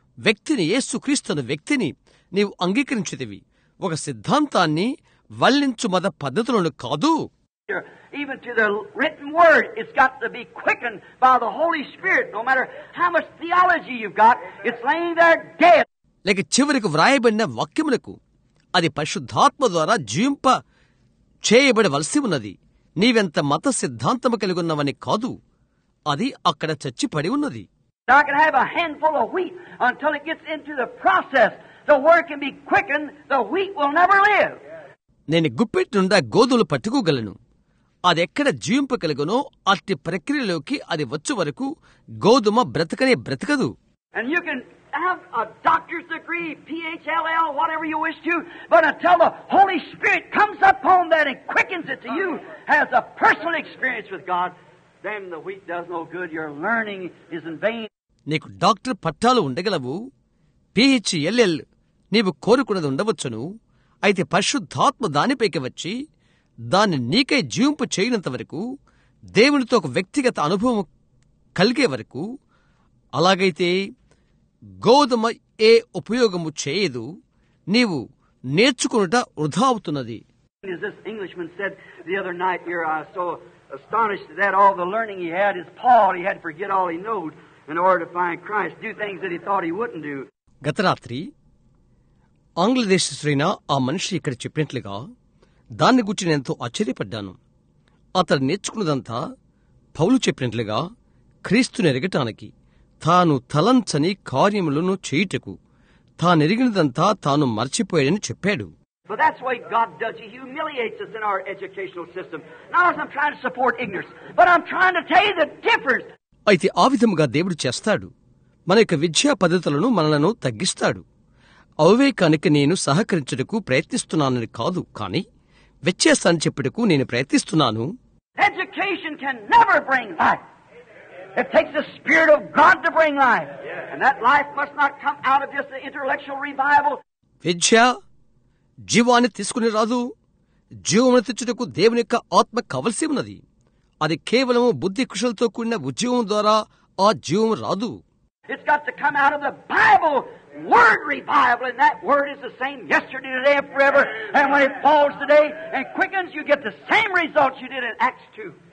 వ్యక్తిని నీవు అంగీకరించితివి. ఒక సిద్ధాంతాన్ని వల్లించు మత పద్ధతులను కాదు. Even to the written word, it's got to be quickened by the Holy Spirit. No matter how much theology you've got, it's laying there dead. లేక చివరికి వ్రాయబడిన వాక్యములకు అది పరిశుద్ధాత్మ ద్వారా జీవింప చేయబడవలసి ఉన్నది. నీవెంత మత సిద్ధాంతము కలిగి ఉన్నవని కాదు, అది అక్కడ చచ్చిపడి ఉన్నది. I can have a handful of wheat until it gets into the process. The word can be quickened, the wheat will never live. నేను గుప్పెట్టి నుండా గోధుమలు పట్టుకోగలను. అది ఎక్కడ జీవింపగలుగునో అట్టి ప్రక్రియలోకి అది వచ్చు వరకు గోధుమ బ్రతకదు. And you can have a doctor's degree, PhLL, whatever you wish to, but until the Holy Spirit comes upon that and quickens it to you, has a personal experience with God, then the wheat does no good. Your learning is in vain. నీకు doctor పట్టాలు ఉండగలవు, PhLL నీవు కోరుకున్నది ఉండవచ్చును. అయితే పరిశుద్ధాత్మ దానిపైకి వచ్చి దాన్ని నీకై జీవింపు చేయనంత వరకు, దేవునితో ఒక వ్యక్తిగత అనుభవం కలిగే వరకు, అలాగైతే గోధుమ ఏ ఉపయోగము చేయదు. నీవు నేర్చుకునుట వృధా అవుతున్నది. As this Englishman said the other night here, I was so astonished that all the learning he had is Paul. He had to forget all he knows in order to find Christ, do things that he thought he wouldn't do. గత రాత్రి ఆంగ్లదేశస్తుడైన ఆ మనిషి ఇక్కడ చెప్పినట్లుగా దాన్ని గురించి నేనెంతో ఆశ్చర్యపడ్డాను. అతడు నేర్చుకున్నదంతా పౌలు చెప్పినట్లుగా క్రీస్తుని ఎరగటానికి, తాను తలంచని కార్యములను చేయుటకు, తానెరిగినదంతా తాను మర్చిపోయాడని చెప్పాడు. But that's the way God does. He humiliates us in our educational system. Not as I'm trying to support ignorance, but I'm trying to tell you the difference. అయితే ఆ విధముగా దేవుడు చేస్తాడు. మన యొక్క విద్యా పద్ధతులను మనలను తగ్గిస్తాడు. అవివేకానికి నేను సహకరించుటకు ప్రయత్నిస్తున్నానని కాదు, కానీ వ్యత్యాసాన్ని చెప్పుటకు నేను ప్రయత్నిస్తున్నాను. Education can never bring life. It takes the Spirit of God to bring life. And that life must not come out of just the intellectual revival. విద్య జీవాన్ని తీసుకుని రాదు. జీవమును తెచ్చుటకు దేవుని యొక్క ఆత్మ కావలసి ఉన్నది. అది కేవలము బుద్ధి కుశలతో కూడిన ఉద్యోగం ద్వారా ఆ జీవం రాదు. It's got to come out of the Bible word revival, and that word is the same yesterday, today, and forever. And when it falls today and quickens, you get the same results you did in Acts 2.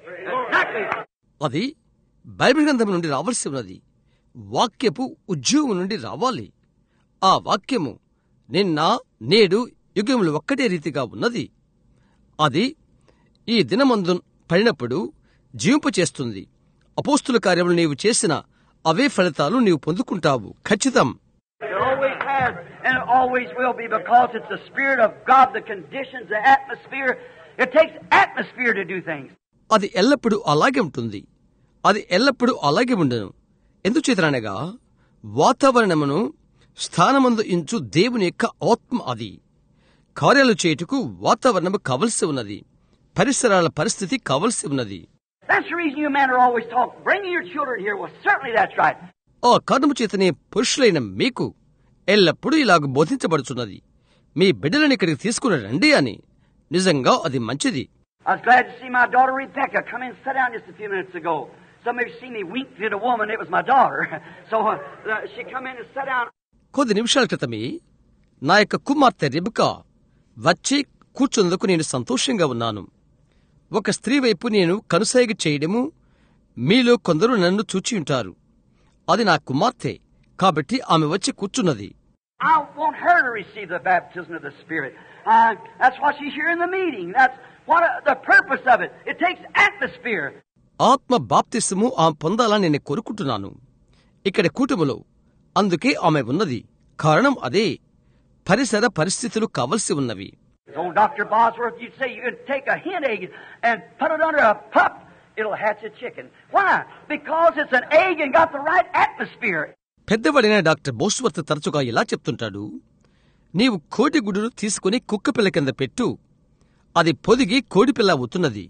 Exactly. అది Bible గ్రంథం నుండి రావాల్సి ఉన్నది. వాక్యపు ఉద్యోగం నుండి రావాలి. ఆ వాక్యము నిన్న నేడు యుగములు ఒక్కటే రీతిగా ఉన్నది. అది ఈ దినమందు పడినప్పుడు జీవింపచేస్తుంది. అపోస్తుల కార్యములు నీవు చేసిన అవే ఫలితాలు నీవు పొందుకుంటావు. ఖచ్చితం. It always has, and it always will be, because it's the Spirit of God that conditions the atmosphere. It takes atmosphere to do things. అది ఎల్లప్పుడూ అలాగే ఉంటుంది. అది ఎల్లప్పుడూ అలాగే ఉండను. ఎందుచేతనగా వాతావరణమును స్థానమందు ఇంచు దేవుని యొక్క ఆత్మ. అది కార్యాలు చేయుటకు వాతావరణము కావలసి ఉన్నది. పరిసరాల పరిస్థితి కావలసి ఉన్నది. That's the reason you men are always talking. Bringing your children here. Well, certainly that's right. ఆ కారణము చేతనే పురుషులైన మీకు ఎల్లప్పుడూ ఇలాగ బోధించబడుచున్నది. మీ బిడ్డలను ఇక్కడికి తీసుకుని రండి అని. నిజంగా అది మంచిది. I was glad to see my daughter Rebecca come in and sit down just a few minutes ago. Some of you see me wink at a woman. It was my daughter. So she come in and sat down. కొద్ది నిమిషాల క్రితమే నా యొక్క కుమార్తె Rebecca వచ్చి కూర్చున్నందుకు నేను సంతోషంగా ఉన్నాను. ఒక స్త్రీ వైపు నేను కనుసైగ చేయడము మీలో కొందరు నన్ను చూచియుంటారు. అది నా కుమార్తె కాబట్టి ఆమె వచ్చి కూర్చున్నది. I want her to receive the baptism of the Spirit. That's why she's here in the meeting. That's what the purpose of it. It takes atmosphere. ఆత్మ బాప్తిస్మము ఆమె పొందాలని నేను కోరుకుంటున్నాను ఇక్కడ కూటములో. అందుకే ఆమె ఉన్నది. కారణం అదే. పరిసర పరిస్థితులు కావలసి ఉన్నవి. Old Dr. Bosworth, you'd say you could take a hen egg and put it under a pup. It'll hatch a chicken. Why? Because it's an egg and got the right atmosphere. పెద్దవాడైన doctor Bosworth తరచుగా ఇలా చెప్తుంటాడు, నీవు కోడిగుడ్డును తీసుకుని కుక్కపిల్ల కింద పెట్టు, అది పొదిగి కోడిపిల్ల అవుతున్నది.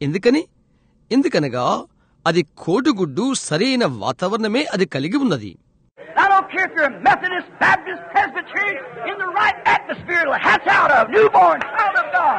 ఎందుకనగా అది కోడిగుడ్డు సరైన వాతావరణమే అది కలిగి ఉన్నది. I don't care if you're a Methodist, Baptist, Presbyterian, in the right atmosphere it'll hatch out of newborn child of God.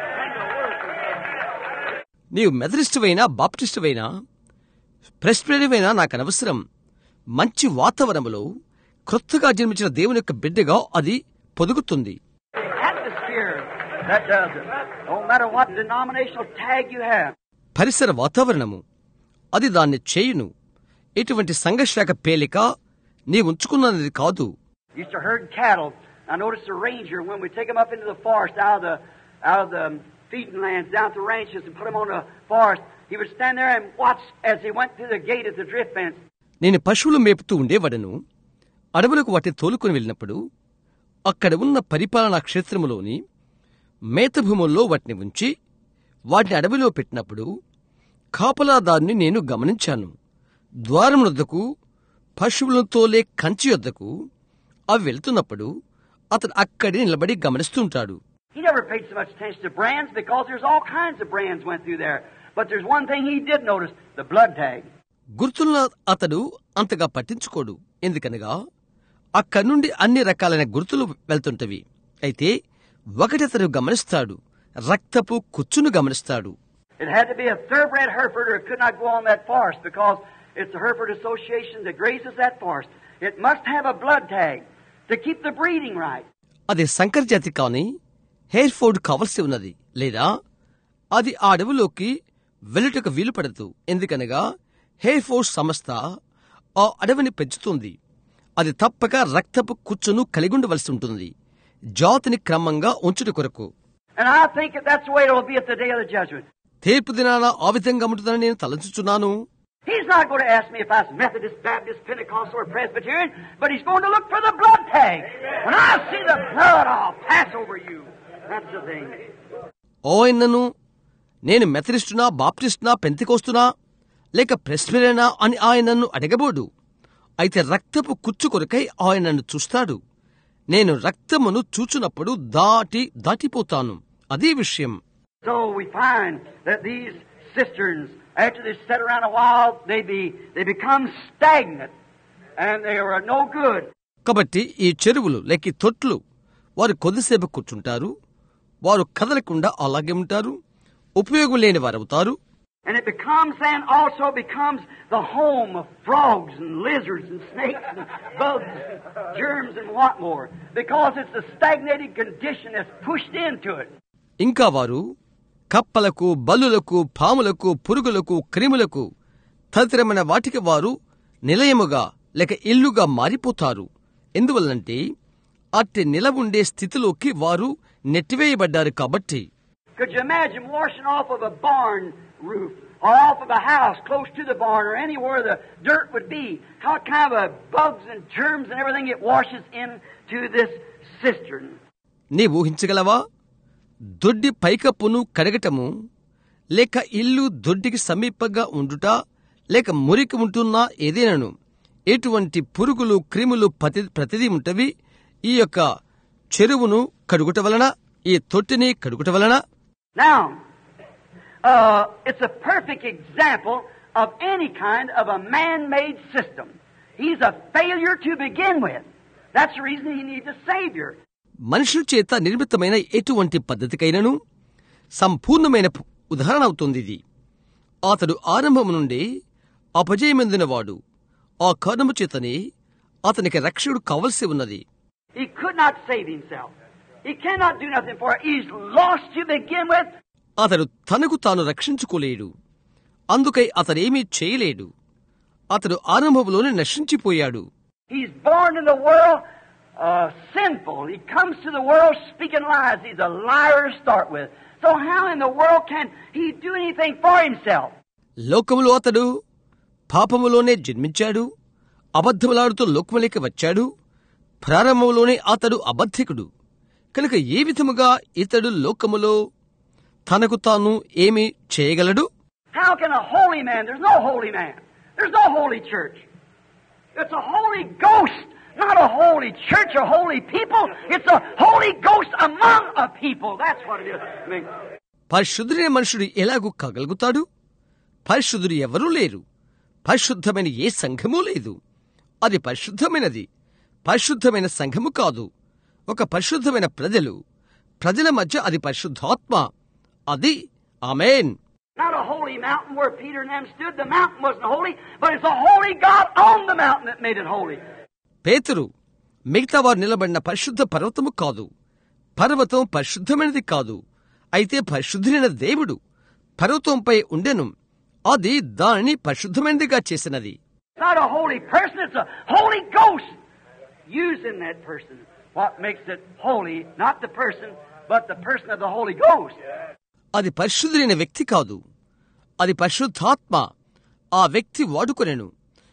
నీవు మెథడిస్టువైనా బాప్టిస్టువైనా ప్రెస్బిటేరియమైనా నాకు అనవసరం. మంచి వాతావరణంలో కొత్తగా జన్మించిన దేవుని యొక్క బిడ్డగా అది పొదుగుతుంది. Atmosphere that does it. No matter what denominational tag you have. పరిసర వాతావరణము అది దాన్ని చేయును. ఎటువంటి సంఘశాఖ పేలిక నీ ఉంచుకున్నది కాదు. Used to herd cattle. I noticed a ranger when we take them up into the forest out of the feeding lands down to the ranches and put them on the forest. He would stand there and watch as he went through the gate of the drift fence. నేను పశువులు మేపుతూ ఉండేవాడను. అడవులకు వాటిని తోలుకొని వెళ్ళినప్పుడు అక్కడ ఉన్న పరిపాలనా క్షేత్రములోని మేతభూముల్లో వాటిని ఉంచి వాటిని అడవిలో పెట్టినప్పుడు కాపలాదారుని నేను గమనించాను. ద్వారమునొద్దకు పశువులను తోలే కంచి యొద్దకు అవి వెళ్తున్నప్పుడు అతడు అక్కడే నిలబడి గమనిస్తుంటాడు. He never paid so much attention to brands because there's all kinds of brands went through there. But there's one thing he did notice, the blood tag. గుర్తులను అతడు అంతగా పట్టించుకోడు. ఎందుకనగా అక్కడి నుండి అన్ని రకాలైన గుర్తులు వెళ్తుంటవి. అయితే ఒకటి అతడు గమనిస్తాడు, రక్తపు కుచ్చును గమనిస్తాడు. It had to be a thoroughbred Hereford or it could not go on that forest because it's the Hereford Association that grazes that forest. It must have a blood tag to keep the breeding right. అది సంకర జాతి కాని హెయిర్ఫోర్డ్ కావలసి ఉన్నది, లేదా అది ఆ అడవిలోకి వెళ్ళుటకు వీలు పడదు. ఎందుకనగా హెయిర్ఫోర్డ్ సంస్థ ఆ అడవిని పెంచుతుంది. అది తప్పక రక్తపు కుచ్చును కలిగి ఉండవలసి ఉంటుంది జాతిని క్రమంగా ఉంచుట కొరకు. And I think that's the way it will be at the day of the judgment. తీర్పు దినాన ఆ విధంగా ఉంటుందని నేను తలంచుచున్నాను. He's not going to ask me if I was Methodist, Baptist, Pentecostal, or Presbyterian, but he's going to look for the blood tag. When I see the blood, I'll pass over you. That's the thing. ఆయనను నేను మెథడిస్టునా, బాప్టిస్టునా, పెంతెకోస్తునా లేక ప్రెస్బిటేరియనా అని ఆయనను అడగబోడు. అయితే రక్తపు కుచ్చు కొరకై ఆయనను చూస్తాడు. నేను రక్తమును చూచున్నప్పుడు దాటిపోతాను. అదే విషయం. So we find that these cisterns, after they sit around a while, they become stagnant and they are no good. కాబట్టి ఈ చెరువులు లేక ఈ తొట్లు వారు కొద్దిసేపు కూర్చుంటారు, వారు కదలకుండా అలాగే ఉంటారు, ఉపయోగం లేని వారవుతారు. And it also becomes the home of frogs and lizards and snakes and bugs, germs and what more, because it's the stagnated condition that's pushed into it. ఇంకా వారు కప్పలకు, బల్లులకు, పాములకు, పురుగులకు, క్రిములకు తదితరమైన వాటికి వారు నిలయముగా లేక ఇల్లుగా మారిపోతారు. ఎందువల్లంటే అట్టి నిలవుండే స్థితిలోకి వారు నెట్టివేయబడ్డారు కాబట్టి. Could you imagine washing off of a barn roof or off of a house close to the barn or anywhere the dirt would be? How kind of bugs and germs and everything it washes into this cistern. నీ ఊహించగలవా? దొడ్డి పైకప్పును కడగటము, లేక ఇల్లు దొడ్డికి సమీపంగా ఉండుట, లేక మురికి ఉంటున్న ఏదేనను ఎటువంటి పురుగులు, క్రిములు ప్రతిదీ ఉంటవి ఈ యొక్క చెరువును కడుగుట వలన, ఈ తొట్టిని కడుగుట వలన. Now, it's a perfect example of any kind of a man-made system. He's a failure to begin with. That's the reason he needs a savior. మనుషుల చేత నిర్మితమైన ఎటువంటి పద్ధతికైనను సంపూర్ణమైన ఉదాహరణ అవుతుంది ఇది. అతడు ఆరంభం నుండి అపజయమందినవాడు. ఆ కారణము చేతనే అతనికి రక్షకుడు కావలసి ఉన్నది. He could not save himself. He cannot do nothing for it. He's lost to begin with. అతడు తనకు తాను రక్షించుకోలేడు. అందుకై అతడేమీ చేయలేడు. అతడు ఆరంభంలోనే నశించిపోయాడు. He's born in the world sinful. He comes to the world speaking lies. He's a liar to start with. So how in the world can he do anything for himself? లోకములో అతడు పాపములోనే జన్మించాడు. అబద్ధములాడుతూ లోకములోకి వచ్చాడు. ప్రారంభంలోనే అతడు అబద్ధికుడు. కనుక ఏ విధముగా ఇతడు లోకములో తనకు తాను ఏమి చేయగలడు? How can a holy man? There's no holy man. There's no holy church. It's a Holy Ghost, not a holy church or holy people. It's a Holy Ghost among a people. That's what it is. పరిశుద్ధుడైన మనుషుడు ఎలాగూ కాగలుగుతాడు? పరిశుద్ధుడు ఎవరూ లేరు. పరిశుద్ధమైన ఏ సంఘమూ లేదు. అది పరిశుద్ధమైనది. పరిశుద్ధమైన సంఘము కాదు. ఒక పరిశుద్ధమైన ప్రజల మధ్య అది పరిశుద్ధాత్మ. అది ఆమేన్. Not a holy mountain where Peter and them stood. The mountain wasn't holy, but it's a holy God on the mountain that made it holy. పేతురు మిగతా వారు నిలబడిన పరిశుద్ధ పర్వతము కాదు. పర్వతం పరిశుద్ధమైనది కాదు. అయితే పరిశుద్ధుడైన దేవుడు పర్వతంపై ఉండెను. అది దానిని పరిశుద్ధమైనదిగా చేసినది. Not a holy person, it's a Holy Ghost using that person. What makes it holy, not the person, but the person of the Holy Ghost. అది పరిశుద్ధుడైన వ్యక్తి కాదు. అది పరిశుద్ధాత్మ. ఆ వ్యక్తి వాడుకొనెను.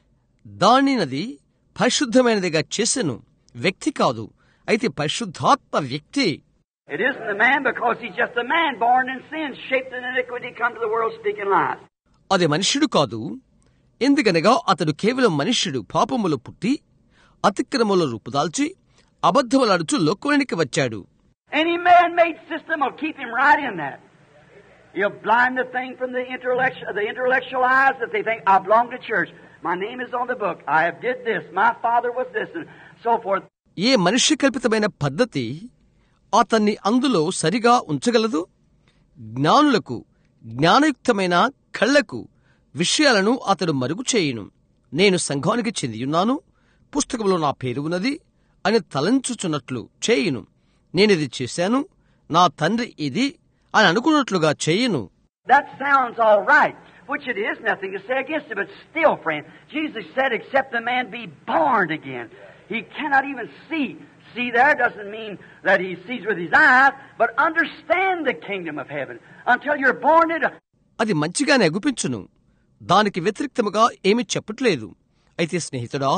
దానినది పరిశుద్ధమైనదిగా చేసెను. వ్యక్తి కాదు. అయితే పరిశుద్ధాత్మ వ్యక్తి. It isn't the man because he's just a man born in sin, shaped in iniquity, come to the world speaking lies. అది మనుష్యుడు కాదు. ఎందుకనగా అతడు కేవలం మనుష్యుడు, పాపములో పుట్టి అతిక్రమంలో రూపుదాల్చి అబద్ధములాడుచు లోకానికి వచ్చాడు. Any man-made system will keep him right in that. He'll blind the thing from the intellectual eyes that they think, I belong to church. My name is on the book. I have did this. My father was this, and so forth. ఏ మనుష్య కల్పితమైన పద్ధతి అతన్ని అందులో సరిగా ఉంచగలదు? జ్ఞానులకు, జ్ఞానయుక్తమైన కళ్లకు విషయాలను అతడు మరుగు చేయును. నేను సంఘానికి చెందియున్నాను, పుస్తకంలో నా పేరు ఉన్నది అని తలంచుచున్నట్లు చేయును. నేనిది చేశాను, నా తండ్రి ఇది అని అనుకున్నట్లుగా చేయును. That sounds all right, which it is nothing to say against it, but still, friend, Jesus said, except a man be born again. He cannot even see. See there doesn't mean that he sees with his eyes, but understand the kingdom of heaven. Until you're born in a... అది మంచిగానే అగుపించును. దానికి వ్యతిరేక్తముగా ఏమీ చెప్పట్లేదు. అయితే స్నేహితుడా,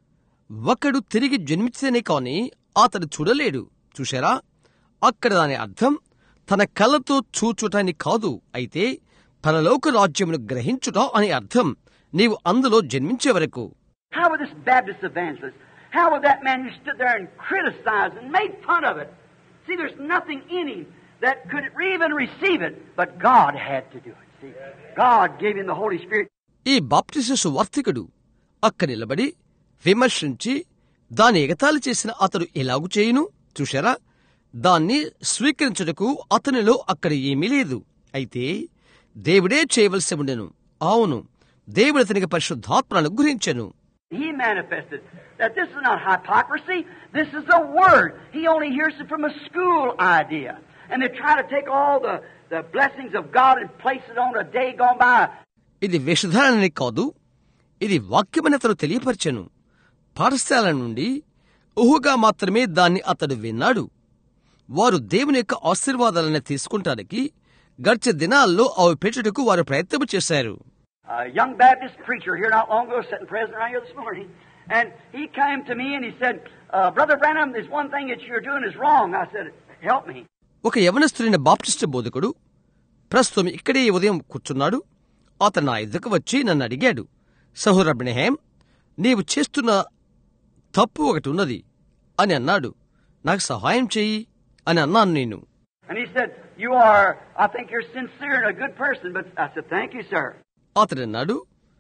ఒకడు తిరిగి జన్మించేనే కాని అతడు చూడలేడు. చూశారా? అక్కడ దాని అర్థం తన కళ్ళతో చూచుటని కాదు, అయితే పరలోక రాజ్యమును గ్రహించుట అని అర్థం. నీవు అందులో జన్మించే వరకు. How would this Baptist evangelist, how would that man who stood there and criticized and made fun of it? See, there's nothing in him that could even receive it, but God had to do it. See, God gave him the Holy Spirit. ఈ Baptist సువార్తికుడు అక్కడ నిలబడి విమర్శించి దాని ఎగతాళి చేసిన అతడు ఎలాగు చేయును? చూశారా? దాన్ని స్వీకరించుటకు అతనిలో అక్కడ ఏమీ లేదు. అయితే దేవుడే చేయవలసి ఉండెను. అవును, దేవుడు అతనికి పరిశుద్ధాత్మను అనుగ్రహించెను. He manifested that this is not hypocrisy, this is a word. He only hears it from a school idea. And they try to take all the the blessings of God and place it on a day gone by. ఇది వేషధారణని కాదు, ఇది వాక్యమని అతను తెలియపరచెను. పాఠశాల నుండి ఊహగా మాత్రమే దాన్ని అతడు విన్నాడు. వారు దేవుని యొక్క ఆశీర్వాదాలను తీసుకుంటానికి గడిచే దినాల్లో అవి పెట్టుటకు వారు ప్రయత్నం చేశారు. A young Baptist preacher here not long ago, sitting present right here this morning, and he came to me and he said, Brother Branham, there's one thing that you're doing is wrong. I said, help me. ఒక యవనస్తుడైన Baptist బోధకుడు ప్రస్తుతం ఇక్కడే ఉదయం కూర్చున్నాడు. అతను నా ఎదుకు వచ్చి నన్ను అడిగాడు, సహోదర బ్రహ్మం, నీవు చేస్తున్న తప్పు ఒకటి ఉన్నది అని అన్నాడు. నాకు సహాయం చెయ్యి అని అన్నాను నేను. And he said, you are, I think you're sincere and a good person, but I said, thank you, sir. అతడు అన్నాడు,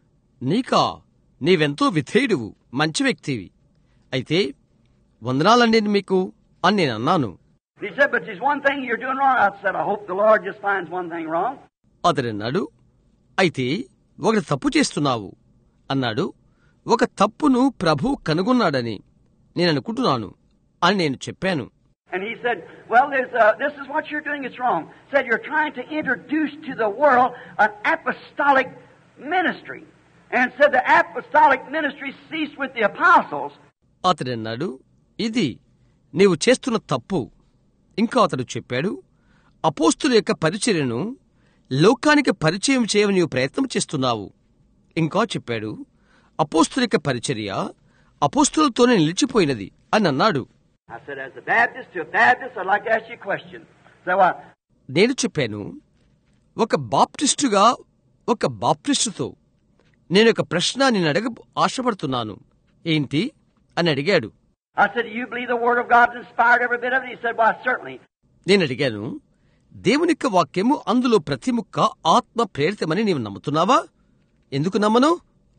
నీవెంతో విధేయుడువు, మంచి వ్యక్తివి, అయితే వందనాలండి మీకు అని నేను అన్నాను. He said, but there's one thing you're doing wrong. I said, I hope the Lord just finds one thing wrong. అతడు అన్నాడు, అయితే ఒకటి తప్పు చేస్తున్నావు అన్నాడు. ఒక తప్పును ప్రభు కనుగొన్నాడని నేను అనుకుంటున్నాను అని నేను చెప్పాను. And he said, well, this is what you're doing, it's wrong. He said, you're trying to introduce to the world an apostolic ministry. And said the apostolic ministry ceased with the apostles. అతడు అన్నాడు, ఇది నీవు చేస్తున్న తప్పు. ఇంకా అతడు చెప్పాడు, అపోస్తుల యొక్క పరిచర్యను లోకానికి పరిచయం చేయని నీవు ప్రయత్నం చేస్తున్నావు. ఇంకా చెప్పాడు, అపోస్తుల యొక్క పరిచర్య అపోస్తులతోనే నిలిచిపోయినది అని అన్నాడు. I said, as a Baptist to a Baptist, I'd like to ask you a question. So what? నేను చెప్పాను, ఒక బాప్టిస్టుగా ఒక బాప్టిస్టుతో నేను ఒక ప్రశ్న నేను అడగ ఆశపడుతున్నాను. ఏంటి అని అడిగాడు. I said, do you believe the word of God's inspired every bit of it? He said, well, certainly. నేను అడిగాను, దేవుని యొక్క వాక్యము అందులో ప్రతి ముక్క ఆత్మ ప్రేరితమని నీవు నమ్ముతున్నావా? ఎందుకు నమ్మను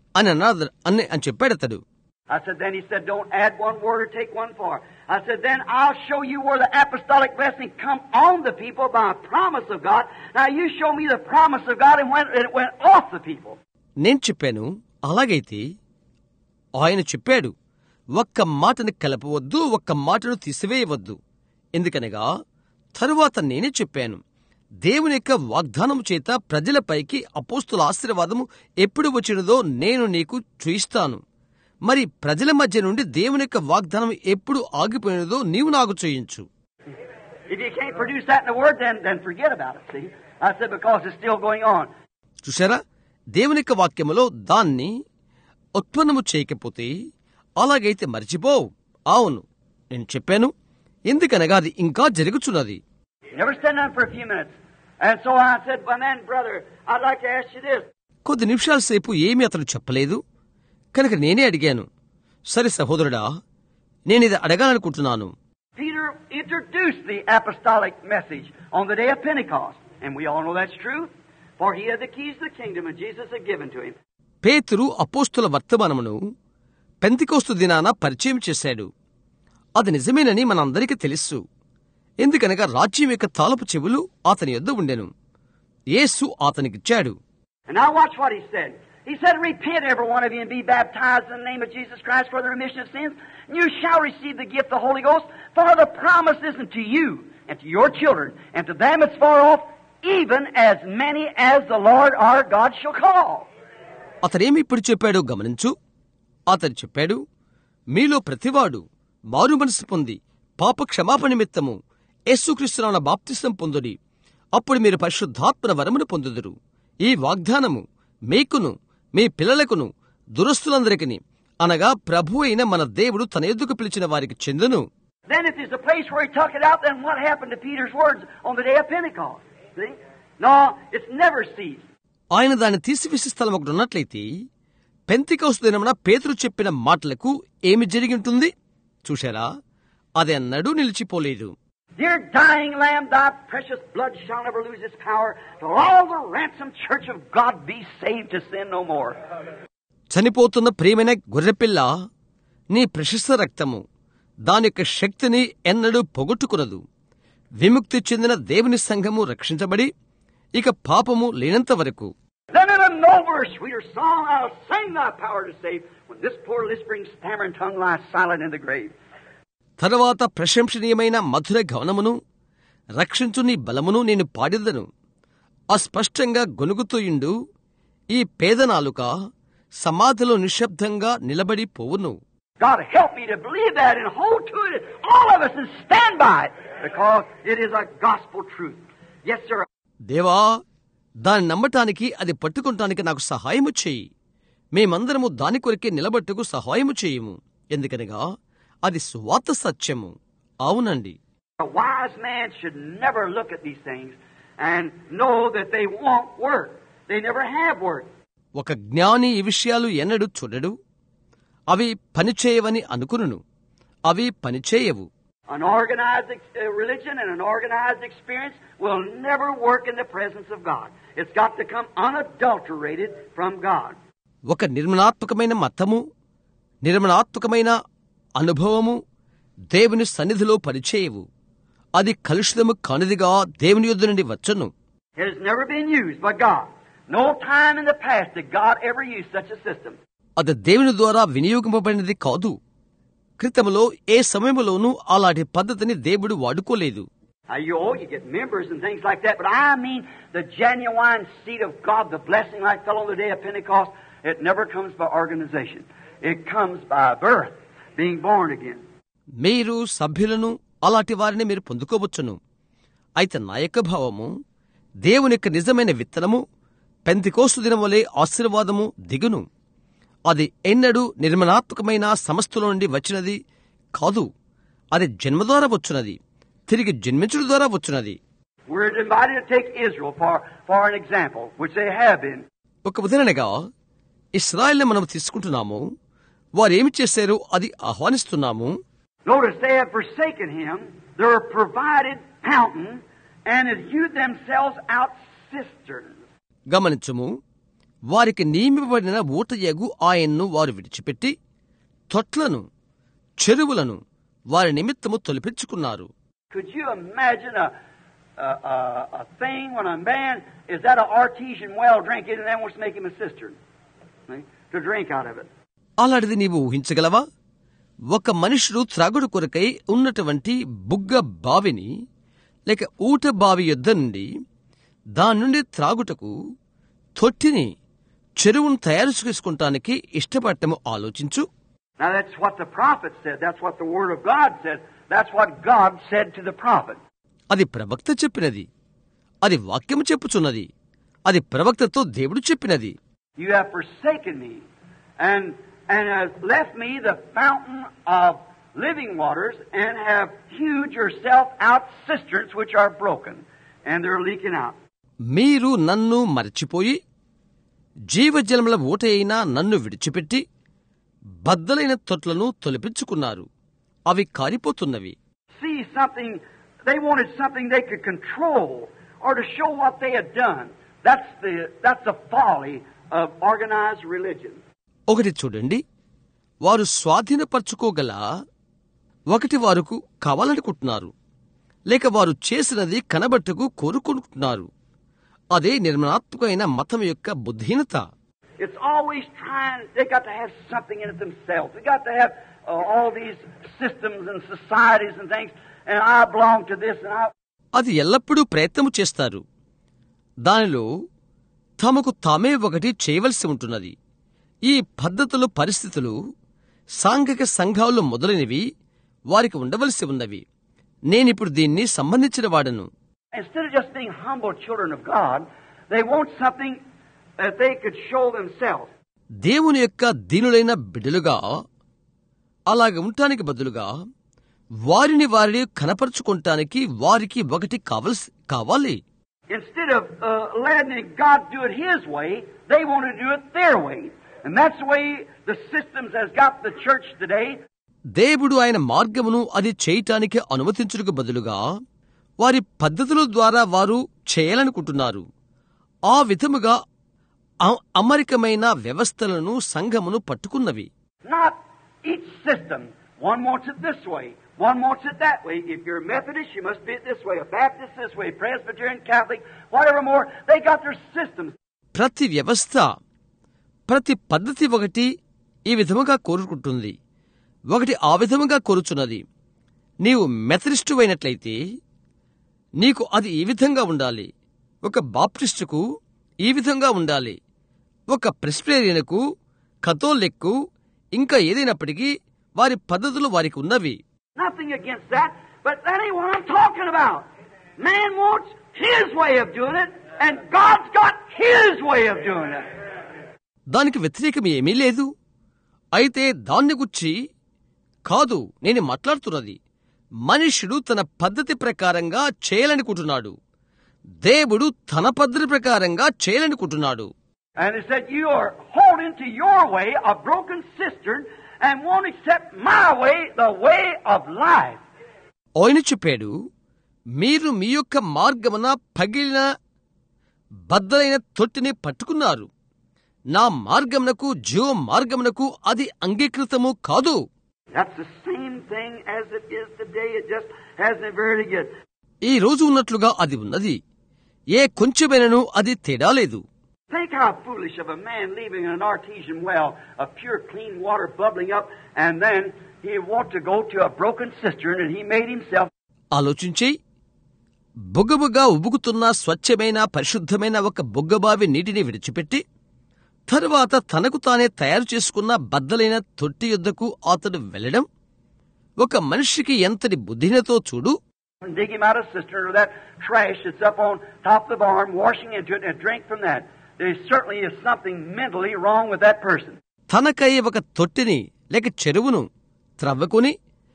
అని చెప్పాడు అతడు. I said, then he said, don't add one word or take one part. I said, then I'll show you where the apostolic blessing come on the people by a promise of God. Now you show me the promise of God and when it went off the people. నేను చెప్పాను, అలాగైతే ఆయన చెప్పాడు, ఒక్క మాటను కలపవద్దు, ఒక్క మాటను తీసివేయవద్దు. ఎందుకనగా తరువాత నేనే చెప్పాను, దేవుని యొక్క వాగ్దానము చేత ప్రజలపైకి అపోస్తుల ఆశీర్వాదము ఎప్పుడు వచ్చినదో నేను నీకు చూయిస్తాను. మరి ప్రజల మధ్య నుండి దేవుని యొక్క వాగ్దానం ఎప్పుడు ఆగిపోయినదో నీవు నాకు చూయించు. చూశారా, దేవుని యొక్క వాక్యములో దాన్ని ఉత్పన్నము చేయకపోతే అలాగైతే మర్చిపోవు. అవును, నేను చెప్పాను, ఎందుకనగా అది ఇంకా జరుగుచున్నది. కొద్ది నిమిషాల సేపు ఏమీ అతను చెప్పలేదు. కనుక నేనే అడిగాను, సరే సహోదరుడా, నేనిది అడగాలనుకుంటున్నాను. Peter introduced the apostolic message on the day of Pentecost, and we all know that's true, for he had the keys to the kingdom and Jesus had given to him. పేతురు అపోస్తుల వర్తమానమును పెంతెకోస్తు దినాన పరిచయం చేశాడు. అది నిజమేనని మనందరికీ తెలుసు. ఎందుకనగా రాజ్యం యొక్క తాళపు చెవులు అతని యొద్ద ఉండెను. యేసు అతనికిచ్చాడు. And now watch what he said. He said, repent every one of you and be baptized in the name of Jesus Christ for the remission of sins, and you shall receive the gift of the Holy Ghost, for the promise is unto you and to your children and to them that's far off, even as many as the Lord our God shall call. అతనేమి ఇప్పుడు చెప్పాడో గమనించు. అతను చెప్పాడు, మీలో ప్రతివాడు మారు మనసు పొంది పాప క్షమాపణ నిమిత్తము యేసుక్రీస్తునామమున బాప్తిసం పొందుడి, అప్పుడు మీరు పరిశుద్ధాత్మ వరమును పొందుదురు. ఈ వాగ్దానము మీకును మీ పిల్లలకును దురస్తులందరికీ, అనగా ప్రభు అయిన మన దేవుడు తన ఎద్దుకు పిలిచిన వారికి చెందును. Then if there's a place where he took it out, then what happened to Peter's words on the day of Pentecost? See? No, it's never ceased. ఆయన దాన్ని తీసివేసే స్థలం ఒకటి ఉన్నట్లయితే పెంతెకోస్తు దినమున పేతురు చెప్పిన మాటలకు ఏమి జరిగి ఉంటుంది? చూశారా, అది అన్నడూ నిలిచిపోలేదు. Dear dying Lamb, thy precious blood shall never lose its power, till all the ransomed church of God be saved to sin no more. చనిపోతున్న ప్రియమైన గొర్రెపిల్ల, నీ ప్రశస్త రక్తము దాని యొక్క శక్తిని ఎన్నడూ పొగొట్టుకునదు. విముక్తి చెందిన దేవుని సంఘము రక్షించబడి ఇక పాపము లేనంత వరకు. Then in a nobler, sweeter song I'll sing thy power to save, when this poor lisping, stammering tongue lies silent in the grave. తరువాత ప్రశంసనీయమైన మధుర గవనమును రక్షించు నీ బలమును నేను పాడెదను. అస్పష్టంగా గొనుగుతూయుండు ఈ పేదనాలుక సమాధిలో నిశ్శబ్దంగా నిలబడి పోవును. God help me to believe that and hold to it, all of us, and stand by it, because it is a gospel truth. Yes, sir. దేవా, దాన్ని నమ్మటానికి, అది పట్టుకుంటానికి నాకు సహాయము చేయి. మేమందరము దాని కొరికే నిలబట్టుకు సహాయము చేయము. ఎందుకనగా అది సువార్త సత్యము. అవునండి. A wise man should never look at these things and know that they won't work. They never have worked. ఒక జ్ఞాని ఈ విషయాలు ఎన్నడూ చూడడు. అవి పనిచేయవని అనుకును. అవి పనిచేయవు. An organized religion and an organized experience will never work in the presence of God. It's got to come unadulterated from God. ఒక నిర్మలాత్మకమైన మతము, నిర్మలాత్మకమైన అనుభవము దేవుని సన్నిధిలో పనిచేయవు. అది కలుషితము కానిదిగా దేవుని యొద్ద నుండి వచ్చును. It has never been used by God. No time in the past did God ever use such a system. అది దేవుని ద్వారా వినియోగింపబడినది కాదు. క్రితములో ఏ సమయములోనూ అలాంటి పద్ధతిని దేవుడు వాడుకోలేదు. You get members and things like that, but I mean the genuine seed of God, the blessing like fell on the day of Pentecost, it never comes by organization. It comes by birth, being born again. మీరు సభ్యులను అలాంటి వారిని మీరు పొందుకోవచ్చును. అయితే నా యొక్క భావము, దేవుని యొక్క నిజమైన విత్తనము పెంతెకోస్తు దినం వలె ఆశీర్వాదము దిగును. అది ఎన్నడూ నిర్మలాత్మకమైన సంస్థల నుండి వచ్చినది కాదు. అది జన్మ ద్వారా వచ్చున్నది, తిరిగి జన్మించడం ద్వారా వచ్చున్నది. ఒక ఉదాహరణగా ఇశ్రాయేలును మనం తీసుకుంటున్నాము. వారేమి చేశారో అది ఆహ్వానిస్తున్నాము. Notice they have forsaken him, their provided fountain, and have hewed themselves out cisterns. గమనించుము, వారికి నియమింపబడిన ఊటయగు ఆయన్ను వారు విడిచిపెట్టి తొట్లను, చెరువులను వారి నిమిత్తము తొలిపించుకున్నారు. Could you imagine a thing when a man is at an artesian well drinking and then wants to make him a cistern to drink out of it? అలాంటిది నీవు ఊహించగలవా? ఒక మనుషుడు త్రాగుడు కొరకై ఉన్నటువంటి బుగ్గ బావిని లేక ఊట బావి యొద్ద నుండి దాని నుండి త్రాగుటకు తొట్టిని, చెరువును తయారు చేసుకుంటానికి ఇష్టపడటము ఆలోచించు. Now that's what the prophet said. That's what the word of God said. That's what God said to the prophet. అది ప్రవక్త చెప్పినది. అది వాక్యము చెప్పుచున్నది. అది ప్రవక్తతో దేవుడు చెప్పినది. You have forsaken me and has left me the fountain of living waters and have hewed yourself out cisterns which are broken and they're leaking out. మీరు నన్ను మరచిపోయి జీవజలముల ఊట అయినా నన్ను విడిచిపెట్టి బద్దలైన తొట్లను తొలిపించుకున్నారు. అవి కారిపోతున్నవి. See something, they wanted something they could control or to show what they had done. That's the folly of organized religion. ఒకటి చూడండి, వారు స్వాధీనపరచుకోగల ఒకటి వారుకు కావాలనుకుంటున్నారు, లేక వారు చేసినది కనబట్టుకు కోరుకుంటున్నారు. అదే నిర్మలాత్మకమైన మతం యొక్క బుద్ధిహీనత. It's always trying, they got to have something in it themselves. They got to have all these systems and societies and things, and I belong to this and I... అది ఎల్లప్పుడూ ప్రయత్నము చేస్తారు. దానిలో తమకు తామే ఒకటి చేయవలసి ఉంటున్నది. ఈ పద్ధతులు, పరిస్థితులు, సాంఘిక సంఘాలు మొదలైనవి వారికి ఉండవలసి ఉన్నవి. నేనిప్పుడు దీన్ని సంబంధించిన వాడను. Instead of just being humble children of God, they want something that they could show themselves. దేవుని యొక్క దీనులైన బిడ్డలుగా అలాగ ఉండటానికి బదులుగా వారిని కనపరుచుకుంటానికి వారికి ఒకటి కావాలి. Instead of letting God do it His way, they want to do it their way. And that's the way the systems has got the church today. దేవుడు ఆయన మార్గమును అది చేయటానికి అనుమతించుటకు బదులుగా వారి పద్ధతుల ద్వారా వారు చేయాలనుకుంటున్నారు. ఆ విధముగా అమరికమైన వ్యవస్థలను, సంఘమును పట్టుకున్నవి. Not each system. One wants it this way. One wants it that way. If you're Methodist, you must be it this way. A Baptist this way. Presbyterian, Catholic, whatever more. They got their systems. ప్రతి వ్యవస్థ, ప్రతి పద్ధతి ఒకటి ఈ విధముగా కోరుకుంటుంది, ఒకటి ఆ విధముగా కోరుచున్నది. నీవు మెథడిస్టు అయినట్లయితే నీకు అది ఈ విధంగా ఉండాలి. ఒక బాప్టిస్టుకు ఈ విధంగా ఉండాలి, ఒక ప్రెస్బిటేరియన్కు, కథోలిక్కు, ఇంకా ఏదైనప్పటికీ వారి పద్ధతులు వారికి ఉన్నవి. Nothing against that, but that ain't what I'm talking about. Man wants his way of doing it, and God's got his way of doing it. దానికి వ్యతిరేకం ఏమీ లేదు. అయితే దాన్ని గురించి కాదు నేను మాట్లాడుతున్నది. మనుష్యుడు తన పద్ధతి ప్రకారంగా చేయాలనుకుంటున్నాడు, దేవుడు తన పద్ధతి ప్రకారంగా చేయాలనుకుంటున్నాడు. And he said, you are holding to your way a broken cistern and won't accept my way, the way of life. ఆయన చెప్పాడు, మీరు మీ యొక్క మార్గమున పగిలిన బద్దలైన తొట్టిని పట్టుకున్నారు, నా మార్గమునకు, జీవ మార్గమునకు అది అంగీకృతము కాదు. That's the same thing as it is today. It just hasn't very good. ఈ రోజు ఉన్నట్లుగా అది ఉన్నది, ఏ కొంచెమైనను అది తేడా లేదు. Think how foolish of a man leaving an artesian well of pure clean water bubbling up, and then he want to go to a broken cistern, and he made himself. ఆలోచించి, బుగ్గబుగ్గా ఉబుకుతున్న స్వచ్ఛమైన పరిశుద్ధమైన ఒక బుగ్గబావి నీటిని విడిచిపెట్టి తరువాత తనకు తానే తయారు చేసుకున్న బద్దలైన తొట్టి యొద్దకు అతడు వెళ్లడం ఒక మనిషికి ఎంతటి బుద్ధిహీనతో చూడు. Dig him out of cistern or that trash that's up on top of the barn, washing into it and drink from that. There certainly is something mentally wrong with that person. తనకై ఒక తొట్టిని లేక చెరువును త్రవ్వకుని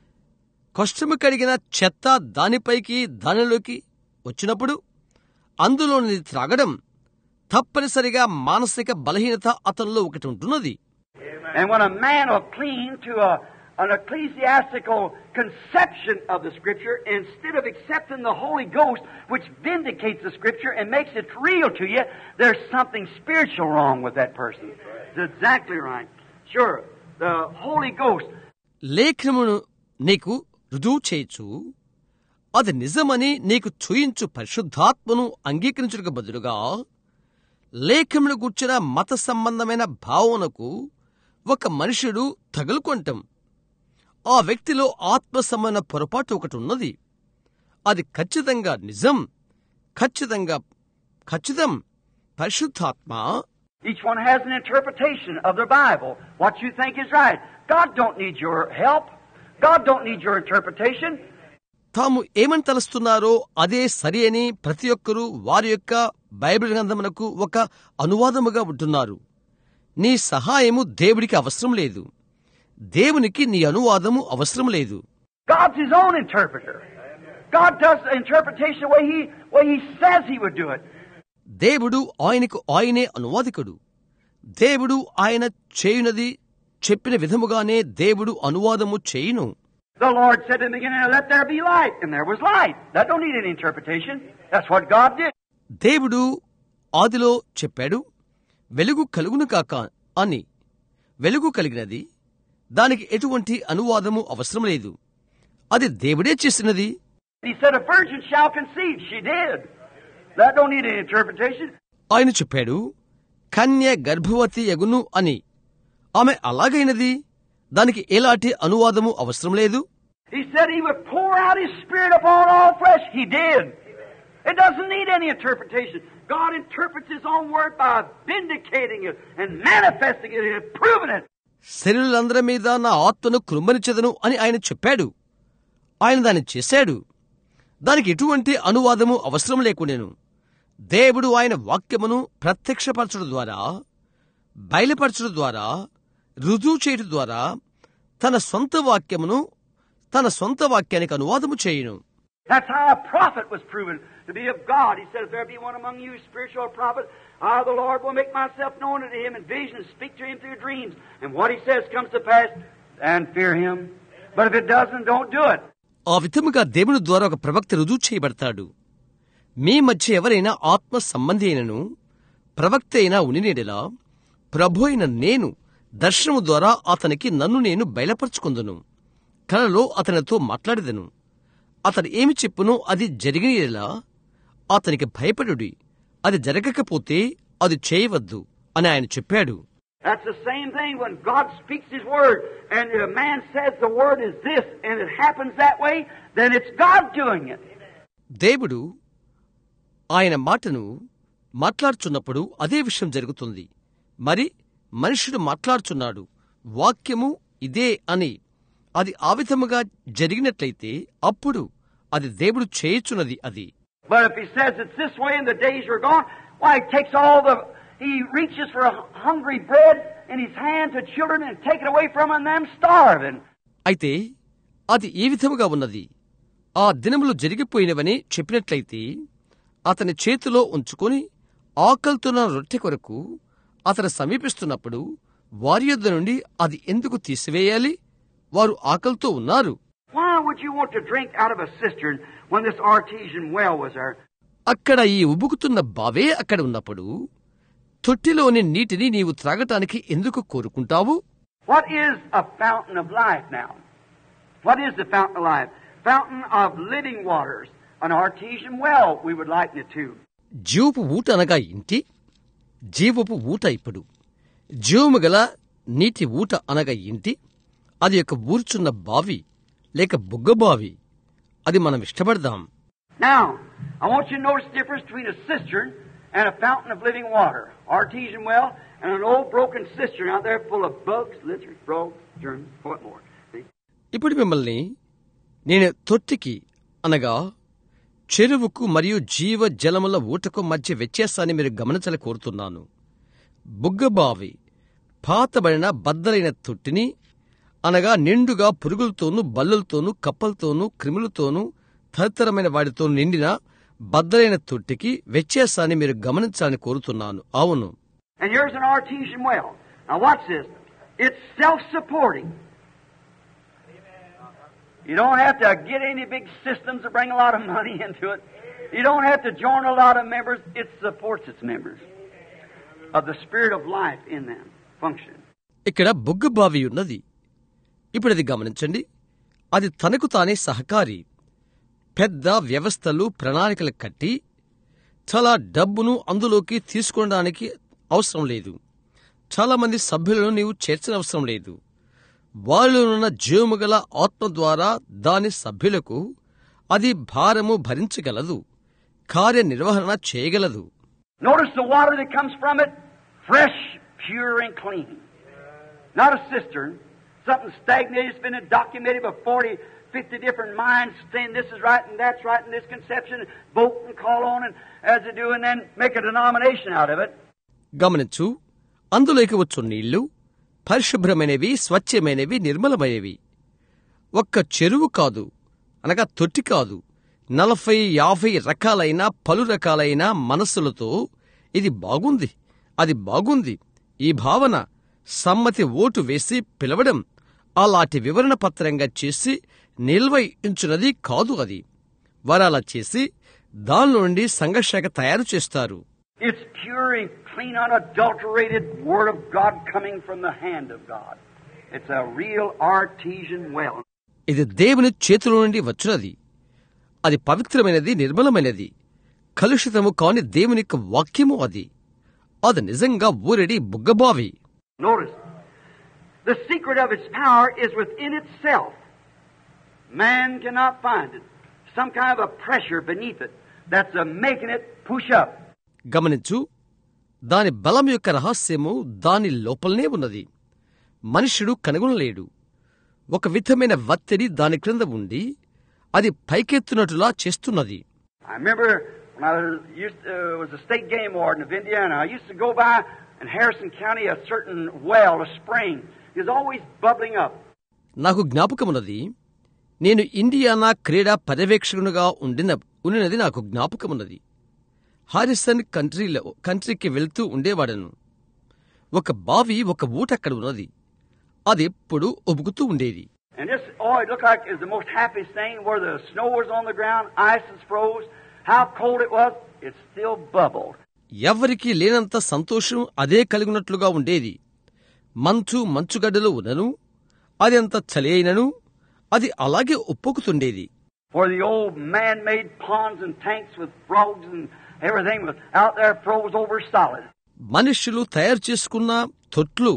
కష్టము కడిగిన చెత్త దానిపైకి దానిలోకి వచ్చినప్పుడు అందులోని త్రాగడం తప్పనిసరిగా మానసిక బలహీనత అతనిలో ఒకటి ఉంటున్నది. And when a man will cling to an ecclesiastical conception of the Scripture instead of accepting the Holy Ghost, which vindicates the Scripture and makes it real to you, there's something spiritual wrong with that person. That's exactly right. Sure, the Holy Ghost. లేఖనమును నీకు రుజువు చేయొచ్చు, అది నిజమని నీకు చూయించు పరిశుద్ధాత్మను అంగీకరించుటకు బదులుగా లేఖమును గూర్చిన మత సంబంధమైన భావనకు ఒక మనుషుడు తగులుకొంటాం. ఆ వ్యక్తిలో ఆత్మ సంబంధ పొరపాటు ఒకటి ఉన్నది. అది ఖచ్చితంగా నిజం, ఖచ్చితం పరిశుద్ధాత్మ. Each one has an interpretation of the Bible. What you think is right. God don't need your help. God don't need your interpretation. తాము ఏమని తలుస్తున్నారో అదే సరి అని ప్రతి ఒక్కరూ వారి యొక్క బైబిల్ గ్రంథమునకు ఒక అనువాదముగా ఉంటున్నారు. నీ సహాయము దేవుడికి అవసరం లేదు, దేవునికి నీ అనువాదము అవసరం లేదు. God's his own interpreter. God does the interpretation the way he says he would do it. దేవుడు ఆయనకు ఆయనే అనువాదికుడు. దేవుడు ఆయన చేయునది చెప్పిన విధముగానే దేవుడు అనువాదము చేయును. The Lord said in the beginning, let there be light, and there was light. That don't need any interpretation. That's what God did. దేవుడు ఆదిలో చెప్పాడు, వెలుగు కలుగును కాక అని. వెలుగు కలిగినది, దానికి ఎటువంటి అనువాదము అవసరం లేదు, అది దేవుడే చేసినది. He said a virgin shall conceive. She did. That don't need any interpretation. ఆయన చెప్పాడు, కన్య గర్భవతి యగును అని. ఆమె అలాగైనది, దానికి ఎలాంటి అనువాదము అవసరం లేదు. He said he would pour out his Spirit upon all flesh. He did. It doesn't need any interpretation. God interprets his own word by vindicating it and manifesting it and proving it. శరీరులందరి మీద నా ఆత్మను కృమ్మరించెదను అని ఆయన చెప్పాడు. ఆయన దాన్ని చేశాడు. దానికి ఎటువంటి అనువాదము అవసరం లేకుండెను. దేవుడు ఆయన వాక్యమును ప్రత్యక్షపరచడం ద్వారా, బయలుపరచడం ద్వారా, రుజువు చేయడం ద్వారా తన సొంత వాక్యమును తన సొంత వాక్యానికి అనువాదము చేయును. That's how a prophet was proven to be of God. He said, if there be one among you spiritual prophet, I, the Lord, will make myself known unto him in visions, speak to him through dreams. And what he says comes to pass, and fear him. But if it doesn't, don't do it. ఆ విధముగా దేవుని ద్వారా ఒక ప్రవక్త రుజువు చేయబడతాడు. మీ మధ్య ఎవరైనా ఆత్మ సంబంధి అయినను ప్రవక్త అయినా ఉనినేడలా ప్రభు అయిన నేను దర్శనము ద్వారా అతనికి నన్ను నేను బయలుపరచుకుందును. కలలో అతనితో మాట్లాడేదను. అతడు ఏమి చెప్పునో అది జరిగినలా అతనికి భయపడుడి. అది జరగకపోతే అది చేయవద్దు అని ఆయన చెప్పాడు. That's the same thing when God speaks his word and a man says the word is this and it happens that way, then it's God doing it. దేవుడు ఆయన మాటను మాట్లాడుచున్నప్పుడు అదే విషయం జరుగుతుంది. మరి మనుష్యుడు మాట్లాడుచున్నాడు, వాక్యము ఇదే అని. అది ఆ విధముగా జరిగినట్లయితే అప్పుడు అది దేవుడు చేయుచున్నది. అది But if he says it's this way and the days are gone, why he reaches for a hungry bread in his hand to children and take it away from them starving. అయితే అది ఈ విధముగా ఉన్నది. ఆ దినములు జరిగిపోయినవని చెప్పినట్లయితే అతని చేతిలో ఉంచుకొని ఆకలితోన్న రొట్టె కొరకు అతను సమీపిస్తున్నప్పుడు వారి యొద్ద నుండి అది ఎందుకు తీసివేయాలి? వారు ఆకలితో ఉన్నారు. Why would you want to drink out of a cistern when this artesian well was there? అక్కడ ఈ ఉబుకుతున్న బావే అక్కడ ఉన్నప్పుడు తొట్టిలోని నీటిని నీవు త్రాగటానికి ఎందుకు కోరుకుంటావు? What is a fountain of life now? What is the fountain of life? Fountain of living waters. An artesian well we would liken it to. జీవపు ఊట అనగా ఇంటి, జీవపు ఊట. ఇప్పుడు జీవము గల నీటి ఊట అనగా ఇంటి, అది ఒక ఊర్చున్న బావి లేక బుగ్గబావి. అది మనం ఇష్టపడదాం. Now, I want you to notice the difference between a cistern and a fountain of living water. Artesian well and an old broken cistern out there full of bugs, lizards, frogs, germs, what more. See? ఇప్పుడు మిమ్మల్ని నేను తొట్టికి అనగా చెరువుకు మరియు జీవ జలముల ఊటకు మధ్య వ్యత్యాసాన్ని మీరు గమనించాలని కోరుతున్నాను. బుగ్గబావి పాతబడిన బద్దలైన తొట్టిని అనగా నిండుగా పురుగులతోనూ బల్లులతోనూ కప్పలతోనూ క్రిములతోనూ తదితరమైన వాటితో నిండిన బద్దలైన తొట్టికి వ్యత్యాసాన్ని మీరు గమనించాలని కోరుతున్నాను. అవును. And here's an artesian well. Now watch this. It's self-supporting. You don't have to get any big systems to bring a lot of money into it. You don't have to join a lot of members. It supports its members of the spirit of life in them function. ఇక్కడ బుగ్గబావి ఉన్నది. ఇప్పుడు అది గమనించండి. అది తనకు తానే సహకారి. పెద్ద వ్యవస్థలు ప్రణాళికలు కట్టి చాలా డబ్బును అందులోకి తీసుకోవడానికి అవసరం లేదు. చాలా మంది సభ్యులను నీవు చేర్చనవసరం లేదు. వారిలోనున్న జీవము గల ఆత్మ ద్వారా దాని సభ్యులకు అది భారము భరించగలదు, కార్యనిర్వహణ చేయగలదు. Notice the water that comes from it, fresh, pure and clean. Not a cistern, something stagnated. It's been documented by 40, 50 different minds saying this is right and that's right and this conception, vote and call on and as they do and then make a denomination out of it. గమనించు, అందులోకి వచ్చు నీళ్లు పరిశుభ్రమైనవి, స్వచ్ఛమైనవి, నిర్మలమైనవి. ఒక్క చెరువు కాదు అనగా తొట్టి కాదు, 40-50 రకాలైన పలు రకాలైన మనస్సులతో ఇది బాగుంది, అది బాగుంది, ఈ భావన సమ్మతి ఓటు వేసి పిలవడం అలాంటి వివరణ పత్రంగా చేసి నిల్వయించున్నది కాదు. అది వారలా చేసి దానిలో నుండి సంఘశాఖ తయారు చేస్తారు. It's pure and clean, unadulterated Word of God coming from the hand of God. It's a real artesian well. ఇది దేవుని చేతిలో నుండి వచ్చినది. అది పవిత్రమైనది, నిర్మలమైనది, కలుషితము కాని దేవుని యొక్క వాక్యము. అది నిజంగా ఊరెడి బుగ్గబావి. Notice, the secret of its power is within itself. Man cannot find it. Some kind of a pressure beneath it that's making it push up. గమనించు, దాని బలం యొక్క రహస్యము దాని లోపలనే ఉన్నది. మనుష్యుడు కనుగొనలేడు. ఒక విధమైన ఒత్తిడి దాని క్రింద ఉండి అది పైకెత్తునట్లులా చేస్తున్నది. I remember when I was a state game warden of Indiana. I used to go by in Harrison County a certain well, a spring, is always bubbling up. నాకు జ్ఞాపకమున్నది. నేను ఇండియానా క్రీడా పర్యవేక్షకునిగా ఉండినది నాకు జ్ఞాపకమున్నది. హారిసన్ కంట్రీకి వెళ్తూ ఉండేవాడను. ఒక బావి, ఒక ఊట అక్కడ ఉన్నది. అది ఎప్పుడు ఉబుకుతూ ఉండేది. And this, it looked like it was the most happiest thing where the snow was on the ground, ice was froze, how cold it was, it still bubbled. ఎవ్వరికీ లేనంత సంతోషం అదే కలిగినట్లుగా ఉండేది. మంచుగడ్డలు ఉన్నను, అది అంత చలి అయినను అది అలాగే ఉప్పొక్కుతుండేది. For the old man-made ponds and tanks with frogs and everything was out there froze over solid. మనుష్యులు తయారు చేసుకున్న తొట్లు,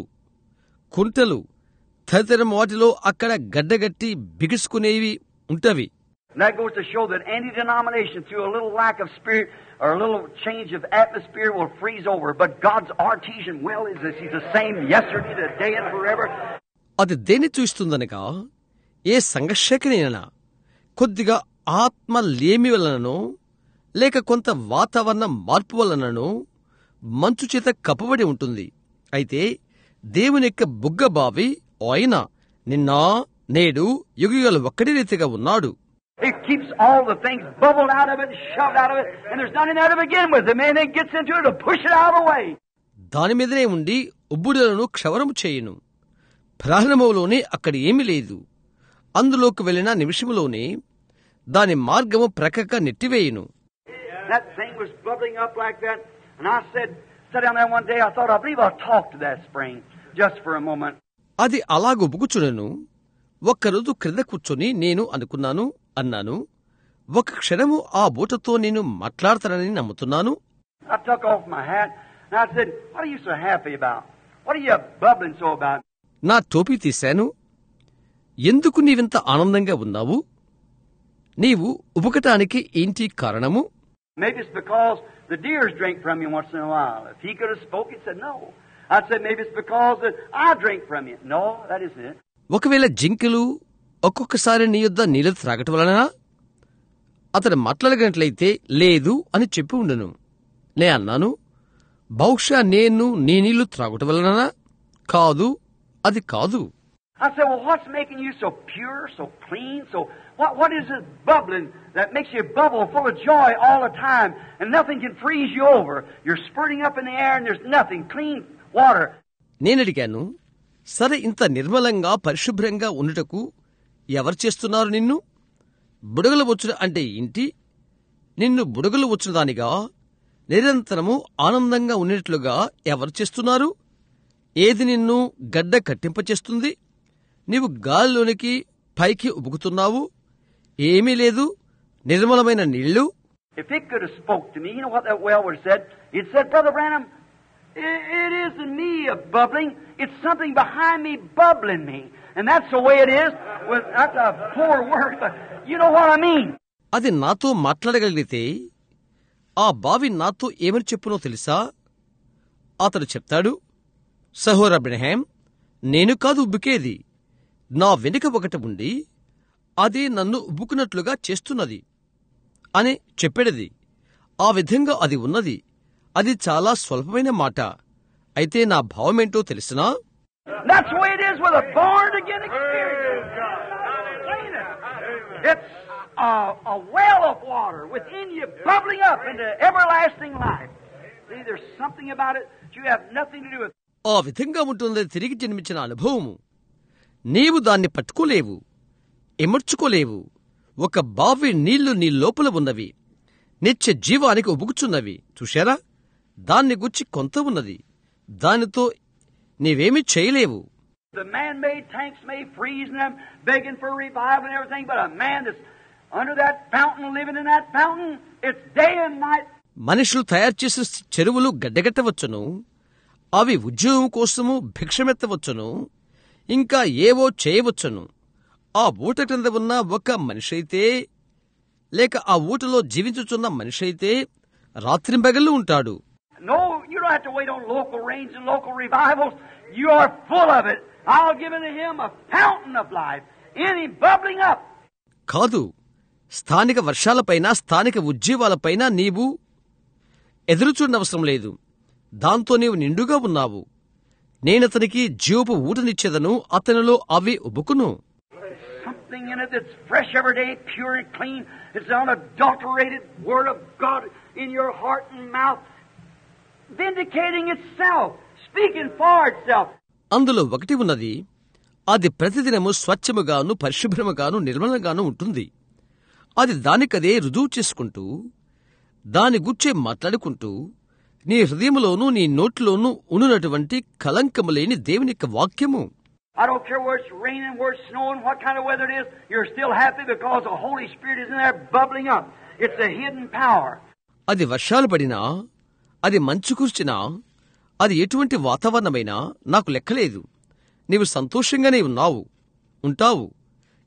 కుంటలు తదితర వాటిలో అక్కడ గడ్డగట్టి బిగుసుకునేవి ఉంటవి. And that goes to show that any denomination, through a little lack of spirit or a little change of atmosphere, will freeze over. But God's artesian well is this. He's the same yesterday, today, and forever. అది దేన్ని చూస్తుందనగా, ఏ సంఘర్షకనైనా కొద్దిగా ఆత్మ లేమి వలననో లేక కొంత వాతావరణ మార్పు వలననో మంచు చేత కప్పబడి ఉంటుంది. అయితే దేవుని యొక్క బుగ్గబావి ఆయన నిన్న నేడు యుగయుగాలు ఒక్కడి రీతిగా ఉన్నాడు. It keeps all the things bubbled out of it, shoved out of it, and there's nothing there to begin with. The man that gets into it to push it out of the way. దాని మీదనే ఉండి ఉబ్బుడులను క్షవరము చేయును. ప్రారంభంలోనే అక్కడ ఏమీ లేదు. అందులోకి వెళ్లిన నిమిషంలోనే దాని మార్గము ప్రక్కగా నెట్టివేయును. That thing was bubbling up like that, and I sat down there one day. I thought, I believe I'll talk to that spring just for a moment. అది అలాగుబుకుచునను. ఒక్కరోజు క్రింద కూర్చొని నేను అన్నాను, ఒక క్షణము ఆ బూటతో నేను మాట్లాడతానని నమ్ముతున్నాను. I took off my hat, and I said, what are you so happy about? What are you bubbling so about? నా టోపీ తీశాను. ఎందుకు నీవింత ఆనందంగా ఉన్నావు? నీవు ఉబుకటానికి ఏంటి కారణము? Maybe it's because the deers drink from you once in a while. If he could have spoken, he said no. I said maybe it's because that I drink from you. No, that isn't it. ఒకవేళ జింకలు ఒక్కొక్కసారి నీ యొద్ద నీళ్లు త్రాగటం వలన అతను మాట్లాడగనట్లయితే లేదు అని చెప్పి ఉండును. నే అన్నాను, బహుశా నేను నీ నీళ్లు త్రాగటం వలన కాదు, అది కాదు. I said, well, what's making you so pure, so clean, so what is this bubbling that makes you bubble full of joy all the time and nothing can freeze you over? You're spurting up in the air and there's nothing, clean water. నేనడిగాను, సరే ఇంత నిర్మలంగా పరిశుభ్రంగా ఉండుటకు ఎవరు చేస్తున్నారు నిన్ను? బుడగలు వచ్చుట అంటే ఏంటి? నిన్ను బుడగలు వచ్చిన దానిగా నిరంతరము ఆనందంగా ఉండేట్లుగా ఎవరు చేస్తున్నారు? ఏది నిన్ను గడ్డ కట్టింపచేస్తుంది? నీవు గాలిలోనికి పైకి ఉబుకుతున్నావు. ఏమీ లేదు, నిర్మలమైన నీళ్లు. If it could have spoke to me, you know what that well would have said? It said, Brother Branham, it isn't me bubbling. It's something behind me bubbling me. And that's the way it is. That's a poor word, but you know what I mean. అది నాతో మాట్లాడగలిగితే ఆ బావి నాతో ఏమని చెప్పునో తెలుసా? అతడు చెప్తాడు, సహోదర బ్రహ్మాం, నేను కాదు ఉబ్బుకేది, నా వెనుక ఒకటి ఉండి అది నన్ను ఉబ్బుకున్నట్లుగా చేస్తున్నది అని చెప్పేది. ఆ విధంగా అది ఉన్నది. అది చాలా స్వల్పమైన మాట. అయితే నా భావమేంటో తెలిసినా? That's the way it is with a born again experience. It's a well of water within you bubbling up into everlasting life. See, there's something about it that you have nothing to do with. ఆ విధంగా ఉంటుంది తిరిగి జన్మించిన అనుభవము. నీవు దాన్ని పట్టుకోలేవు, ఎమర్చుకోలేవు. ఒక బావి నీళ్లు నీ లోపల ఉన్నవి, నిత్య జీవానికి ఉబుకుచున్నవి. చూశారా? దాన్ని గుచ్చి కొంత ఉన్నది. దానితో నీవేమీ చేయలేవు. The man-made tanks may freeze and I'm begging for revival and everything, but a man that's under that fountain, living in that fountain, it's day and night. మనుషులు తయారు చేసిన చెరువులు గడ్డగట్టవచ్చును, అవి ఉద్యోగం కోసము భిక్షమెత్తవచ్చును, ఇంకా ఏవో చేయవచ్చును. ఆ ఊట క్రింద ఉన్న ఒక మనిషైతే లేక ఆ ఊటలో జీవించుచున్న మనిషైతే రాత్రింబగళ్ళు ఉంటాడు. No, you don't have to wait on local rains and local revivals. You are full of it. I'll give unto him a fountain of life in him bubbling up. కాదు, స్థానిక వర్షాలపైన స్థానిక ఉద్యమాలపైన నీవు ఎదురుచూడనవసరం లేదు. దాంతో నీవు నిండుగా ఉన్నావు. నేనతనికి జీవపు ఊటనిచ్చేదను, అతనిలో అవి ఉబుకును. Something in it that's fresh every day, pure and clean. It's the unadulterated Word of God in your heart and mouth, vindicating itself, speaking for itself. అందులో ఒకటి ఉన్నది. అది ప్రతిదినము స్వచ్ఛముగాను పరిశుభ్రముగాను నిర్మలంగాను ఉంటుంది. అది దానికదే రుజువు చేసుకుంటూ దాని గుచ్చే మాట్లాడుకుంటూ నీ హృదయములోనూ నీ నోటిలోనూ ఉన్నటువంటి కలంకము లేని దేవుని యొక్క వాక్యము. I don't care where it's raining, where it's snowing, what kind of weather it is, you're still happy because the Holy Spirit is in there bubbling up. It's a hidden power. అది వర్షాలు పడినా, అది మంచు కుర్చినా, అది ఎటువంటి వాతావరణమైనా నాకు లెక్కలేదు. నీవు సంతోషంగానే ఉంటావు.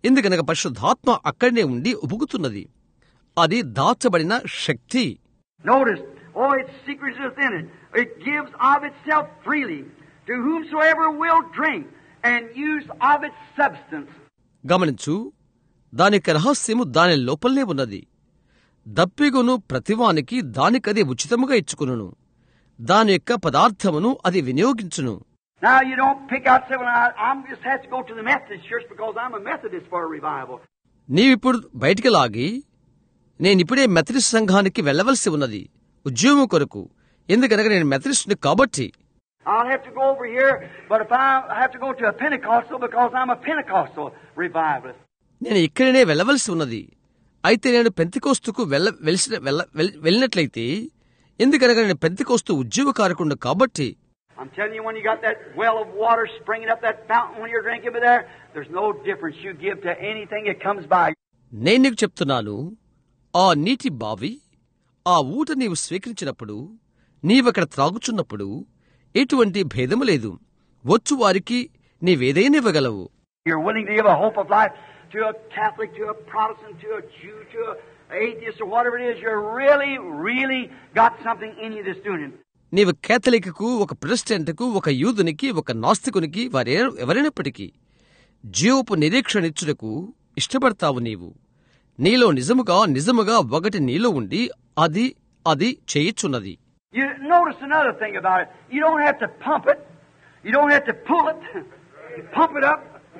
ఎందుకనగా పరిశుద్ధాత్మ అక్కడనే ఉండి ఉబుకుతున్నది. అది దాచబడిన శక్తి. Notice, its secret is within it. It gives of itself freely to whomsoever will drink and use of its substance. గమనించు, దాని యొక్క రహస్యము దాని లోపలనే ఉన్నది. దప్పిగొను ప్రతివానికి దానికది ఉచితముగా ఇచ్చుకును, దాని యొక్క పదార్థమును అది వినియోగించును. Now you don't pick out, say, well, I'm just have to go to the Methodist church because I'm a Methodist for a revival. నీవిప్పుడు బయటికి లాగి, నేనిప్పుడే మెథడిస్ట్ సంఘానికి వెళ్లవలసి ఉన్నది ఉద్యోగం కొరకు, ఎందుకనగా నేను మెథడిస్ట్ని కాబట్టి. I'll have to go over here, but if I have to go to a Pentecostal because I'm a Pentecostal revivalist. నేను ఇక్కడనే వెళ్లవలసి ఉన్నది, అయితే నేను పెంతెకోస్తుకు వెళ్ళినట్లయితే, ఎందుకనగా నేను పెంతెకోస్తు ఉద్యోగకారకుడు కాబట్టి. I'm telling you, when you got that well of water springing up that fountain when you're drinking there, there's no difference you give to anything that comes by. నేను నీకు చెప్తున్నాను, ఆ నీటి బావి, ఆ ఊట నీవు స్వీకరించినప్పుడు, నీవక్కడ త్రాగుచున్నప్పుడు ఎటువంటి భేదము లేదు. వచ్చు వారికి నీవేదైనా ఇవ్వగలవు. You're willing to give a hope of life to a Catholic, to a Protestant, to a Jew, to an atheist, or whatever it is. You're really got something in you that's doing it. నీవు కేథలిక్కు, ఒక ప్రెసిడెంట్కు, ఒక యూదునికి, ఒక నాస్తికునికి, ఎవరైనప్పటికీ జీవపు నిరీక్షణిచ్చుటకు ఇష్టపడతావు. నీలో నిజముగా ఒకటి నీలో ఉండి అది చేయుచున్నది. You notice another thing about it. You don't have to pump it. You don't have to pull it. You pump it up.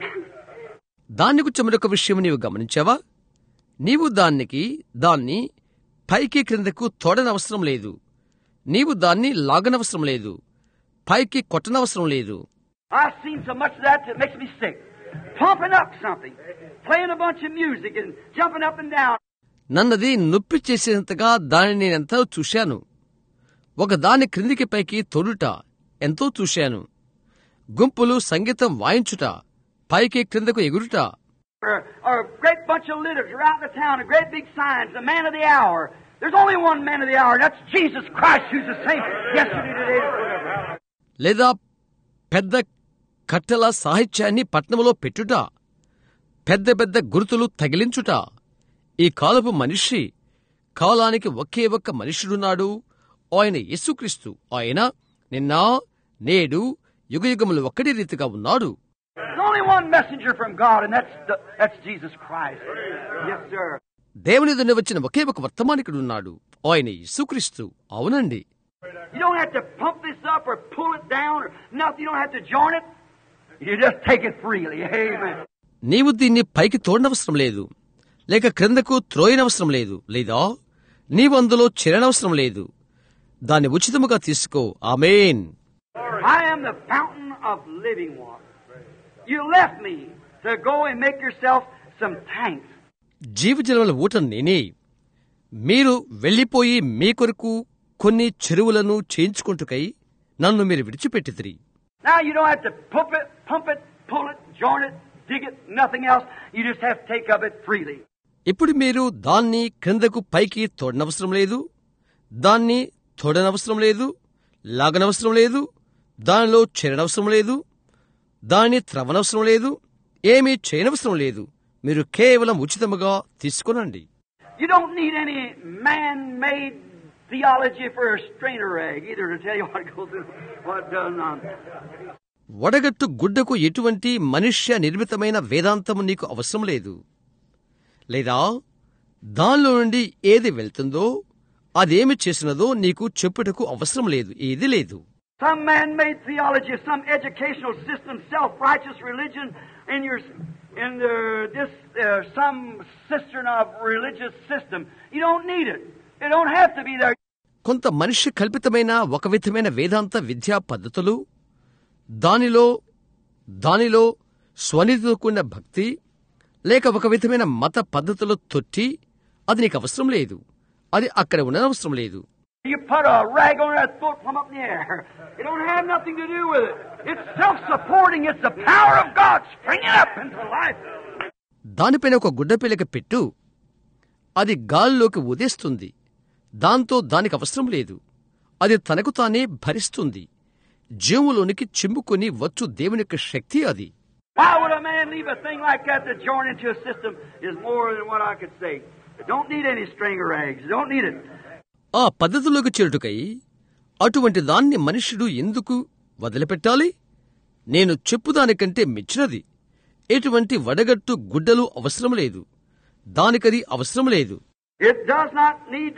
దాన్ని గురించి మరొక విషయం నీవు గమనించావా? నీవు దాన్ని పైకి క్రిందకు తోడనవసరం లేదు. నీవు దాన్ని లాగనవసరం లేదు. పైకి కొట్టనవసరం లేదు. I've seen so much of that makes me sick. Pumping up something, playing a bunch of music and jumping up and down. నన్నది నొప్పి చేసేంతగా దాన్ని నేనెంతో చూశాను. ఒక దాని క్రిందికి పైకి తోడుట ఎంతో చూశాను. గుంపులు సంగీతం వాయించుట, పైకి క్రిందకు ఎగురుట. Or a great bunch of litters around the town, a great big signs, the man of the hour. There's only one man of the hour, and that's Jesus Christ, who's the same yesterday, today, and forever. లేదా పెద్ద కట్టెల సాహిత్యాన్ని పట్నములో పెట్టుట, పెద్ద గుర్తులు తగిలించుట. ఈ కాలపు మనిషి, కాలానికి ఒకే ఒక్క మనుష్యుడున్నాడు, ఆయన యేసుక్రీస్తు. ఆయన నిన్న నేడు యుగయుగములు ఒక్కడి రీతిగా ఉన్నాడు. There's only one messenger from God, and that's Jesus Christ. Yes, sir. దేవుని నుండి వచ్చిన ఒకే ఒక వర్తమానికుడున్నాడు, ఆయన యేసుక్రీస్తు. అవునండి. You don't have to pump this up or pull it down or nothing. You don't have to join it. You just take it freely. Amen. నీవు దీన్ని పైకి తోడనవసరం లేదు, లేక క్రిందకు త్రోయనవసరం లేదు, లేదా నీవు అందులో చేరనవసరం లేదు. దాన్ని ఉచితముగా తీసుకో. ఆమేన్. I am the fountain of living water. You left me to go and make yourself some tanks. జీవజలముల ఊట నేనే. మీరు వెళ్లిపోయి మీ కొరకు కొన్ని చెరువులను చేయించుకుంటుకై నన్ను మీరు విడిచిపెట్టితిరి. Now you don't have to pump it, pull it, join it, dig it, nothing else. You just have to take of it freely. ఇప్పుడు మీరు దాన్ని క్రిందకు పైకి తోడనవసరం లేదు, దాన్ని తోడనవసరం లేదు, లాగనవసరం లేదు, దానిలో చేరనవసరం లేదు, దాన్ని త్రవనవసరం లేదు, ఏమీ చేయనవసరం లేదు. మీరు కేవలం ఉచితముగా తీసుకునండి. You don't need any man-made theology for a strainer rag either to tell you what goes in, what does not. వడగట్టు గుడ్డకు ఎటువంటి మనుష్య నిర్మితమైన వేదాంతము నీకు అవసరం లేదు, లేదా దానిలో నుండి ఏది వెళ్తుందో అదేమి చేసినదో నీకు చెప్పుటకు అవసరం లేదు. ఏది లేదు. Some man-made theology, some educational system, self-righteous religion, some cistern of religious system. You don't need it. It don't have to be there. కొంత మనిషి కల్పితమైన ఒక విధమైన వేదాంత విద్యా పద్ధతులు, దానిలో స్వనిధితో కూడిన భక్తి, లేక ఒక విధమైన మత పద్ధతులు తొట్టి అది నీకు అవసరం లేదు. అది అక్కడ ఉండనవసరం లేదు. You put a rag on that foot from up in the air. It don't have nothing to do with it. It's self-supporting. It's the power of God springing up into life. దానిపైన ఒక గుడ్డపిల్లక పెట్టు, అది గాలిలోకి ఉదేస్తుంది. దాంతో దానికి అవసరం లేదు. అది తనకు తానే భరిస్తుంది. జీవులోనికి చిమ్ముకొని వచ్చు దేవుని యొక్క శక్తి అది. Why would a man leave a thing like that to join into a system is more than what I could say. It don't need any string or rags. It don't need it. ఆ పద్ధతిలోకి చేరుటకై అటువంటి దాన్ని మనుష్యుడు ఎందుకు వదిలిపెట్టాలి? నేను చెప్పుదానికంటే మిచ్చినది. ఎటువంటి వడగట్టు గుడ్డలు అవసరం లేదు. దానికది అవసరం లేదు. It does not need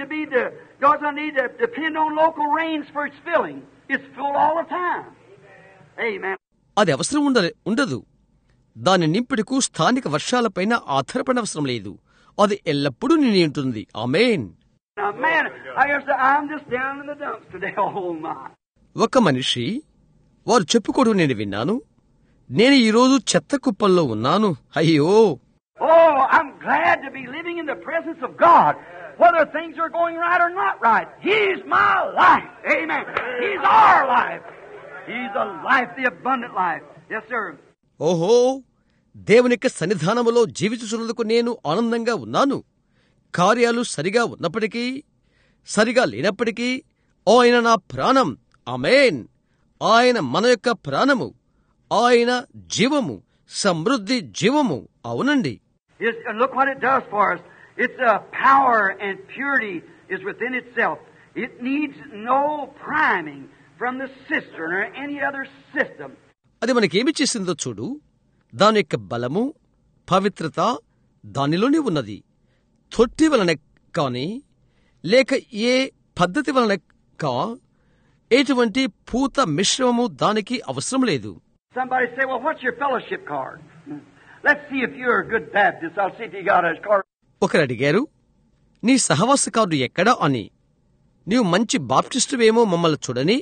to depend on local rains for its filling. It's full all the time. Amen. అది అవసరం ఉండదు. దాని నింపుటకు స్థానిక వర్షాలపైన ఆధారపడనవసరం లేదు. అది ఎల్లప్పుడూ నిండి ఉంటుంది. ఆమేన్. Now, man, I'm just down in the dumps today. Oh, my. ఒక మనిషి వారు చెప్పుకోవడం నేను విన్నాను. నేను ఈరోజు చెత్త కుప్పల్లో ఉన్నాను. అయ్యో! Oh, I'm glad to be living in the presence of God, whether things are going right or not right. He's my life. Amen. He's our life. He's the life, the abundant life. Yes, sir. ఓహో! దేవుని యొక్క సన్నిధానములో జీవించుచున్నందుకు నేను ఆనందంగా ఉన్నాను. కార్యాలు సరిగా ఉన్నప్పటికీ, సరిగా లేనప్పటికీ ఆయన నా ప్రాణం. ఆమేన్. ఆయన మన యొక్క ప్రాణము. ఆయన జీవము, సమృద్ధి జీవము. అవునండి. And look what it does for us. Its power and purity is within itself. It needs no priming from the cistern or any other system. అది మనకేమి చేసిందో చూడు. దాని యొక్క బలము, పవిత్రత దానిలోనే ఉన్నది. తొట్టి వలన కాని, లేక ఏ పద్ధతి వలన కా ఎటువంటి పూత మిశ్రమము దానికి అవసరం లేదు. Somebody say, well, what's your fellowship card? Let's see if you're a good Baptist. I'll see if you got a card. ఒకరు అడిగారు, నీ సహవాస కార్డు ఎక్కడా అని. నీవు మంచి బాప్టిస్టువేమో మమ్మల్ని చూడని,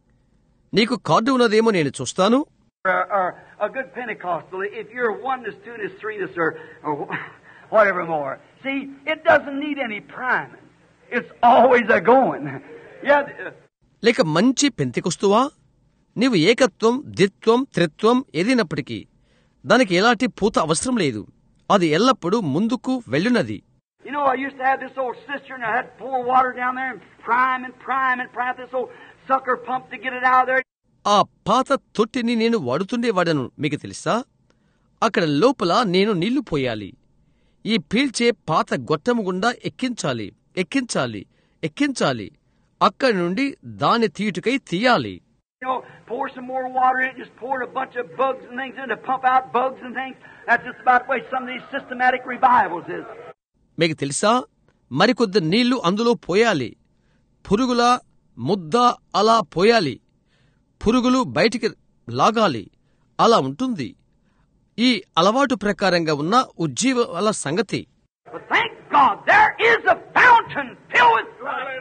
నీకు కార్డు ఉన్నదేమో నేను చూస్తాను. Or a good Pentecostal, if you're oneness, two-ness, three-ness, or whatever more. See, it doesn't need any priming. It's always a going. Yeah. లేక మంచి పెంతెకొస్తువా, నీవు ఏకత్వం, ద్విత్వం, త్రిత్వం ఏదైనప్పటికీ దానికి ఎలాంటి పూత అవసరం లేదు. అది ఎల్లప్పుడూ ముందుకు వెళ్ళున్నది. You know, I used to have this old cistern. I had to pour water down there and prime this old sucker pump to get it out of there. ఆ పాత తొట్టిని నేను వాడుతుండేవాడను. మీకు తెలుసా, అక్కడ లోపల నేను నీళ్లు పోయాలి. ఈ పీల్చే పాత గొట్టము గుండా ఎక్కించాలి. అక్కడి నుండి దాని తీయుటకై తీయాలి. You know, pour some more water in it, just poured a bunch of bugs and things in to pump out bugs and things. That's just about the way some of these systematic revivals is. మీకు తెలుసా, మరికొద్ది నీళ్లు అందులో పోయాలి. పురుగుల ముద్ద అలా పోయాలి. పురుగులు బయటికి లాగాలి. అలా ఉంటుంది ఈ అలవాటు ప్రకారంగా ఉన్న ఉజ్జీవాల సంగతి. But thank God, there is a fountain filled with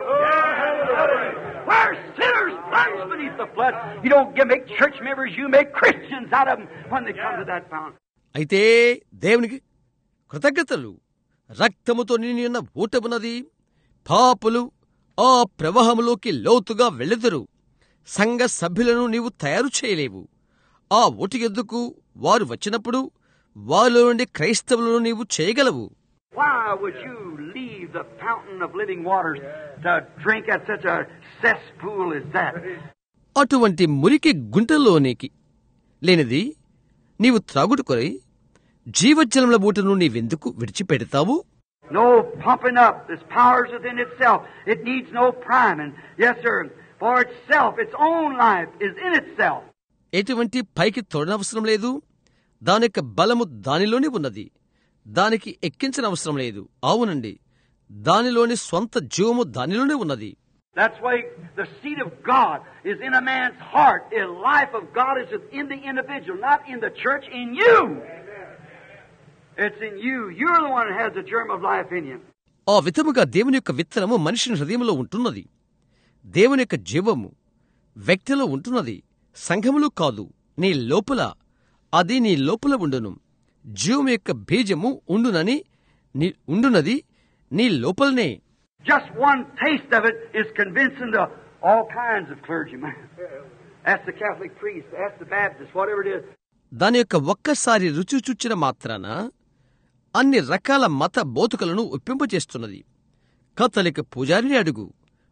where sinners plunge beneath the flood. You don't make church members, you make Christians out of them when they come to that fountain. అయితే దేవునికి కృతజ్ఞతలు. రక్తముతో నిండిన ఊటమున్నది. పాపులు ఆ ప్రవాహములోకి లోతుగా వెళ్ళెదరు. సంఘ సభ్యులను నీవు తయారు చేయలేవు. ఆ ఊటికెద్దుకు వారు వచ్చినప్పుడు వారిలో నుండి క్రైస్తవులను నీవు చేయగలవు. Why would you leave the fountain of living waters to drink at such a cesspool as that? అటువంటి మురికి గుంటలోనికి లేనిది నీవు త్రాగుటకొరై జీవజలముల బూటను నీవెందుకు విడిచిపెడతావు? No pumping up. This power's within itself. It needs no priming. Yes, sir. For itself, its own life is in itself. ఎటువంటి పైకి తోడనవసరం లేదు. దాని యొక్క బలము దానిలోనే ఉన్నది. దానికి ఎక్కించనవసరం లేదు. అవునండి, దానిలోని స్వంత జీవము దానిలోనే ఉన్నది. That's why the seed of God is in a man's heart. The life of God is in the individual, not in the church, in you. It's in you. You're the one that has the germ of life in you. ఆ విధముగా దేవుని యొక్క విత్తనము మనిషిని హృదయంలో ఉంటున్నది. దేవుని యొక్క జీవము వ్యక్తిలో ఉంటున్నది, సంఘములో కాదు. నీ లోపల, అది నీ లోపల ఉండును. జీవము యొక్క బీజము ఉండునది నీ లోపలనే. Just one taste of it is convincing to all kinds of clergymen. Ask the Catholic priest, ask the Baptist, whatever it is. దాని యొక్క ఒక్కసారి రుచి చూచిన మాత్రాన అన్ని రకాల మత బోధకులను ఒప్పింపజేస్తున్నది. కథలిక పూజారిని అడుగు,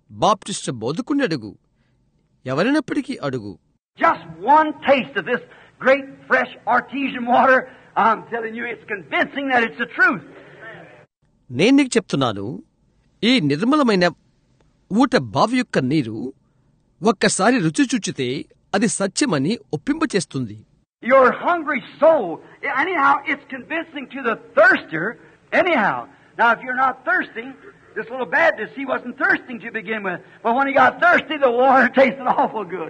బాప్టిస్టు బోధకుని అడుగు, ఎవరైనప్పటికీ అడుగు. Just one taste of this great fresh artesian water, I'm telling you, it's convincing that it's the truth. నేను నీకు చెప్తున్నాను, ఈ నిర్మలమైన ఊట బావి యొక్క నీరు ఒక్కసారి రుచి చూచితే అది సత్యమని ఒప్పింపచేస్తుంది. Your hungry soul, anyhow, it's convincing to the thirster, anyhow. Now, if you're not thirsting, this little Baptist, he wasn't thirsting to begin with, but when he got thirsty, the water tasted awful good.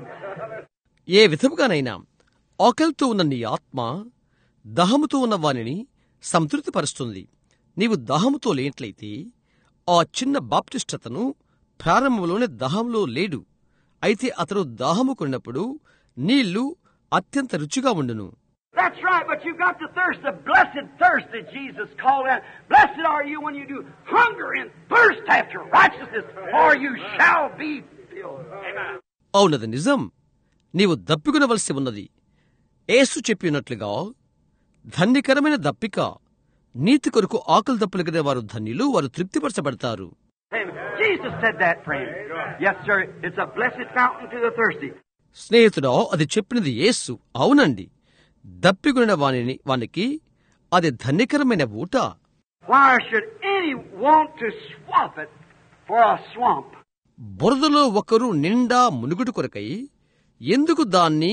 ఏ విధముగానైనా ఆకలితో ఉన్న నీ ఆత్మ దహముతో ఉన్న వానిని సంతృప్తిపరుస్తుంది. నీవు దాహముతో లేనట్లయితే ఆ చిన్న బాప్టిస్ట్ అతను ప్రారంభంలోనే దాహంలో లేడు. అయితే అతను దాహము కొన్నప్పుడు నీళ్లు అత్యంత రుచిగా ఉండును. That's right, but you've got to thirst, the blessed thirst that Jesus called out. Blessed are you when you do hunger and thirst after righteousness, for you shall be filled. Amen. అవునది నిజం. నీవు దప్పికొనవలసి ఉన్నది. యేసు చెప్పినట్లుగా ధన్యకరమైన దప్పిక, నీతి కొరకు ఆకలి దప్పులుగిన వారు ధన్యులు, వారు తృప్తిపరచబడతారు. Jesus said that, friend. Yes, sir. It's a blessed fountain to the thirsty. స్నేహితుడా, అది చెప్పినది యేసు. అవునండి, దప్పికొనిన వానికి అది ధన్యకరమైన ఊట. Why should any want to swap it for a swamp? బురదలో ఒకరు నిండా మునుగుడు కొరకై ఎందుకు దాన్ని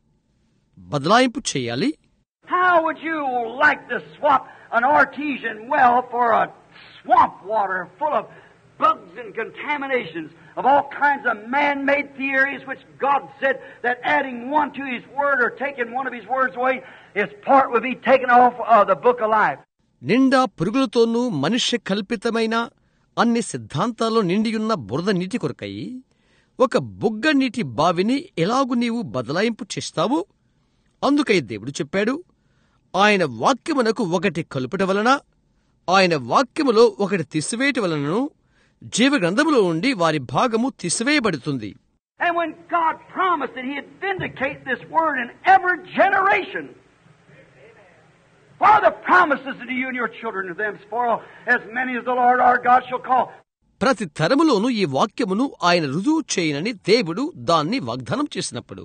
బదలాయింపు చేయాలి? How would you like to swap an artesian well for a swamp water full of bugs and contaminations of all kinds of man-made theories, which God said that adding one to His Word or taking one of His words away, His part would be taken off of the book of life. నిండా పురుగులతోనూ మనుష్య కల్పితమైన అన్ని సిద్ధాంతాల్లో నిండియున్న బురద నీటి కొరకై ఒక బుగ్గ నీటి బావిని ఎలాగు నీవు బదలాయింపు చేస్తావు? అందుకై దేవుడు చెప్పాడు, ఆయన వాక్యమునకు ఒకటి కలుపుట వలన, ఆయన వాక్యములో ఒకటి తీసివేయట వలనను జీవగ్రంథములో ఉండి వారి భాగము తీసివేయబడుతుంది. And when God promised that He'd vindicate this word in every generation, for the promises to you and your children to them spoil as many as the Lord our God shall call. ప్రతి తరములోనూ ఈ వాక్యమును ఆయన రుజువు చేయనని దేవుడు దాన్ని వాగ్దానం చేసినప్పుడు,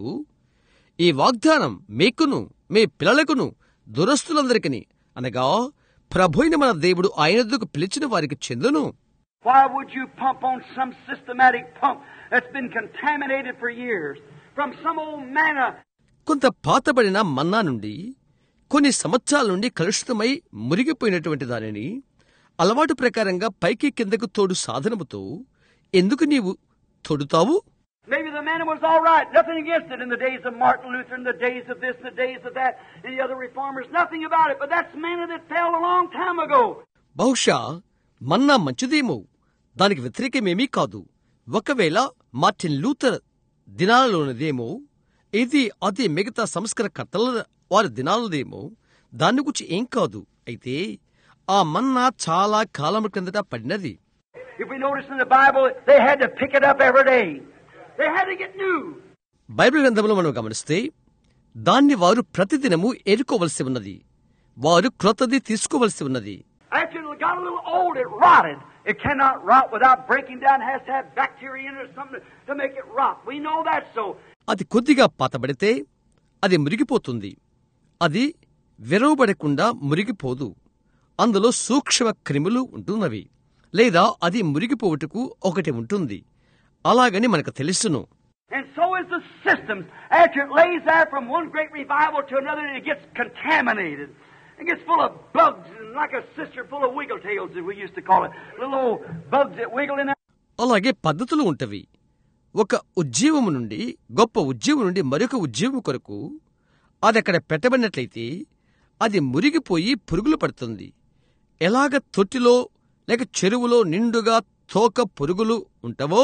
ఈ వాగ్దానం మీకును మీ పిల్లలకును దురస్తులందరికీ, అనగా ప్రభువైన మన దేవుడు ఆయన యొద్దకు పిలిచిన వారికి చెందును. Why would you pump on some systematic pump that's been contaminated for years from some old manna? కొంత పాతబడిన మన్నా నుండి కొన్ని సంవత్సరాల నుండి కలుషితమై మురిగిపోయినటువంటి దానిని అలవాటు ప్రకారంగా పైకి కిందకు తోడు సాధనముతో ఎందుకు నీవు తోడుతావు? Maybe the manna was all right, nothing against it in the days of Martin Luther, in the days of this, the days of that, and the other reformers, nothing about it, but that's manna that fell a long time ago. బహుశా మన్నా మంచిదేమో, దానికి వ్యతిరేకమేమీ కాదు. ఒకవేళ Martin Luther దినాలలోనిదేమో, ఇది అది మిగతా సంస్కరణకర్తల వారి దినాలదేమో, దాని గురించి ఏం కాదు. అయితే ఆ మన్నా చాలా కాలం క్రిందట పడినది. If we notice in the Bible, they had to pick it up every day. They had to get new. Bible గ్రంథంలో మనం గమనిస్తే దాన్ని వారు ప్రతిదినము ఎరుకోవలసి ఉన్నది, వారు క్రొత్తది తీసుకోవలసి ఉన్నది. After it got a little old, it rotted. It cannot rot without breaking down. It has to have bacteria in it or something to make it rot. We know that so. అది కొద్దిగా పాతబడితే అది మురిగిపోతుంది. అది విరవబడకుండా మురిగిపోదు. అందులో సూక్ష్మ క్రిములు ఉంటున్నవి, లేదా అది మురిగిపోవుటకు ఒకటి ఉంటుంది. అలాగని మనకు తెలుసును. And so is the systems. After it lays there from one great revival to another, it gets contaminated. It gets full of bugs, and like a cistern full of wiggle tails, as we used to call it. Little old bugs that wiggle in there. అలాగే పద్ధతులు ఉంటవి. ఒక ఉజ్జీవము నుండి, గొప్ప ఉజ్జీవం నుండి మరొక ఉజ్జీవము కొరకు అది అక్కడ పెట్టబడినట్లయితే అది మురిగిపోయి పురుగులు పడుతుంది. ఎలాగ తొట్టిలో లేక చెరువులో నిండుగా తోక పురుగులు ఉంటవో,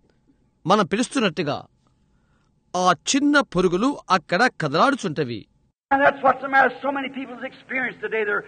మనం పిలుస్తున్నట్టుగా ఆ చిన్న పురుగులు అక్కడ కదలాడుచుంటవి. And that's what's the matter. So many people's experience today, they're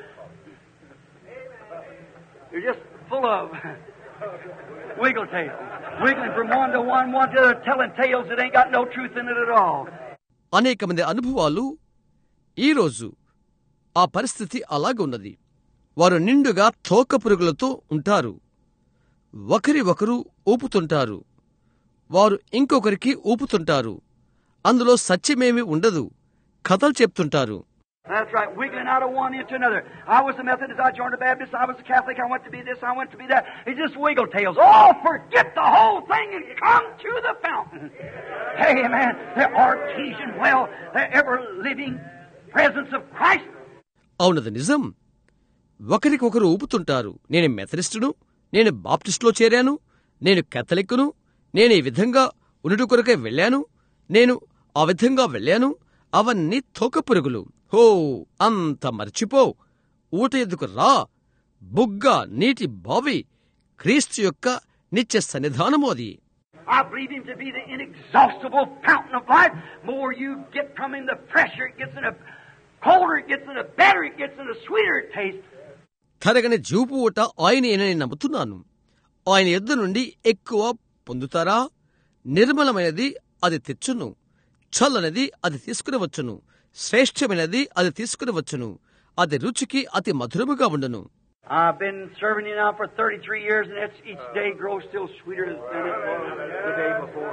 just full of wiggle tails. Wiggling from one to one to the other, telling tales that ain't got no truth in it at all. అనేక మంది అనుభవాలు ఈరోజు ఆ పరిస్థితి అలాగే ఉన్నది. వారు నిండుగా తోక పురుగులతో ఉంటారు. ఒకరి ఒకరు ఊపుతుంటారు, వారు ఇంకొకరికి ఊపుతుంటారు. అందులో సత్యమేమి ఉండదు, కథలు చెప్తుంటారు. That's right, wiggling out of one into another. I was a Methodist, I joined a Baptist, I was a Catholic, I went to be this, I went to be that. It's just wiggle tails. Oh, forget the whole thing and come to the fountain. Amen. The artesian well, the ever-living presence of Christ. అవునది నిజం. ఒకరికొకరు ఊపుతుంటారు. నేను మెథడిస్టును, నేను బాప్టిస్టులో చేరాను, నేను కేథలిక్కును, నేను ఈ విధంగా ఉన్నటు కొరకే వెళ్ళాను, నేను ఆ విధంగా వెళ్ళాను. అవన్నీ తోకపురుగులు. హో, అంత మర్చిపో. ఊట ఎద్దుకు రా. బుగ్గ నీటి బావి క్రీస్తు యొక్క నిత్య సన్నిధానము అది. I believe him to be the inexhaustible fountain of life. More you get from him, the fresher it gets, and the colder it gets, and the better it gets, and the sweeter it tastes. తరగని జీవపు ఊట ఆయనేనని నమ్ముతున్నాను. ఆయన యొద్ద నుండి ఎక్కువ పొందుతారా? నిర్మలమైనది అది తెచ్చును, చల్లనిది అది తీసుకునివచ్చును, శ్రేష్టమైనది అది తీసుకునివచ్చును, అది రుచికి అతి మధురముగా ఉండును. I've been serving you now for 33 years, and each day grows still sweeter than it was the day before.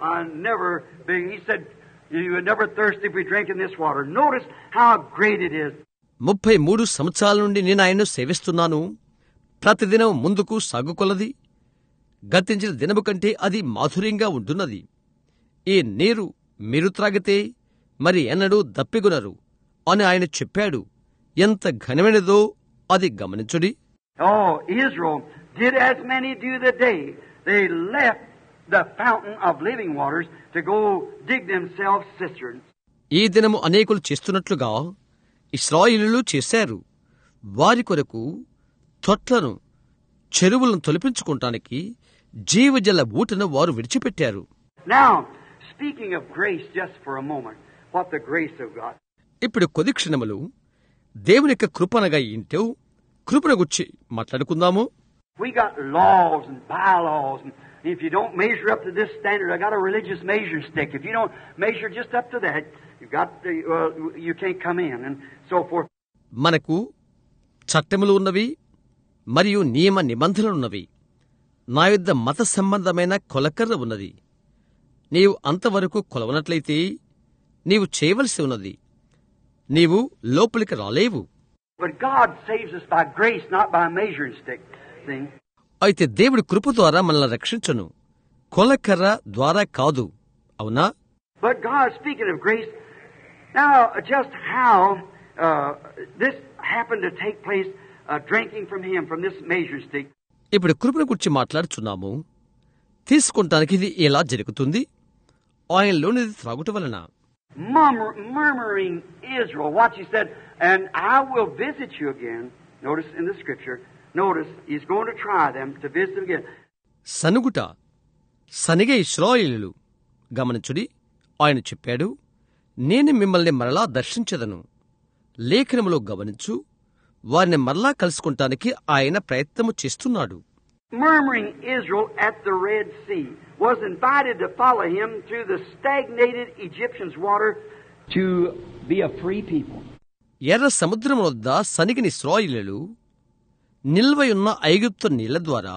He said, you would never thirst if we drink in this water. Notice how great it is. 33 సంవత్సరాల నుండి నేను ఆయన్ను సేవిస్తున్నాను. ప్రతిదినం ముందుకు సాగుకొలది. గతించిన దినము కంటే అది మాధుర్యంగా ఉంటున్నది. ఈ నీరు మీరు త్రాగితే మరి ఎన్నడూ దప్పిగొనరు అని ఆయన చెప్పాడు. ఎంత ఘనమైనదో అది గమనించుడి. Oh, Israel did as many do the day. They left the fountain of living waters to go dig themselves cisterns. ఈ దినము అనేకులు చేస్తున్నట్లుగా ఇశ్రాయేలీయులు చేశారు. వారి కొరకు తొట్లను, చెరువులను తొలిపించుకుంటానికి జీవజల ఊటను వారు విడిచిపెట్టారు. Now, speaking of grace just for a moment, what the grace of God. ఇప్పుడు కొద్ది క్షణములు దేవుని యొక్క కృపనగా ఏంటో కృపను గురించి మాట్లాడుకుందాము. We got laws and bylaws, and if you don't measure up to this standard, I got a religious measure stick. If you don't measure just up to that, you can't come in, and so forth. మనకు చట్టములు ఉన్నవి మరియు నియమ నిబంధనలున్నవి. నా యొద్ద మత సంబంధమైన కొలకర్ర ఉన్నది. నీవు అంతవరకు కొలవనట్లయితే నీవు చేయవలసి ఉన్నది. నీవు లోపలికి రాలేవు. But God saves us by grace, not by measuring stick. See? అయితే దేవుడి కృప ద్వారా మనల్ని రక్షించును, కొలకర్ర ద్వారా కాదు. అవునా? But God, speaking of grace, now just how this happened to take place, drinking from Him, from this measuring stick. ఇప్పుడు కృపను గురించి మాట్లాడుచున్నాము. తీసుకుంటానికి ఇది ఎలా జరుగుతుంది? ఆయనలోనిది త్రాగుట వలన. Murmuring Israel, watch, he said, and I will visit you again. Notice in the scripture, notice he's going to try them to visit them again. సనుగుట, సనిగే ఇశ్రాయేలీయులు గమనించుడి. ఆయన చెప్పాడు, నేను మిమ్మల్ని మరలా దర్శించదను. లేఖనములో గమనించు, వారిని మరలా కలుసుకుంటానికి ఆయన ప్రయత్నము చేస్తున్నాడు. Murmuring Israel at the Red Sea was invited to follow him through the stagnated Egyptians' water to be a free people. ఎర్ర సముద్రం వద్ద సనిగిన ఇశ్రాయేలీయులు నిల్వయున్న ఐగుప్తు నీళ్ల ద్వారా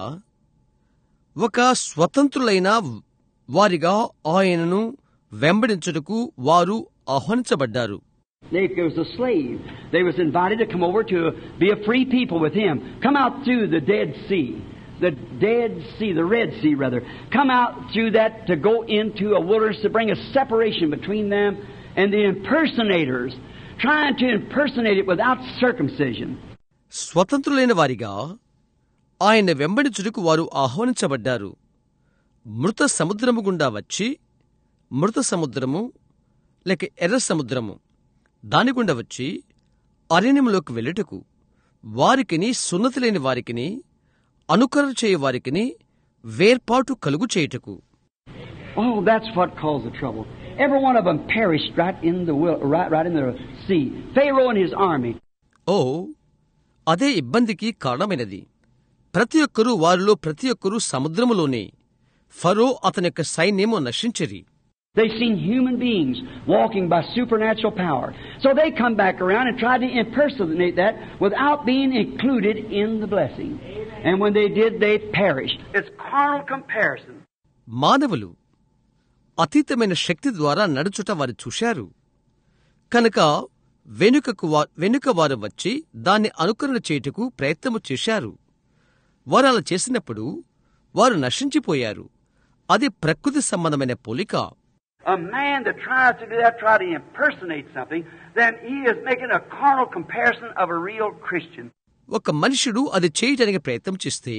ఒక స్వతంత్రులైన వారిగా ఆయనను వెంబడించుటకు వారు ఆహ్వానించబడ్డారు. They was a slave. They was invited to come over to be a free people with him. Come out through the Dead Sea. The Dead Sea, the Red Sea rather. Come out through that to go into a wilderness to bring a separation between them and the impersonators, trying to impersonate it without circumcision. స్వతంత్రులైన వారిగా ఆయన వెంబడించుటకు వారు ఆహ్వానించబడ్డారు. మృత సముద్రము గుండా వచ్చి, మృత సముద్రము లేక ఎర్ర సముద్రము దాని గుండా వచ్చి అరణ్యములోకి వెళ్ళుటకు వారికిని, సున్నతి లేని వారికిని, అనుకరణ చేయు వారికిని వేర్పాటు కలుగు చేయుటకు. Oh, that's what caused the trouble. Every one of them perished right in the sea. Pharaoh and his army. ఓ, అదే ఇబ్బందికి కారణమైనది. ప్రతి ఒక్కరూ వారిలో ప్రతి ఒక్కరూ సముద్రములోనే. ఫరో అతని యొక్క సైన్యము నశించిరి. They've seen human beings walking by supernatural power. So they come back around and try to impersonate that without being included in the blessing. And when they did, they perished. It's carnal comparison. మానవులు అతీతమైన శక్తి ద్వారా నడుచుట వారు చూశారు. కనుక వెనుక వారు వచ్చి దాన్ని అనుకరణ చేయుటకు ప్రయత్నము చేశారు. వారు అలా చేసినప్పుడు వారు నశించిపోయారు. అది ప్రకృతి సంబంధమైన పోలిక. A man that tries to do that, try to impersonate something, then he is making a carnal comparison of a real Christian. ఒక మనుషుడు అది చేయటానికి ప్రయత్నం చేస్తే,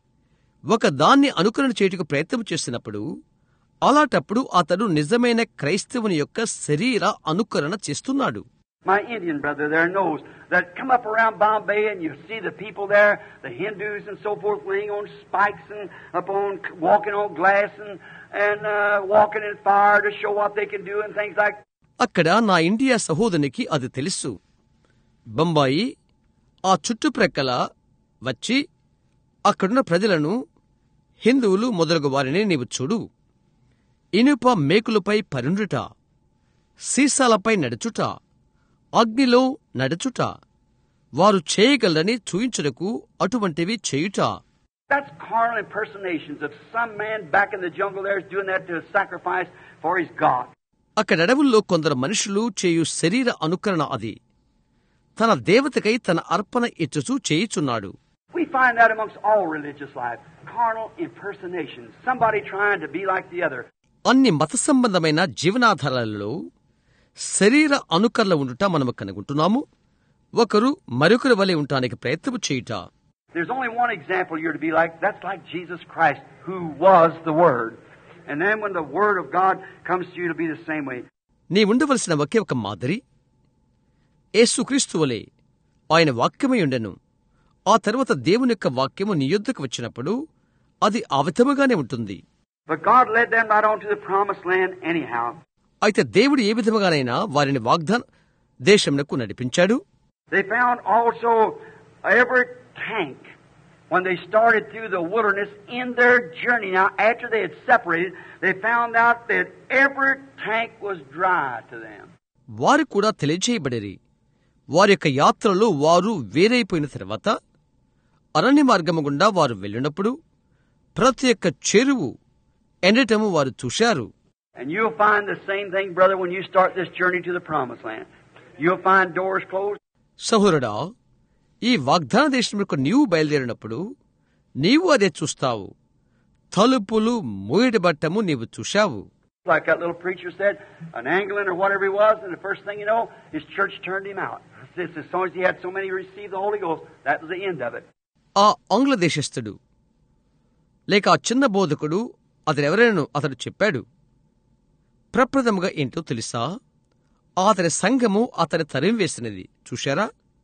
ఒక దాన్ని అనుకరణ చేయుటకు ప్రయత్నం చేసినప్పుడు, అలాంటప్పుడు అతడు నిజమైన క్రైస్తవుని యొక్క శరీర అనుకరణ చేస్తున్నాడు. My Indian brother there knows that come up around Bombay and you see the people there, the Hindus and so forth, laying on spikes and walking on glass and walking in fire to show what they can do and things like. అక్కడ నా India సహోదరునికి అది తెలుసు. బొంబాయి ఆ చుట్టుప్రక్కల వచ్చి అక్కడున్న ప్రజలను, హిందువులు మొదలగు వారిని నీవు చూడు. ఇనుప మేకులపై పరుండుట, సీసాలపై నడుచుట, అగ్నిలో నడుచుట, వారు చేయగలరని చూయించుటకు అటువంటివి చేయుట. That's carnal impersonations of some man back in the jungle there is doing that to sacrifice for his God. అక్కడ అడవుల్లో కొందరు మనుషులు చేయు శరీర అనుకరణ అది. తన దేవతకై తన అర్పణ ఇచ్చుచూ చేయుచున్నాడు. We find that amongst all religious life. Carnal impersonations. Somebody trying to be like the other. అన్ని మత సంబంధమైన జీవనాధారాలలో శరీర అనుకరణ ఉండుట మనము కనుగొంటున్నాము. ఒకరు మరొకరి వలె ఉండటానికి ప్రయత్నం చేయుట. There's only one example you're to be like. That's like Jesus Christ, who was the Word. And then when the Word of God comes to you, it'll be the same way. నీ ఉండవలసిన ఒకే ఒక మాదిరి యేసుక్రీస్తు వలె ఆయన వాక్యమై ఉండెను. ఆ తర్వాత దేవుని యొక్క వాక్యము నీ యొద్దకు వచ్చినప్పుడు అది ఆ విధముగానే ఉంటుంది. But God led them right on to the promised land anyhow. అయితే దేవుడు ఏ విధముగానైనా వారిని వాగ్దాన దేశమునకు నడిపించాడు. They found also every tank when they started through the wilderness in their journey. Now, after they had separated, they found out that every tank was dry to them. వారు కూడా తెలియచేయబడిరి. వారి యొక్క యాత్రలో వారు వేరైపోయిన తర్వాత అరణ్య మార్గము గుండా వారు వెళ్ళినప్పుడు ప్రతి ఒక్క చెరువు ఎండటము వారు చూశారు. And you'll find the same thing, brother, when you start this journey to the promised land. You'll find doors closed. సహోదరుడా, ఈ వాగ్దాన దేశములకు నీవు బయలుదేరినప్పుడు నీవు అదే చూస్తావు. తలుపులు మూయబడటము నీవు చూశావు. Like that little preacher said, an Anglican or whatever he was, and the first thing you know, his church turned him out. As soon as he had so many received the Holy Ghost, that was the end of it. ఆ ఆంగ్ల దేశస్థుడు లేక ఆ చిన్న బోధకుడు అతనెవరైనా అతడు చెప్పాడు, ప్రప్రథముగా ఏంటో తెలుసా, అతని సంఘము అతని తరిమి వేసినది చూశారా.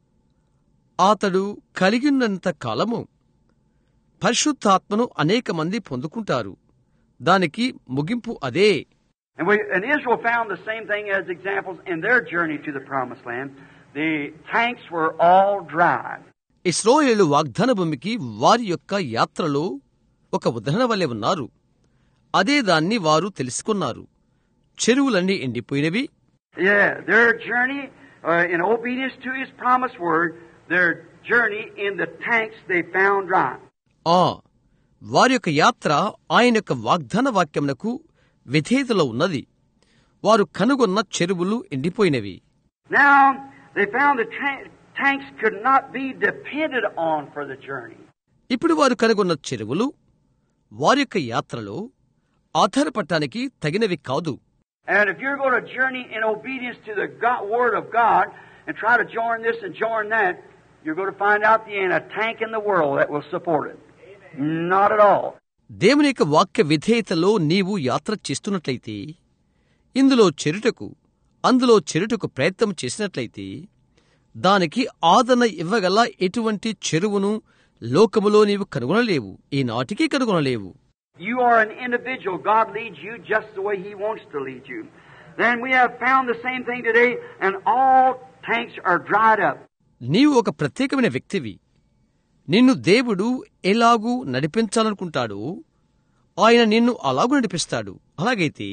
అతడు కలిగినంత కాలము పరిశుద్ధాత్మను అనేక మంది పొందుకుంటారు. దానికి ముగింపు అదే. And Israel found the same thing as examples in their journey to the promised land. The tanks were all dry. ఇశ్రాయేలు వాగ్దాన భూమికి వారి యొక్క యాత్రలో ఒక ఉదాహరణ వలె ఉన్నారు. అదే దాన్ని వారు తెలుసుకున్నారు. చెరువులన్నీ ఎండిపోయినవి. Yeah, their journey in obedience to His promised word, their journey in the tanks they found dry. వారి యొక్క యాత్ర ఆయన యొక్క వాగ్దాన వాక్యమునకు విధేయతలో ఉన్నది. వారు కనుగొన్న చెరువులు ఎండిపోయినవి. Now they found the tanks could not be depended on for the journey. ఇప్పుడు వారు కనుగొన్న చెరువులు వారి యొక్క యాత్రలో ఆధారపడటానికి తగినవి కాదు. And if you're going to journey in obedience to the word of God and try to join this and join that, you're going to find out there ain't a tank in the world that will support it. Not at all. దేవుని యొక్క వాక్య విధేయతలో నీవు యాత్ర చేస్తున్నట్లయితే, ఇందులో చేరుటకు అందులో చేరుటకు ప్రయత్నం చేసినట్లయితే, దానికి ఆదరణ ఇవ్వగల ఎటువంటి చెరువును లోకములో నీవు కనుగొనలేవు, ఈనాటికి కనుగొనలేవు. You are an individual. God leads you just the way He wants to lead you. Then we have found the same thing today, and all tanks are dried up. నీవు ఒక ప్రత్యేకమైన వ్యక్తివి. నిన్ను దేవుడు ఎలాగూ నడిపించాలనుకుంటాడో ఆయన నిన్ను అలాగూ నడిపిస్తాడు. అలాగైతే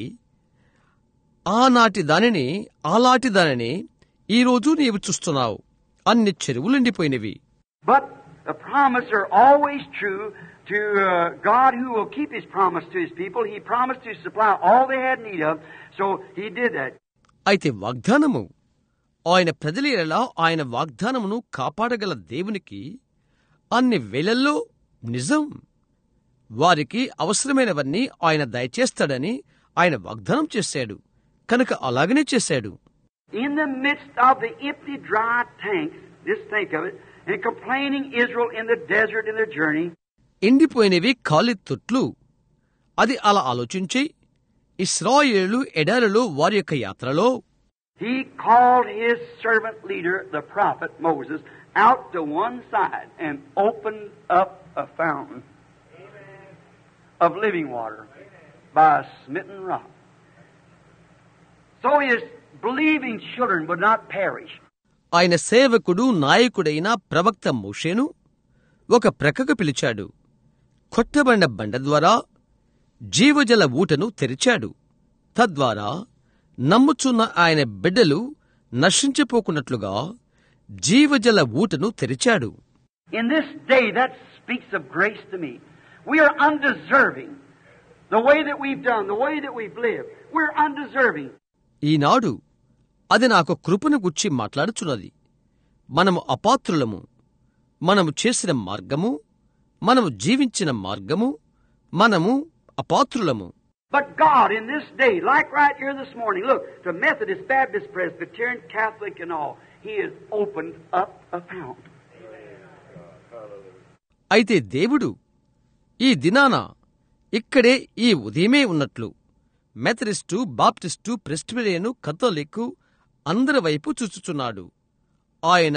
ఆనాటి దానిని ఈరోజు నీవు చూస్తున్నావు. అన్ని చెరువులు ఎండిపోయినవి. But the promise are always true to God, who will keep His promise to His people. He promised to supply all they had need of, so He did that. అయితే వాగ్దానము ఆయన ప్రజల ఆయన వాగ్దానమును కాపాడగల దేవునికి అన్ని వేళల్లో నిజం. వారికి అవసరమైనవన్నీ ఆయన దయచేస్తాడని ఆయన వాగ్దానం చేశాడు. కనుక అలాగనే చేశాడు. In the midst of the empty, dry tanks, just think of it, and complaining Israel in the desert in their journey. ఎండిపోయినవి ఖాళీ తొట్లు. అది అలా ఆలోచించి ఇశ్రాయేలు ఎడారిలో వారి యొక్క యాత్రలో He called his servant leader, the prophet Moses, out to one side and opened up a fountain of living water by a smitten rock. So his believing children would not perish. ఆయన సేవకుడు నాయకుడైన ప్రవక్త మోషేను ఒక ప్రక్కకు పిలిచాడు. కొట్టబడిన బండ ద్వారా జీవజల ఊటను తెరిచాడు. తద్వారా నమ్ముచున్న ఆయన బిడ్డలు నశించిపోకున్నట్లుగా జీవజల ఊటను తెరిచాడు. In this day, that speaks of grace to me. We are undeserving. The way that we've done, the way that we've lived, we're undeserving. ఈనాడు అది నాకు కృపను గుచ్చి మాట్లాడుచున్నది. మనము అపాత్రులము. మనము చేసిన మార్గము, మనము జీవించిన మార్గము, మనము అపాత్రులము. But God, in this day, like right here this morning, look, to Methodist, Baptist, Presbyterian, Catholic and all, He has opened up a fountain. అయితే దేవుడు ఈ దినాన ఇక్కడే ఈ ఉదయమే ఉన్నట్లు మెథడిస్టు, బాప్టిస్టు, ప్రెస్బిటేరియను, కథోలిక్కు అందరి వైపు చూచుచున్నాడు. ఆయన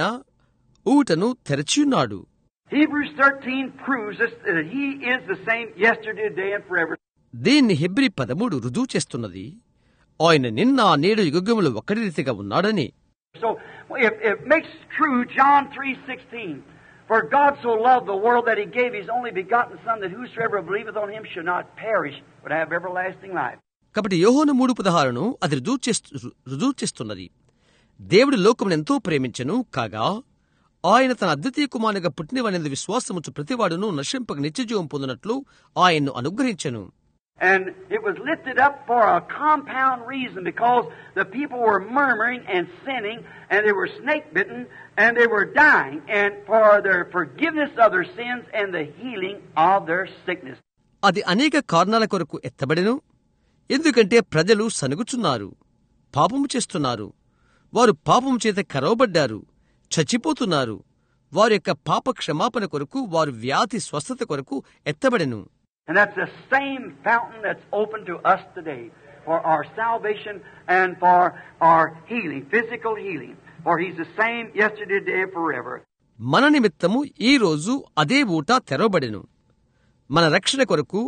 ఊటను తెరచియున్నాడు. Hebrews 13 proves us that He is the same yesterday, today and forever. దీన్ని హెబ్రీ 13 రుజువు చేస్తున్నది. ఆయన నిన్న నేడు యుగములు ఒక్కడి రీతిగా ఉన్నాడని. So if it makes true John 3:16, for God so loved the world that He gave His only begotten Son, that whosoever believeth on Him should not perish but have everlasting life. కాబట్టి యోహాను 3:16 అది రుజువు చేస్తున్నది. దేవుడు లోకమును ఎంతో ప్రేమించెను, కాగా ఆయన తన అద్వితీయ కుమారునిగా పుట్టినవాని విశ్వాసముచు ప్రతివాడును నశింపక నిత్యజీవం పొందినట్లు ఆయన్ను అనుగ్రహించెను. And it was lifted up for a compound reason, because the people were murmuring and sinning, and they were snake-bitten, and they were dying, and for their forgiveness of their sins and the healing of their sickness. అది అనేక కారణాల కొరకు ఎత్తబడెను. ఎందుకంటే ప్రజలు సనుగుచున్నారు, పాపము చేస్తున్నారు, వారు పాపము చేత కరవబడ్డారు, చచ్చిపోతున్నారు. వారి యొక్క పాప క్షమాపణ కొరకు, వారు వ్యాధి స్వస్థత కొరకు ఎత్తబడెను. And that's the same fountain that's open to us today for our salvation and for our healing, physical healing. For He's the same yesterday, today, and forever. మన నిమిత్తము ఈ రోజు అదే ఊట తెరవబడెను, మన రక్షణ కొరకు,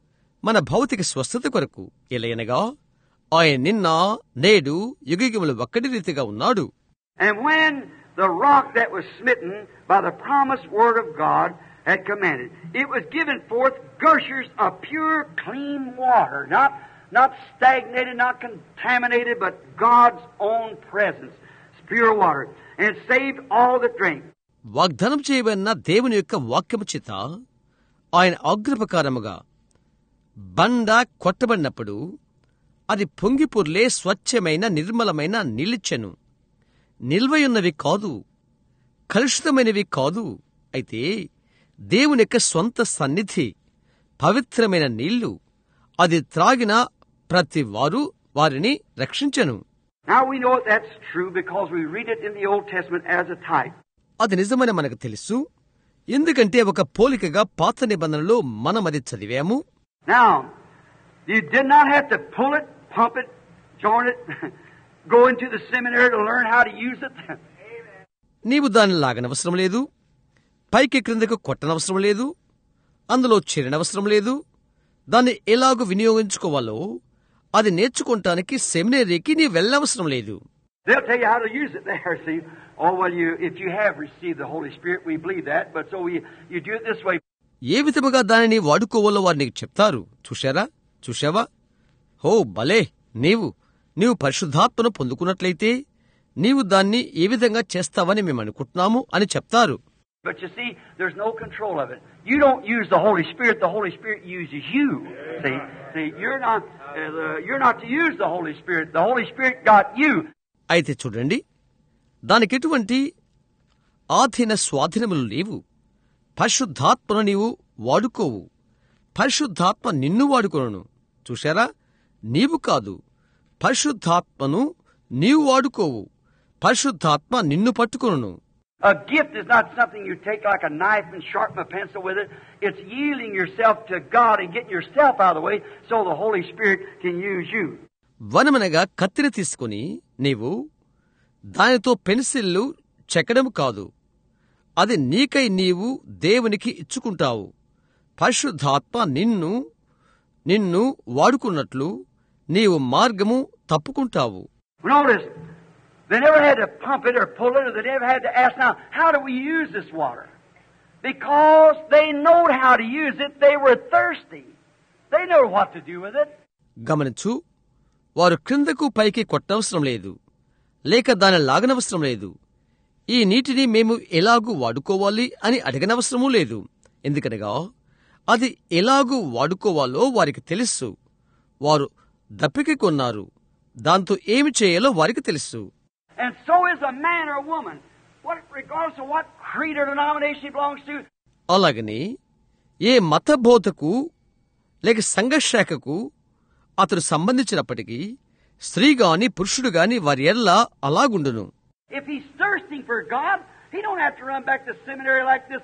మన భౌతిక స్వస్థత కొరకు. ఎలయనగా ఆయన నిన్న నేడు యుగయుగములు ఒక్కడి రీతిగా ఉన్నాడు. And when the rock that was smitten by the promised word of God had commanded, it was given forth gushers of pure, clean water, not stagnated, not contaminated, but God's own presence, pure water, and saved all that drank. వాగ్దానం చేయబడిన దేవుని యొక్క వాక్యము చేత ఆయన ఆజ్ఞాప్రకారముగా బండ కొట్టబడినప్పుడు అది పొంగిపొర్లే స్వచ్ఛమైన నిర్మలమైన నీళ్ళిచ్చెను. నిల్వయున్నవి కాదు, కలుషితమైనవి కాదు, అయితే దేవుని యొక్క స్వంత సన్నిధి, పవిత్రమైన నీళ్లు. అది త్రాగిన ప్రతి వారు వారిని రక్షించెను. Now we know that's true because we read it in the Old Testament as a type. అది నిజమని మనకు తెలుసు, ఎందుకంటే ఒక పోలికగా పాత నిబంధనలో మనం అది చదివాము. Now, you did not have to pull it, pump it, join it, go into the seminary to learn how to use it. నీవు దాన్ని లాగనవసరం లేదు, పైకి క్రిందకు కొట్టనవసరం లేదు, అందులో చేరనవసరం లేదు. దాన్ని ఎలాగూ వినియోగించుకోవాలో అది నేర్చుకోవటానికి సెమినరీకి నీ వెళ్ళవసరం లేదు. They'll tell you how to use it there, see. Oh, well, if you have received the Holy Spirit, we believe that, but so you do it this way. ఏ విధముగా దానిని వాడుకోవాలో వారు నీకు చెప్తారు. చూశావా? హో భలే, నీవు పరిశుద్ధాత్మను పొందుకున్నట్లయితే నీవు దాన్ని ఏ విధంగా చేస్తావని మేము అనుకుంటున్నాము అని చెప్తారు. But you see, there's no control of it. You don't use the Holy Spirit uses you. See, you're not to use the Holy Spirit. The Holy Spirit got you. అయితే చూడండి, దానికెటువంటి ఆధీన స్వాధీనములు లేవు. పరిశుద్ధాత్మను నీవు వాడుకోవు. పరిశుద్ధాత్మ నిన్ను వాడుకొనును. చూశారా? నీవు కాదు, పరిశుద్ధాత్మను నీవు వాడుకోవు. పరిశుద్ధాత్మ నిన్ను పట్టుకొనును. A gift is not something you take like a knife and sharpen a pencil with it. It's yielding yourself to God and getting yourself out of the way so the Holy Spirit can use you. వనమనగా కత్తిని తీసుకుని నీవు దానితో పెన్సిళ్లు చెక్కడం కాదు. అది నీకై నీవు దేవునికి ఇచ్చుకుంటావు. పరిశుద్ధాత్మ నిన్ను వాడుకున్నట్లు నీవు మార్గము తప్పుకుంటావు. Notice, they never had to pump it or pull it, or they never had to ask, now, how do we use this water? Because they know how to use it, they were thirsty. They know what to do with it. గమనించు, వారు క్రిందకు పైకి కొట్టవసరం లేదు, లేక దాని లాగనవసరం లేదు. ఈ నీటిని మేము ఎలాగూ వాడుకోవాలి అని అడగనవసరమూ లేదు. ఎందుకనగా అది ఎలాగూ వాడుకోవాలో వారికి తెలుసు. వారు దప్పిక కొన్నారు, దాంతో ఏమి చేయాలో వారికి తెలుసు. And so is a man or a woman, regardless of what creed or denomination he belongs to. అలాగని ఏ మతబోధకు లేక సంఘశాఖకు అతడు సంబంధించినప్పటికీ స్త్రీగాని పురుషుడుగాని వారి ఎల్ల అలాగుండును. If he's thirsting for God, he don't have to run back to seminary like this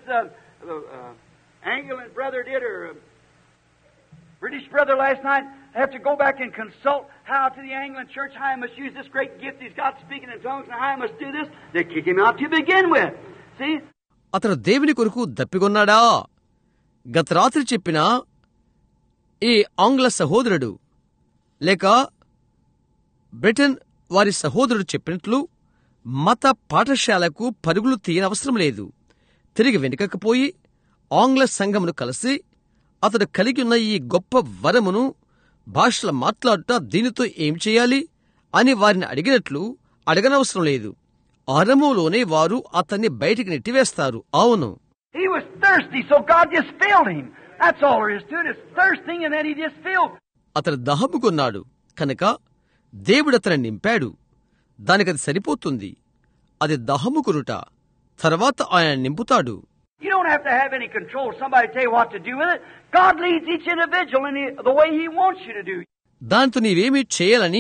Anglican brother did, or British brother last night. I have to go back and consult how to the Anglican church, how I must use this great gift he's got speaking in tongues, and how I must do this. They kick him out to begin with. See? అతడు దేవుని కొరకు దప్పికొన్నాడా? గత రాత్రి చెప్పిన ఈ ఆంగ్ల సహోదరుడు లేక బ్రిటన్ వారి సహోదరుడు చెప్పినట్లు మత పాఠశాలకు పరుగులు తీయనవసరం లేదు. తిరిగి వెనుకకపోయి ఆంగ్ల సంఘమును కలిసి అతడు కలిగి ఉన్న ఈ గొప్ప వరమును భాషలు మాట్లాడుట దీనితో ఏం చేయాలి అని వారిని అడిగినట్లు అడగనవసరం లేదు. ఆరంభంలోనే వారు అతన్ని బయటికి నెట్టివేస్తారు. అవును, he was thirsty, so God just filled him. That's all there is to it. It's thirsting and then he just filled. అతడు దహముకున్నాడు కనుక దేవుడు అతన్ని నింపాడు. దానికది సరిపోతుంది. అది దహముకునుట. తర్వాత ఆయన నింపుతాడు. You don't have to have any control. Somebody tell you what to do with it. God leads each individual in the way He wants you to do. దాంతో నీవేమీ చేయాలని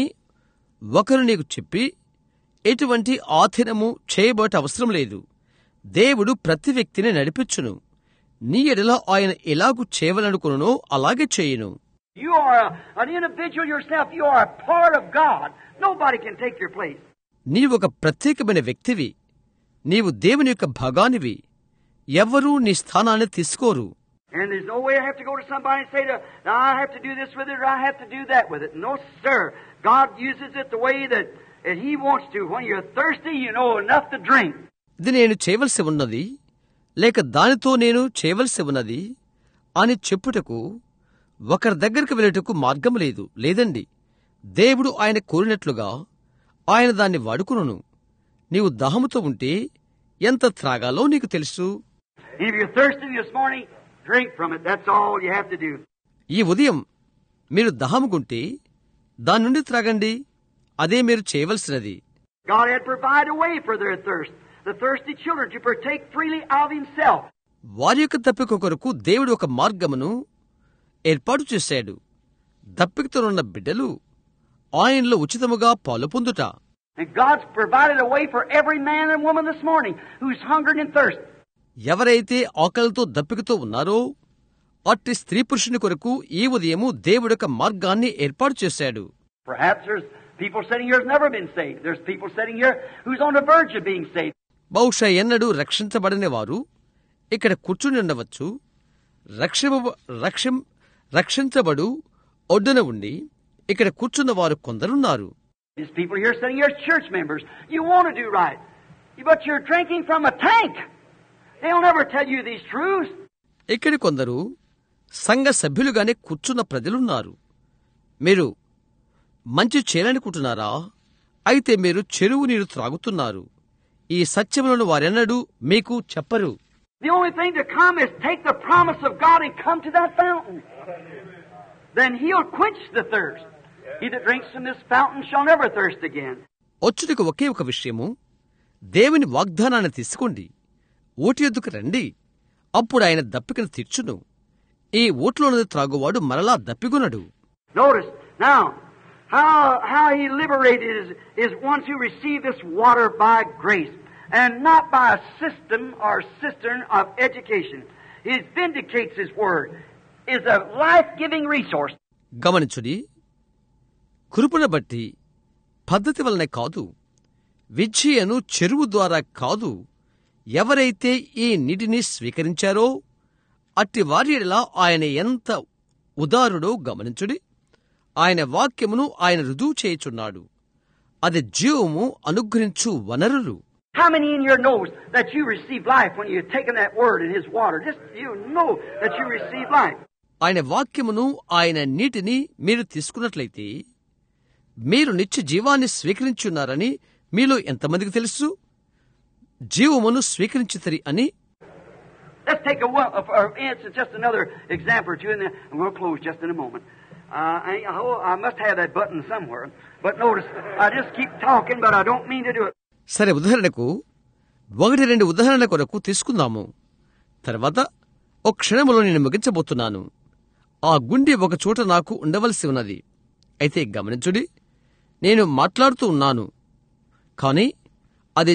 ఒకరు నీకు చెప్పి ఎటువంటి ఆధీనము చేయబోట అవసరం లేదు. దేవుడు ప్రతి వ్యక్తిని నడిపించును. నీ ఎడల ఆయన ఎలాగూ చేయవలనుకునునో అలాగే చేయును. You are an individual yourself. You are a part of God. Nobody can take your place. నీవు ఒక ప్రత్యేకమైన వ్యక్తివి. నీవు దేవుని యొక్క భాగానివి. ఎవ్వరూ నీ స్థానాన్ని తీసుకోరు. And there's no way I have to go to somebody and say, I have to do this with it, or I have to do that with it. No, sir. God uses it the way that He wants to. When you're thirsty, you know enough to drink. ఇది నేను చేయవలసి ఉన్నది, లేక దానితో నేను చేయవలసి ఉన్నది అని చెప్పుటకు ఒకరి దగ్గరికి వెళ్ళుటకు మార్గం లేదు. లేదండి, దేవుడు ఆయన కోరినట్లుగా ఆయన దాన్ని వాడుకును. నీవు దాహముతో ఉంటే ఎంత త్రాగాలో నీకు తెలుసు. If you're thirsty this morning, drink from it. That's all you have to do. ఈ ఉదయం మీరు దాహముకుంటే దాని నుండి త్రాగండి. అదే మీరు చేయవలసినది. God had provided a way for their thirst. The thirsty children to partake freely of Himself. వారి యొక్క దప్పిక కొరకు దేవుడు ఒక మార్గమును ఏర్పాటు చేశాడు. దప్పికతోనున్న బిడ్డలు ఆయనలో ఉచితముగా పాలు పొందుట. And God's provided a way for every man and woman this morning who's hungering and thirsty. ఎవరైతే ఆకలితో దప్పికతో ఉన్నారో అట్టి స్త్రీ పురుషుని కొరకు ఈ ఉదయము దేవుడొక మార్గాన్ని ఏర్పాటు చేశాడు. Perhaps there's people sitting here who's never been saved. There's people sitting here who's on the verge of being saved. బహుశా ఎన్నడూ రక్షించబడని వారు ఇక్కడ కూర్చుని ఉండవచ్చు. రక్షించబడు ఒడ్డున ఉండి ఇక్కడ కూర్చున్న వారు కొందరున్నారు. There's people here sitting here as church members. You want to do right, but you're drinking from a tank. They'll never tell you these truths. ఇక్కడ కొందరు సంఘ సభ్యులుగానే కూర్చున్న ప్రజలున్నారు. మీరు మంచి చేయాలనుకుంటున్నారా? అయితే మీరు చెరువు నీరు త్రాగుతున్నారు. ఈ సత్యములను వారెన్నడూ మీకు చెప్పరు. The only thing to come is take the promise of God and come to that fountain. Then He'll quench the thirst. He that drinks from this fountain shall never thirst again. వచ్చుటకు ఒకే ఒక విషయము, దేవుని వాగ్దానాన్ని తీసుకోండి, ఊటి యొద్దకు రండి, అప్పుడు ఆయన దప్పికను తీర్చును. ఈ ఊట్లోనది త్రాగువాడు మరలా దప్పిగొనడు. Notice now how he liberated is ones who receive this water by grace and not by a system or cistern of education. He vindicates his word is a life-giving resource. గమనించుడి, కృపను బట్టి పద్ధతి వలనే కాదు, విద్యను చెరువు ద్వారా కాదు, ఎవరైతే ఈ నీటిని స్వీకరించారో అట్టి వారి యెడల ఆయన ఎంత ఉదారుడో గమనించుడి. ఆయన వాక్యమును ఆయన రుజువు చేయుచున్నాడు. అది జీవము అనుగ్రహించు వనరులు. How many in here knows that you receive life when you've taken that word in his water? Just you know that you receive life. ఆయన వాక్యమును ఆయన నీటిని మీరు తీసుకున్నట్లయితే మీరు నిత్య జీవాన్ని స్వీకరించున్నారని మీలో ఎంతమందికి తెలుసు? జీవమును స్వీకరించుతరి అని. Let's take just another example or two, and then we'll close just in a moment. I must have that button somewhere, but notice I just keep talking, but I don't mean to do it. సరే, ఉదాహరణకు 1-2 ఉదాహరణల కొరకు తీసుకుందాము. తర్వాత ఒక క్షణములో నేను ముగించబోతున్నాను. ఆ గుండె ఒక చోట నాకు ఉండవలసి ఉన్నది. అయితే గమనించుడి, నేను మాట్లాడుతూ ఉన్నాను, కాని అది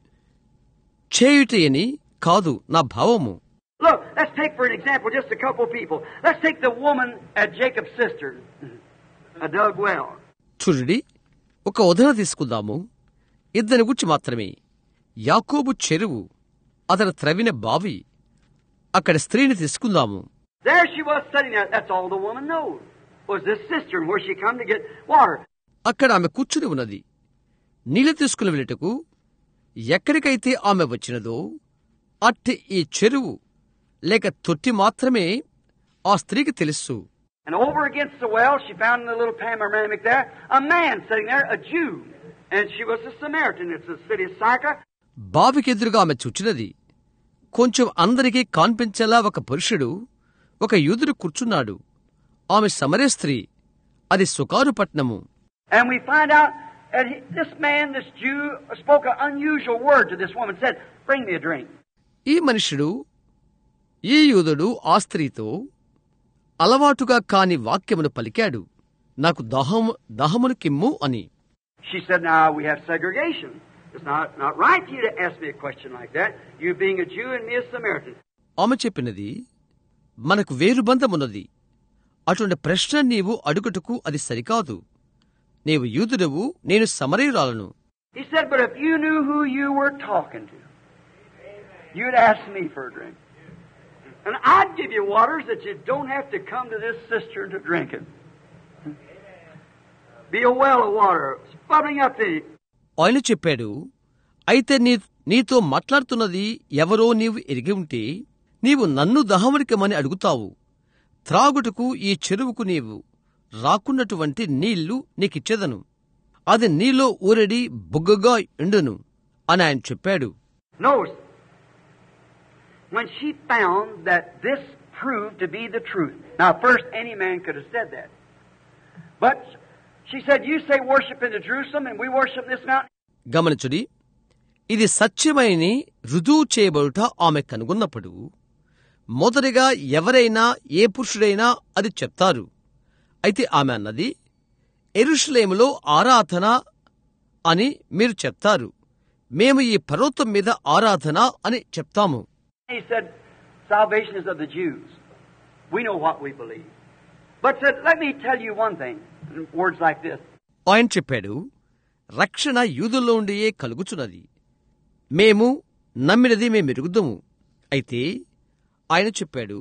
చేయుటయని కాదు నా భావము. Look, let's take for an example just a couple of people. Let's take the woman at Jacob's cistern, a dug well. చూడండి, ఒక ఉదాహరణ తీసుకుందాము. ఇద్దరి గురించి మాత్రమే. యాకోబు చెరువు, అతను త్రవ్విన బావి. అక్కడ స్త్రీని తీసుకుందాము. There she was sitting there. That's all the woman knows. Was this cistern where she come to get water. అక్కడ ఆమె కూర్చుని ఉన్నది. నీళ్లు తీసుకుని వెళ్ళటకు ఎక్కడికైతే ఆమె వచ్చినదో అట్టి ఈ చెరువు లేక తొట్టి మాత్రమే ఆ స్త్రీకి తెలుసు. And over against the well, she found in the little panoramic there a man sitting there, a Jew, and she was a Samaritan. It's the city of Sychar. బావికెదురుగా ఆమె చూచినది. కొంచెం అందరికీ కాన్పించేలా ఒక పురుషుడు, ఒక యూదుడు కూర్చున్నాడు. ఆమె సమరయ స్త్రీ. అది సుకారు పట్టణము. And we find out that this man, this Jew, spoke an unusual word to this woman. Said, "Bring me a drink." ఈ మనుషుడు, ఈ యూదుడు ఆ స్త్రీతో అలవాటుగా కాని వాక్యమును పలికాడు. నాకు దాహమును కిమ్ము అని. She said, "Now we have segregation. It's not right for you to ask me a question like that. You being a Jew and me a Samaritan." ఆమె చెప్పినది, మనకు వేరు బంధమున్నది. అటువంటి ప్రశ్న నీవు అడుగుటకు అది సరికాదు. నీవు యూదుడవు, నేను సమరయురాలను. He said, "But if you knew who you were talking to, you'd ask me for a drink. And I'd give you waters that you don't have to come to this cistern to drink it. Be a well of water, bubbling up to you." ఆయన చెప్పాడు, అయితే నీతో మాట్లాడుతున్నది ఎవరో నీవు ఎరిగి ఉంటే నీవు నన్ను దహమునికమని అడుగుతావు. త్రాగుటకు ఈ చెరువుకు నీవు రాకున్నటువంటి నీళ్లు నీకిచ్చేదను. అది నీలో ఊరడి బుగ్గగా ఎండును అని ఆయన చెప్పాడు. Notice, when she found that this proved to be the truth. Now, first, any man could have said that. But she said, "You say worship in Jerusalem and we worship in this mountain." గమనించుడి, ఇది సత్యమని రుజువు చేయబడుట ఆమె కనుగొన్నప్పుడు మొదటిగా ఎవరైనా ఏ పురుషుడైనా అది చెప్తారు. అయితే ఆమె అన్నది, యెరూషలేములో ఆరాధన అని మీరు చెప్తారు, మేము ఈ పర్వతం మీద ఆరాధన అని చెప్తాము. He said, "Salvation is of the Jews. We know what we believe." But said, "Let me tell you one thing." In words like this. ఆయన చెప్పాడు, రక్షణ యూదుల్లో ఉండియే కలుగుచున్నది. మేము నమ్మినది మేమెరుగుదుము. అయితే ఆయన చెప్పాడు,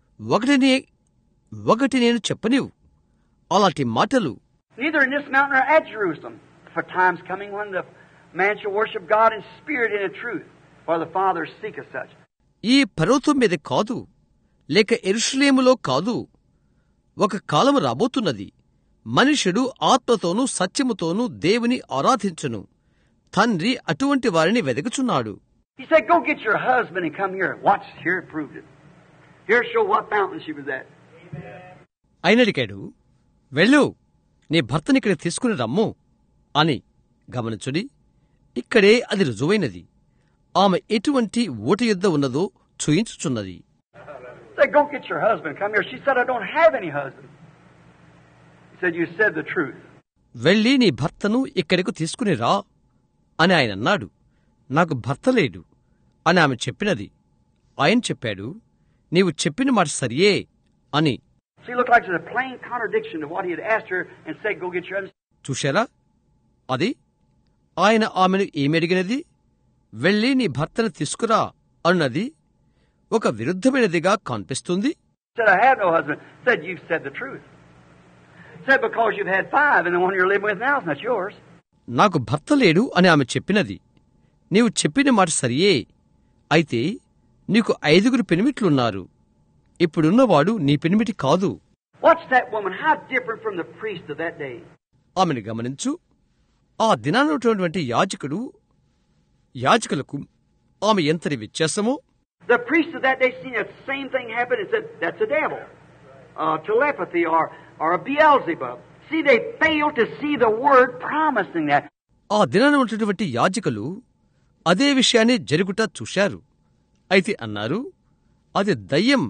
ఒకటి నేను చెప్పనివు అలాంటి మాటలు. Neither in this mountain or at Jerusalem, for times coming when the man shall worship God in spirit and in truth, for the Father seeketh such. ఈ పర్వతం మీద కాదు, లేక యెరూషలేములో కాదు, ఒక కాలము రాబోతున్నది, మనుష్యుడు ఆత్మతోనూ సత్యముతోనూ దేవుని ఆరాధించును. తండ్రి అటువంటి వారిని వెదకుచున్నాడు. He said, "Go get your husband and come here." Watch, here it proved it. Here show what fountain she was at. ఆయన అడిగాడు, వెళ్ళు, నీ భర్తని ఇక్కడ తీసుకుని రమ్ము అని. గమనించుడి, ఇక్కడే అది రుజువైనది. ఆమె ఎటువంటి ఊట యుద్ధ ఉన్నదో చూయించుచున్నది. Said, go get your husband. Come here. She said, I don't have any husband. He said, you said the truth. వెళ్ళి నీ భర్తను ఇక్కడికి తీసుకుని రా అని ఆయన అన్నాడు. నాకు భర్త లేడు అని ఆమె చెప్పినది. ఆయన చెప్పాడు, నీవు చెప్పిన మాట సరియే అని. She looked like it was a plain contradiction to what he had asked her and said, go get your husband. చూశారా, అది ఆయన ఆమెను ఏమడిగినది, వెళ్ళి నీ భర్తను తీసుకురా అన్నది ఒక విరుద్ధమైనదిగా కనిపిస్తుంది. Said, I have no husband. Said, you've said the truth. Said, because you've had 5 and the one you're living with now is not yours. నాకు భర్త లేడు అని ఆమె చెప్పినది. నీవు చెప్పిన మాట సరియే. అయితే నీకు 5 పెనిమిట్లున్నారు. ఇప్పుడున్నవాడు నీ పెనిమిటి కాదు. Watch that woman, how different from the priest of that day. ఆమెను గమనించు. ఆ దినానున్నటువంటి యాజకులకు ఆమె ఎంతటి వ్యత్యాసమో. The priest of that day seen that same thing happen and said, that's a devil. Telepathy or a Beelzebub. See, they failed to see the word promising that. ఆ దినాన ఉన్నటువంటి యాజకులు అదే విషయాన్ని జరుగుట చూశారు. అయితే అన్నారు, అది దయ్యం,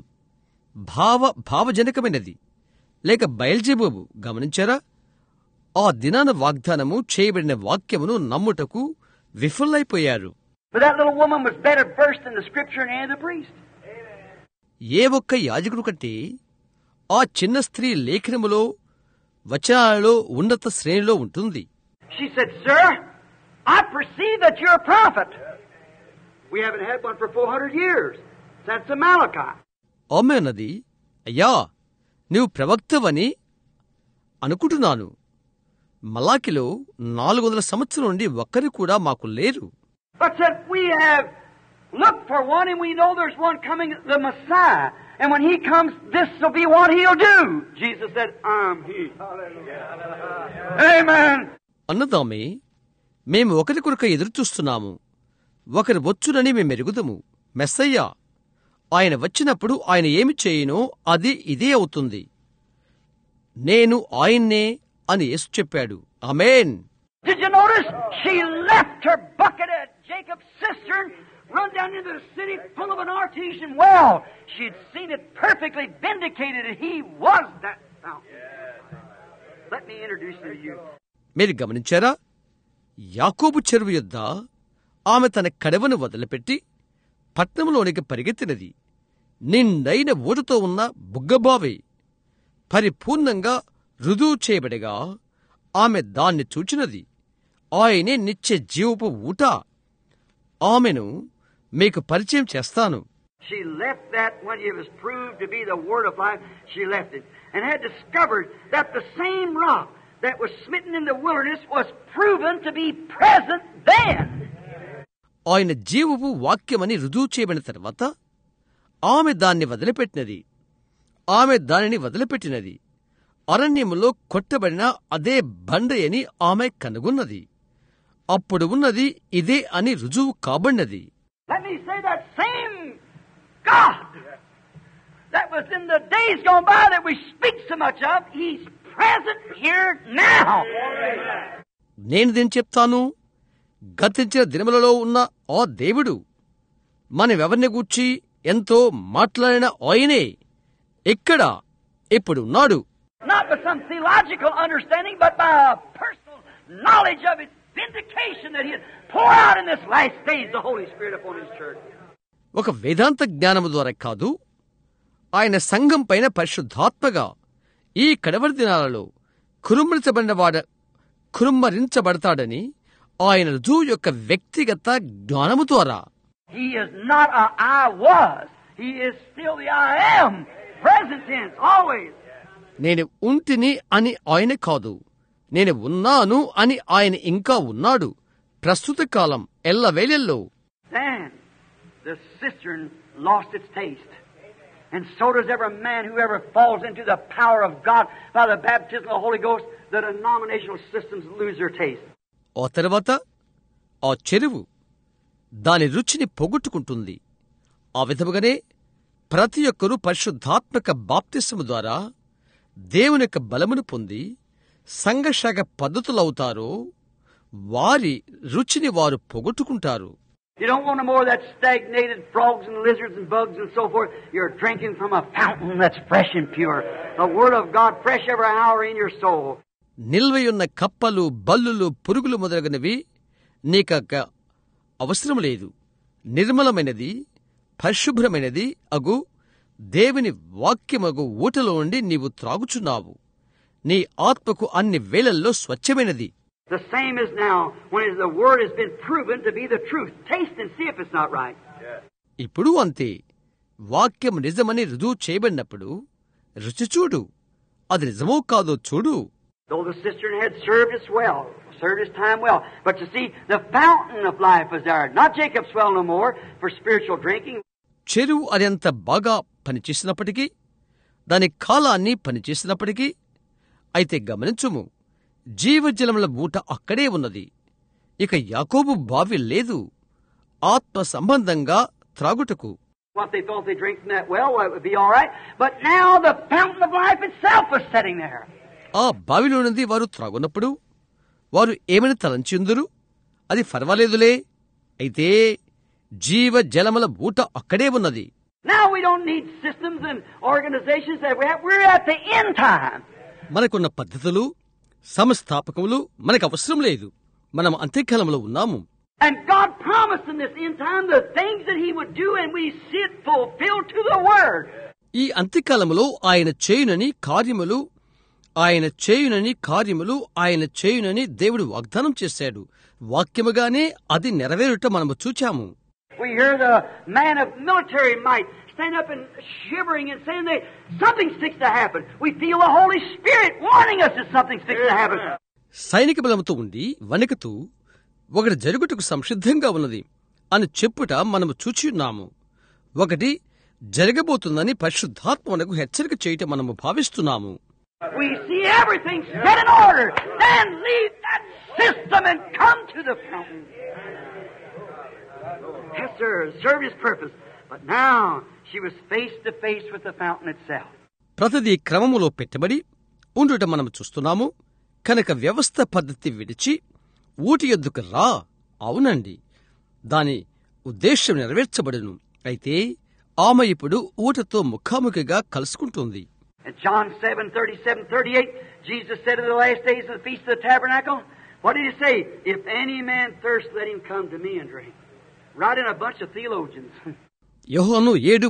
భావజనకమైనది, లేక బయల్జెబూబు. గమనించారా? ఆ దినాన వాగ్దానము చేయబడిన వాక్యమును నమ్ముటకు విఫలైపోయారు. But that little woman was better versed in the scripture than any of the priest. ఏ ఒక్క యాజకుడు కంటే ఆ చిన్న స్త్రీ లేఖనములో వచనాలలో ఉన్నత శ్రేణిలో ఉంటుంది. She said, Sir, I perceive that you're a prophet. We haven't had one for 400 years. Since the Malachi. ఆమె అన్నది, అయ్యా, నీవు ప్రవక్తవని అనుకుంటున్నాను. మలాకిలో 400 సంవత్సరం నుండి ఒక్కరు కూడా మాకు లేరు. But said, we have looked for one and we know there's one coming, the Messiah. And when he comes, this will be what he'll do. Jesus said, I'm he. Amen. అన్నదామే, మేము ఒకరి కొరకు ఎదురుచూస్తున్నాము. ఒకరు వచ్చునని మేమెరుగుదము. మెస్సయ్య ఆయన వచ్చినప్పుడు ఆయన ఏమి చేయునో అది ఇదే అవుతుంది. నేను ఆయన్నే అని యేసు చెప్పాడు. ఆమేన్. Did you notice? She left her bucket at Jacob's cistern, run down into the city full of an artesian well. She'd seen it perfectly vindicated that he was that fountain. Let me introduce you to you. మీరు గమనించారా? యాకోబు చెరువు యొద్ద ఆమె తన కడవను వదిలిపెట్టి పట్నంలోనికి పరిగెత్తినది. నిండైన ఊటతో ఉన్న బుగ్గబావి పరిపూర్ణంగా రుజువు చేయబడగా ఆమె దాన్ని చూచినది. ఆయనే నిత్య జీవపు ఊట. ఆమెను మీకు పరిచయం చేస్తాను. She left that when it was proved to be the word of life. She left it and had discovered that the same rock that was smitten in the wilderness was proven to be present then. ఆయన జీవపు వాక్యమని రుజువు చేయబడిన తర్వాత ఆమె దానిని వదిలిపెట్టినది. అరణ్యములో కొట్టబడిన అదే బండయని ఆమె కనుగొన్నది. అప్పుడు ఉన్నది ఇదే అని రుజువు కాబడినది. Let me say that same God that was in the days gone by that we speak so much of, He's present here now. నేనుదేం చెప్తాను? గతించిన దినములలో ఉన్న ఆ దేవుడు మనమెవరిని గూర్చి ఎంతో మాట్లాడిన ఆయనే ఇక్కడ ఇప్పుడు ఉన్నాడు. Not by some theological understanding, but by a personal knowledge of His vindication that He'll pour out in this last days the Holy Spirit upon His church. ఒక వేదాంత జ్ఞానము ద్వారా కాదు, ఆయన సంఘం పైన పరిశుద్ధాత్మగా ఈ కడవరి దినాలలో కురుమ్మరించబడతాడని ఆయన రుజువు యొక్క వ్యక్తిగత జ్ఞానము ద్వారా. He is not a I was. He is still the I am. Present tense, always. నేను ఉంటిని అని ఆయన కాదు, నేను ఉన్నాను అని ఆయన ఇంకా ఉన్నాడు. ప్రస్తుత కాలం ఎల్లవేళల్లో. Then the cistern lost its taste. And so does every man who ever falls into the power of God by the baptism of the Holy Ghost. The denominational systems lose their taste. ఆ తర్వాత ఆ చెరువు దాని రుచిని పోగొట్టుకుంటుంది. ఆ విధముగానే ప్రతి ఒక్కరూ పరిశుద్ధాత్మక బాప్తిస్మము ద్వారా దేవుని యొక్క బలమును పొంది సంఘశాఖ పద్ధతులవుతారో వారి రుచిని వారు పోగొట్టుకుంటారు. You don't want no more of that stagnated frogs and lizards and bugs and so forth. You're drinking from a fountain that's fresh and pure. The Word of God fresh every hour in your soul. నిల్వయున్న కప్పలు, బల్లులు, పురుగులు మొదలగునవి నీకక అవసరం లేదు. నిర్మలమైనది, పరిశుభ్రమైనది అగు దేవుని వాక్యమగు ఊటలో ఉండి నీవు త్రాగుచున్నావు. నీ ఆత్మకు అన్ని వేళల్లో స్వచ్ఛమైనది. The same as now, when the Word has been proven to be the truth. Taste and see if it's not right. ఇప్పుడు అంతే. వాక్యం నిజమని రుజువు చేయబడినప్పుడు రుచి చూడు, అది నిజమో కాదో చూడు. Though the cistern had served his time well. But you see, the fountain of life was there. Not Jacob's well no more for spiritual drinking. చెరువు అదంత బాగా పనిచేసినప్పటికీ, దాని కాలాన్ని పనిచేసినప్పటికీ, అయితే గమనించుము, జీవజలముల ఊట అక్కడే ఉన్నది. ఇక యాకోబు బావి లేదు ఆత్మ సంబంధంగా త్రాగుటకు. What they thought they drink from that well, it would be all right. But now the fountain of life itself was sitting there. ఆ బావిలో నుండి వారు త్రాగున్నప్పుడు వారు ఏమని తలంచిందురు? అది పర్వాలేదులే, అయితే జీవ జలముల ఊట అక్కడే ఉన్నది. Now we don't need systems and organizations that we're at the end time. మనకున్న పద్ధతులు, సంస్థాపకములు మనకు అవసరం లేదు. మనం అంత్యకాలంలో ఉన్నాము. And God promised in this end time the things that He would do, and we see it fulfilled to the Word. ఈ అంత్యకాలములో ఆయన చేయునని చేయునని దేవుడు వాగ్దానం చేశాడు. వాక్యముగానే అది నెరవేరుట మనము చూచాము. We hear the man of military might stand up and shivering and saying that something's fixed to happen. We feel the Holy Spirit warning us that something's fixed to happen. సైనిక బలముతో ఉండి వణుకుతూ ఒకటి జరుగుటకు సంసిద్ధంగా ఉన్నది అని చెప్పుట మనము చూచియున్నాము. ఒకటి జరగబోతుందని పరిశుద్ధాత్మ మనకు హెచ్చరిక చేయటం మనము భావిస్తున్నాము. We see everything set in order. Then leave that system and come to the fountain. Yes, sir, served his purpose. But now she was face to face with the fountain itself. ప్రతిదీ క్రమములో పెట్టబడి ఉండుట మనము చూస్తున్నాము. కనుక వ్యవస్థ పద్ధతి విడిచి ఊటి యొద్దకు రా. అవునండి, దాని ఉద్దేశ్యం నెరవేర్చబడును. అయితే ఆమె ఇప్పుడు ఊటతో ముఖాముఖిగా కలుసుకుంటుంది. In John 7:37-38, Jesus said in the last days of the Feast of the Tabernacle, what did He say? If any man thirst, let him come to me and drink. Right in a bunch of theologians. యోహాను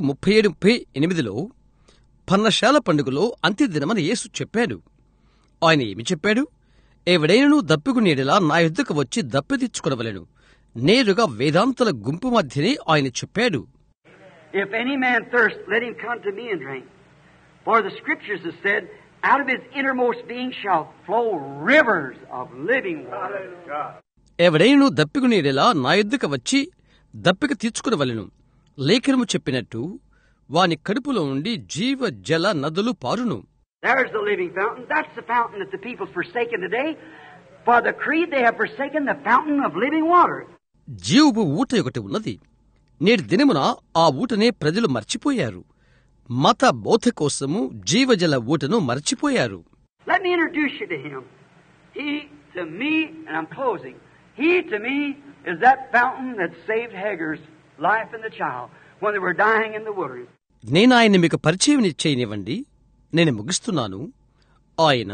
7:37-38 పర్ణశాల పండుగలో అంత్యదినమని యేసు చెప్పాడు. ఆయన ఏమి చెప్పాడు? ఎవడైనను దప్పికొనేలా నా యొద్దకు వచ్చి దప్పి తెచ్చుకొనవలెను. నేరుగా వేదాంతల గుంపు మధ్యనే ఆయన చెప్పాడు. If any man thirst, let him come to me and drink. For the Scriptures have said, out of his innermost being shall flow rivers of living water. ఎవడైనను దప్పికొనేలా నా యొద్దకు వచ్చి దప్పిక తీర్చుకొనవలెను. లేఖనము చెప్పినట్టు వాని కడుపులో నుండి జీవ జల నదులు పారును. There's the living fountain. That's the fountain that the people's forsaken today. For the creed they have forsaken the fountain of living water. జీవపు ఊట ఒకటి ఉన్నది. నేటి దినమున ఆ ఊటనే ప్రజలు మర్చిపోయారు. మత బోధ కోసము జీవజల ఊటను మర్చిపోయారు. Let me introduce you to him. He to me, and I'm closing. He to me is that fountain that saved Hagar's life and the child when they were dying in the wilderness. నేను ఆయన్ని మీకు పరిచయం చేయనివ్వండి. నేను ముగిస్తున్నాను. ఆయన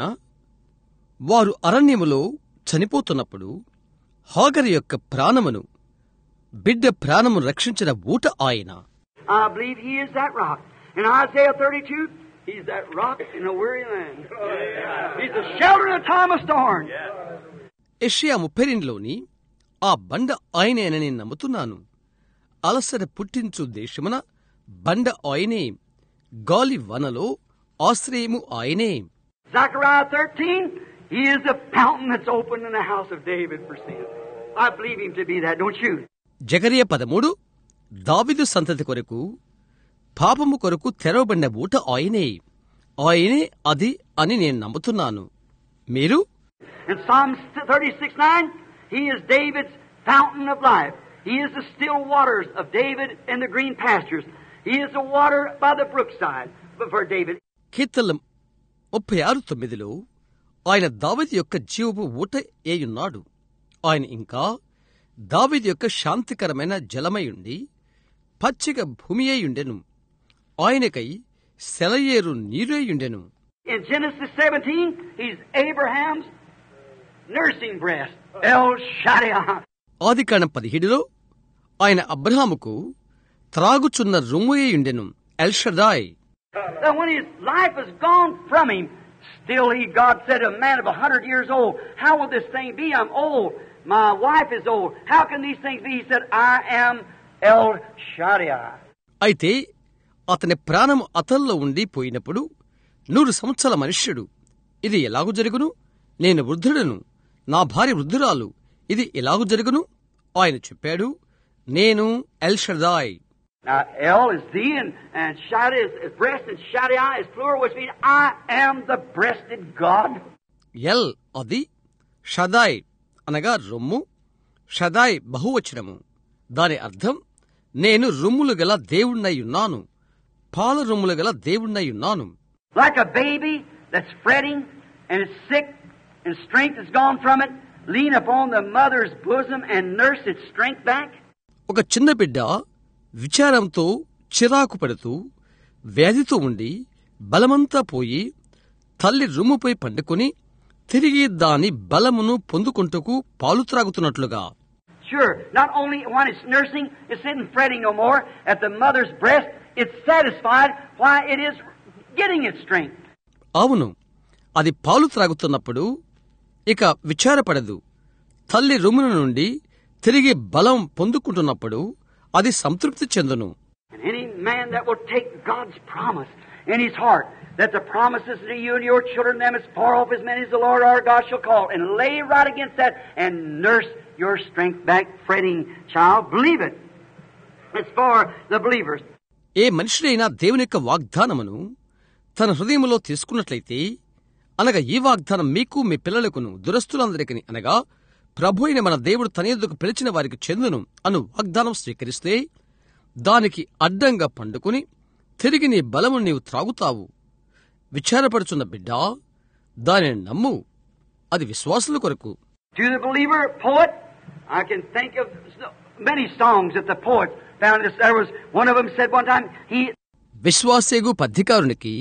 వారు అరణ్యములో చనిపోతున్నప్పుడు హాగరు యొక్క ప్రాణమును, బిడ్డ ప్రాణమును రక్షించిన ఊట ఆయన. I believe he is that rock. In Isaiah 32, he's that rock in a weary land. He's the shelter in a time of storm. యెషయా 32లోని ఆ బండ ఆయనేనని నేను నమ్ముతున్నాను. అలసట పుట్టించు దేశమున బండ ఆయనే, గాలి వనలో ఆశ్రయము ఆయనే. Zechariah 13, he is the fountain that's opened in the house of David for sin. I believe him to be that, don't you? Zechariah 13, దావీదు సంతతి కొరకు పాపము కొరకు తెరవబడిన ఊట ఆయనే అది అని నేను నమ్ముతున్నాను. మీరు? In Psalm 36:9, he is David's fountain of life. He is the still waters of David in the green pastures. He is the water by the brookside for David. కీర్తనలు 36:9 ఆయన దావీదు యొక్క జీవపు ఊట ఏయున్నాడు. ఆయన ఇంకా దావీదు యొక్క శాంతికరమైన జలమయుండి పచ్చిక భూమియేయుండెను, ఆయనకై సెలయేరు నీరేయుండెను. In Genesis 17, he's Abraham's nursing breast, El Shaddai. ఆదికాండం 17లో ఆయన అబ్రహాముకు త్రాగుచున్న రొమ్ముయేయుండెను, El Shaddai. That when his life was gone from him, still God said to a man of 100 years old, how will this thing be? I'm old. My wife is old. How can these things be? He said, I am El Shaddai. అయితే అతని ప్రాణం అతల్లో ఉండి పోయినప్పుడు 100 సంవత్సరాల మనుష్యుడు, ఇది ఎలాగు జరుగును? నేను వృద్ధుడను, నా భార్య వృద్ధురాలు, ఇది ఎలాగు జరుగును? ఆయన చెప్పాడు, నేను El Shaddai. Now, El is thee, and Shaddai is breast, and Shaddai is plural, which means I am the breasted God. El అది, షదాయ్ అనగా రొమ్ము, షదాయ్ బహువచనము. దాని అర్థం, నేను రొమ్ములు గల దేవుణ్ణయ్యున్నాను, పాల రొమ్ములు గల దేవుణ్ణయ్యున్నాను. Like a baby that's fretting and is sick and strength is gone from it, lean upon the mother's bosom and nurse its strength back. ఒక చిన్న బిడ్డ విచారంతో చిరాకు పడుతూ వ్యాధితో ఉండి బలమంతా పోయి తల్లి రొమ్ముపై పండుకొని తిరిగి దాని బలమును పొందుకుంటూ పాలు త్రాగుతున్నట్లుగా. Sure, not only when it's nursing, it's sitting fretting no more. At the mother's breast, it's satisfied why it is getting its strength. అవును, అది పాలు త్రాగుతున్నప్పుడు ఇక విచారపడదు. తల్లి రొమ్మున నుండి తిరిగి బలం పొందుకుంటున్నప్పుడు అది సంతృప్తి చెందును. And any man that will take God's promise in his heart, that the promises to you and your children, them as far off as many as the Lord our God shall call, and lay right against that and nurse your strength back, fretting child, believe it. It's for the believers. ఏ మనుషుడైనా దేవుని యొక్క వాగ్దానమును తన హృదయములో తీసుకున్నట్లయితే, అనగా ఈ వాగ్దానం మీకు మీ పిల్లలకును దురస్తులందరికీ అనగా ప్రభు అయిన మన దేవుడు తన యొద్దకు పిలిచిన వారికి చెందును అను వాగ్దానం స్వీకరిస్తే, దానికి అడ్డంగా పండుకుని తిరిగి నీ బలము నీవు త్రాగుతావు. విచారపడుచున్న బిడ్డా, దానిని నమ్ము, అది విశ్వాసుల కొరకు. To the believer poet, I can think of many songs that the poet found. There was one of them said one time, విశ్వాసేగు పద్యకారునికి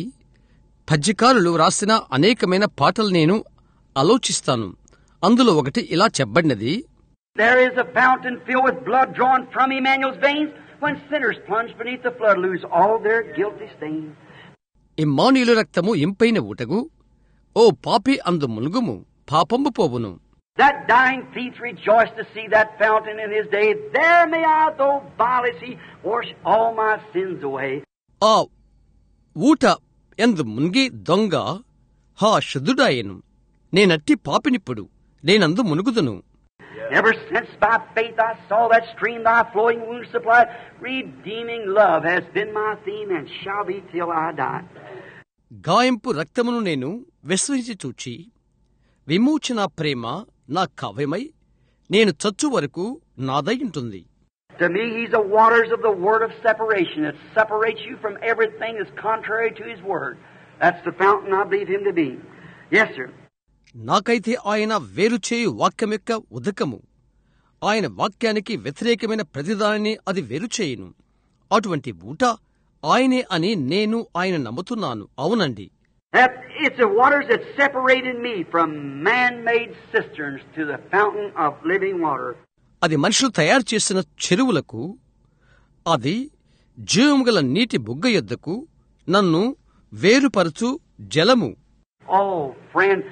పద్యకారులు రాసిన అనేకమైన పాటలు నేను ఆలోచిస్తాను. అందులో ఒకటి ఇలా చెప్పబడినది, There is a fountain filled with blood drawn from Emmanuel's veins, when sinners plunge beneath the flood lose all their guilty stains. Immanuel రక్తము ఇంపైన ఊటగు, ఓ పాపి అందు ములుగుము, పాపంబు పోవును. That dying thief rejoiced to see that fountain in his day. There may I, though vile as he, wash all my sins away. ఆ ఊట ఎందు మునిగి దొంగ హా శుద్ధుడాయెను, నేనట్టి పాపినిప్పుడు నేనందు మునుగుదును. Ever since by faith I saw that stream thy flowing wounds supplied, redeeming love has been my theme and shall be till I die. గాయంపు రక్తమును నేను విశ్వసించి చూచి, విమోచన ప్రేమ నా కావ్యమై నేను చచ్చు వరకు నాదయ్యుంటుంది. To me he's the waters of the word of separation that separates you from everything that's contrary to his word. That's the fountain I believe him to be. Yes, sir. నాకైతే ఆయన వేరుచేయు వాక్యం యొక్క ఉదకము, ఆయన వాక్యానికి వ్యతిరేకమైన ప్రతిదానిని అది వేరుచేయును. అటువంటి ఊట ఆయనే అని నేను ఆయన నమ్ముతున్నాను. అవునండి, It's the waters that separated me from man-made cisterns to the fountain of living water. అది మనుషులు తయారు చేసిన చెరువులకు, అది జీవము గల నీటి బుగ్గ యొద్దకు నన్ను వేరుపరచు జలము. Oh, friend,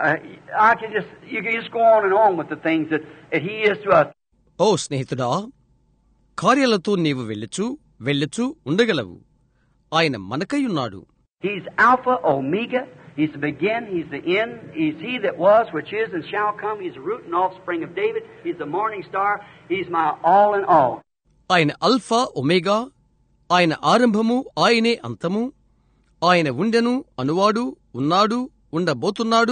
you can just go on with the things that he is to us. ఓ స్నేహితుడా, కార్యాలతో నీవు వెళ్ళుచు ఉండగలవు. ఆయన మనకై ఉన్నాడు. He's Alpha, Omega. He's the begin, he's the end. He's he that was, which is, and shall come. He's the root and offspring of David. He's the morning star. He's my all in all. ఆయన alpha, omega, ఆయన ఆరంభము, ఆయనే అంతము. ఆయన ఉండెను, అనువాడు, ఉన్నాడు, ఉండబోతున్నాడు.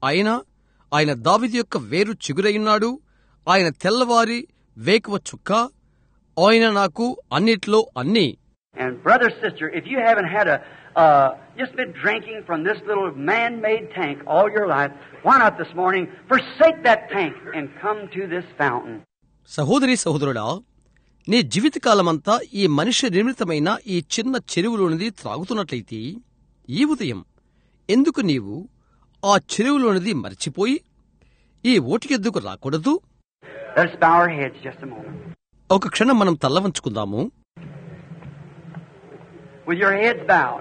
ఆయన దావీదు యొక్క వేరు చిగురయున్నాడు. ఆయన తెల్లవారి వేకువ చుక్క. ఆయన నాకు అన్నిట్లో అన్నీ. And brother, sister, if you haven't had just been drinking from this little man-made tank all your life, why not this morning forsake that tank and come to this fountain? సహోదరి సహోదరుడా, నీ జీవితకాలమంతా ఈ మనిషి నిర్మితమైన ఈ చిన్న చెరువులోనిది త్రాగుతున్నట్లయితే ఈ ఉదయం ఎందుకు నీవు ఆ చెరువులోనిది మర్చిపోయి ఈ ఓటికెద్దుకు రాకూడదు? Let's bow our heads just a moment. ఒక క్షణం మనం తల్ల వంచుకుందాము. With your heads bowed.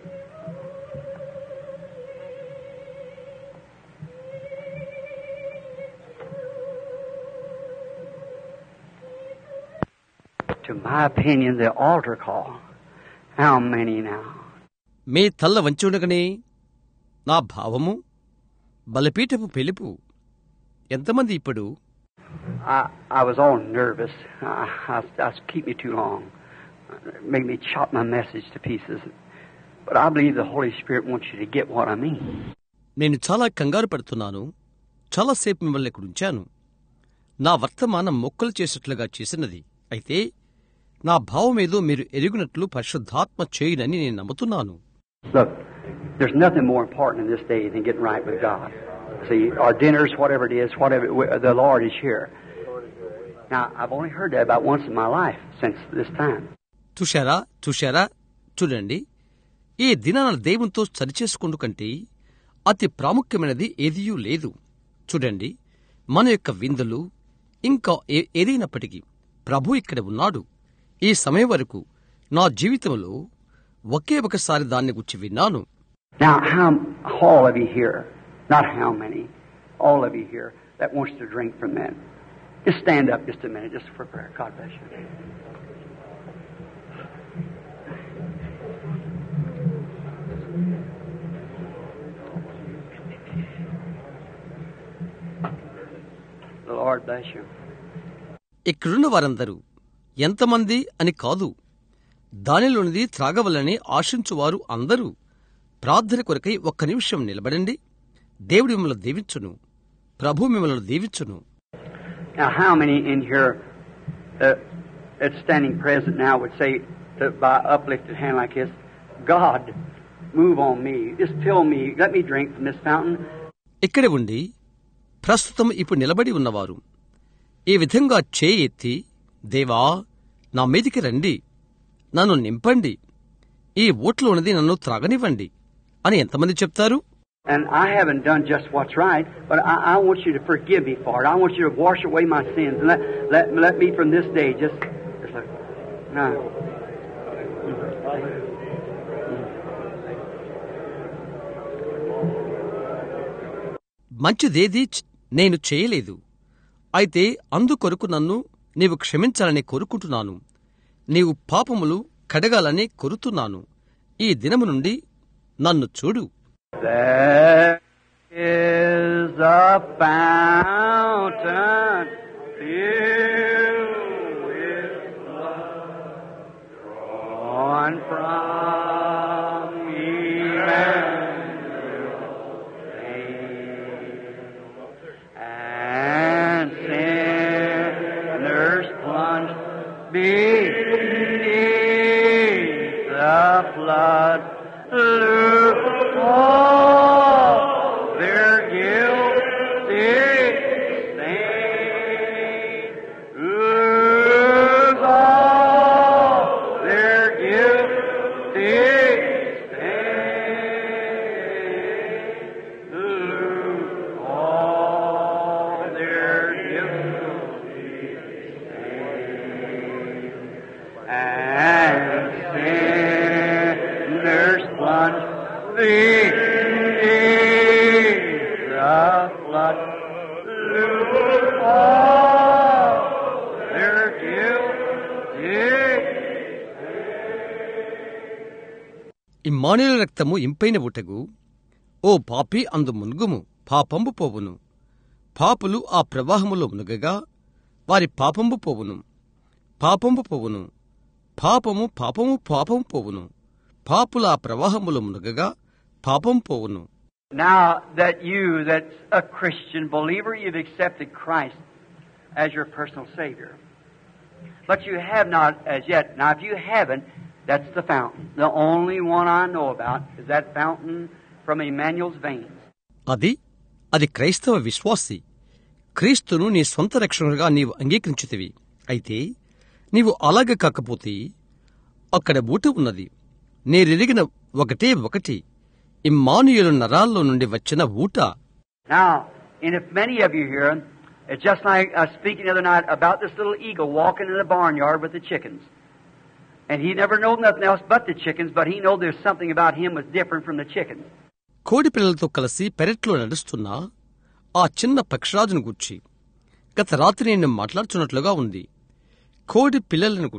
To my opinion, the altar call. How many now? మీ తల్ల వంచుండగానే నా భావము బలిపీఠపు పిలుపు ఎంతమంది ఇప్పుడు? I was all nervous. I keep me too long. Make me chop my message to pieces. But I believe the Holy Spirit wants you to get what I mean. నేను చాలా కంగారు పడుతున్నాను. చాలాసేపు మిమ్మల్ని ఇక్కడ ఉంచాను. నా వర్తమానం మొక్కలు చేసేట్లుగా చేసినది. అయితే నా భావమేదో మీరు ఎరుగునట్లు పరిశుద్ధాత్మ చేయునని నేను నమ్ముతున్నాను. Look, there's nothing more important in this day than getting right with God. See, our dinners, whatever it is, whatever, the Lord is here. Now, I've only heard that about once in my life since this time. చూశారా చూడండి, ఈ దినాన దేవునితో సరిచేసుకుంటూ కంటే అతి ప్రాముఖ్యమైనది ఏదీయూ లేదు. చూడండి, మన యొక్క విందులు ఇంకా ఏదైనప్పటికీ ప్రభు ఇక్కడ ఉన్నాడు. ఈ సమయం వరకు నా జీవితంలో ఒకే ఒకసారి దాన్ని గురించి విన్నాను. Now, all of you here, not how many, all of you here that wants to drink from that. Just stand up just a minute, just for prayer. God bless you. The Lord bless you. ఇక్కడున్న వారందరూ ఎంతమంది అని కాదు, దానిలోనిది త్రాగవలని ఆశించువారు అందరూ ప్రార్థన కొరకై ఒక్క నిమిషం నిలబడండి. దేవుడు మిమ్మల్ని దీవించును. ప్రభు మిమ్మల్ని దీవించును. Now, how many in here that's standing present now would say, by uplifted hand like this, God, move on me. Just fill me. Let me drink from this fountain. ఇక్కడే ఉండి ప్రస్తుతం ఇప్పుడు నిలబడి ఉన్నవారు ఈ విధంగా చేయి ఎత్తి, దేవా నా మీదికి రండి, నన్ను నింపండి, ఈ ఓట్లోనిది నన్ను త్రాగనివ్వండి అని ఎంతమంది చెప్తారు? And I haven't done just what's right, but I want you to forgive me for it. I want you to wash away my sins and let me from this day just like, no. మంచిదేది నేను చేయలేదు, అయితే అందుకొరకు నన్ను నీవు క్షమించాలని కోరుకుంటున్నాను. నీవు పాపములు కడగాలని కోరుతున్నాను. ఈ దినము నుండి నన్ను చూడు. There is a fountain filled with blood drawn from Emmanuel's vein, and sinners plunged beneath the flood lose all their guilty stain, lose all their guilty stain, lose all their guilty stain, and sinners plunge beneath the flood, lose all their guilty. Immanuel రక్తము ఇంపైన ఊటగు, ఓ పాపి అందు మునుగుము, పాపంబు పోవును. పాపులు ఆ ప్రవాహములో మునుగగా వారి పాపంబు పోవును. పాపంబు పోవును. పాపము పాపము పాపము పోవును. పాపుల ఆ ప్రవాహములో మునుగగా పాపం పోవును. Now that that's a Christian believer, you've accepted Christ as your personal Savior. But you have not as yet. Now if you haven't, That's the fountain. The only one I know about is that fountain from Emmanuel's veins. అది క్రైస్తవ విశ్వాసి. క్రీస్తును నీ సొంత రక్షణగా నీవు అంగీకరించుతివి. అయితే నీవు అలాగే కాకపోతే అక్కడ ఊట ఉన్నది. నేరెరిగిన ఒకటే ఒకటి ఇమ్మానుయేలు నరాల్లో నుండి వచ్చిన ఊట. Now, and if many of you here, it's just like speaking the other night about this little eagle walking in the barnyard with the chickens. And he never knows nothing else but the chickens, but he knows there's something about him was different from the chickens. కోడి పిల్లలతో కలిసి పెరట్లో నడుస్తున్న ఆ చిన్న పక్షిరాజును గూర్చి గత రాత్రి నేను మాట్లాడుతున్నట్లుగా ఉంది. కోడి పిల్లలను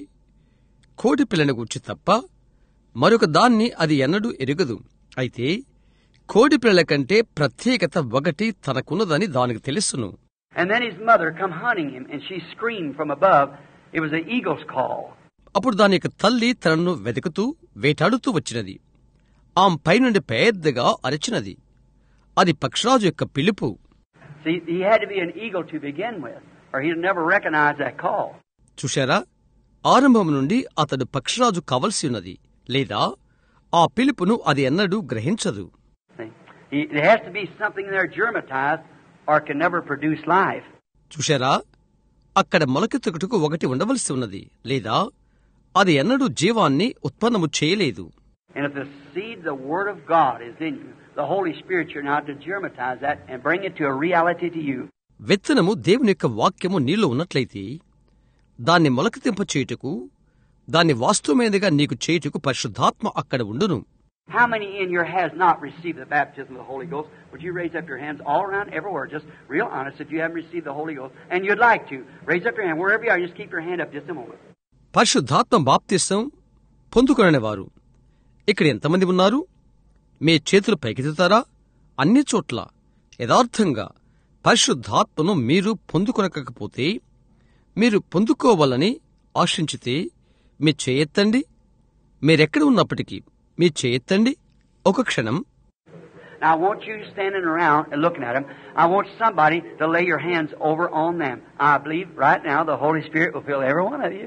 గూర్చి తప్ప మరొక దాన్ని అది ఎన్నడూ ఎరుగదు. అయితే కోడి పిల్లల కంటే ప్రత్యేకత ఒకటి తనకున్నదని దానికి తెలుసును. And then his mother come hunting him, and she screamed from above. It was an eagle's call. అప్పుడు దాని యొక్క తల్లి తనను వెతుకుతూ వేటాడుతూ వచ్చినది. ఆమె పైనుండి పెద్దగా అరచినది. అది పక్షిరాజు యొక్క పిలుపు. See, he had to be an eagle to begin with, or he'd never recognize that call. చూశారా, ఆరంభం నుండి అతడు పక్షిరాజు కావలసి ఉన్నది, లేదా ఆ పిలుపును అది ఎన్నడూ గ్రహించదు. There has to be something there germatized, or can never produce life. చూశారా, అక్కడ మొలకెత్తుటకు ఒకటి ఉండవలసి ఉన్నది, లేదా అది ఎన్నడూ జీవాన్ని ఉత్పన్నము చేయలేదు. And if the seed, the Word of God, is in you, the Holy Spirit, you're now to germatize that and bring it to a reality to you. విత్తనము దేవుని యొక్క వాక్యము నీలో ఉన్నట్లయితే దాన్ని మొలకెత్తింప చేయుటకు, దాన్ని వాస్తవమైనదిగా నీకు చేయుటకు పరిశుద్ధాత్మ అక్కడ ఉండును. How many in here has not received the baptism of the Holy Ghost? Would you raise up your hands all around, everywhere, just real honest, if you haven't received the Holy Ghost, and you'd like to. Raise up your hand. Wherever you are, just keep your hand up just a moment. పరిశుద్ధాత్మ బాప్తిసం పొందుకొనేవారు ఇక్కడ ఎంతమంది ఉన్నారు? మీ చేతులు పైకెత్తుతారా? అన్ని చోట్ల యథార్థంగా పరిశుద్ధాత్మను మీరు పొందుకొనకపోతే, మీరు పొందుకోవాలని ఆశించితే మీ చేయెత్తండి. మీరెక్కడ ఉన్నప్పటికీ మీ చేయెత్తండి. ఒక క్షణం. Now, I want you standing around and looking at them. I want somebody to lay your hands over on them. I believe right now the Holy Spirit will fill every one of you.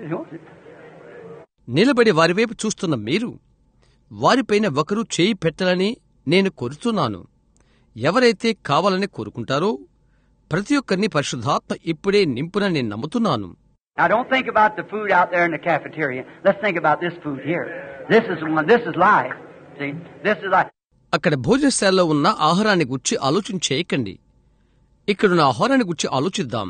నిలబడి వారివైపు చూస్తున్న మీరు, వారిపైన ఒకరు చేయి పెట్టాలని నేను కోరుతున్నాను. ఎవరైతే కావాలని కోరుకుంటారో ప్రతి ఒక్కరిని పరిశుద్ధాత్మ ఇప్పుడే నింపునని నేను నమ్ముతున్నాను. Now, don't think about the food out there in the cafeteria. Let's think about this food here. This is life. See, this is life. అక్కడ భోజనశాలలో ఉన్న ఆహారాన్ని గురించి ఆలోచన చేయకండి. ఇక్కడున్న ఆహారాన్ని గురించి ఆలోచిద్దాం.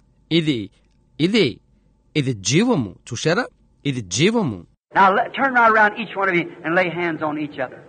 ఇది జీవము. చూశారా, ఇది జీవము. Now, turn right around each one of you and lay hands on each other.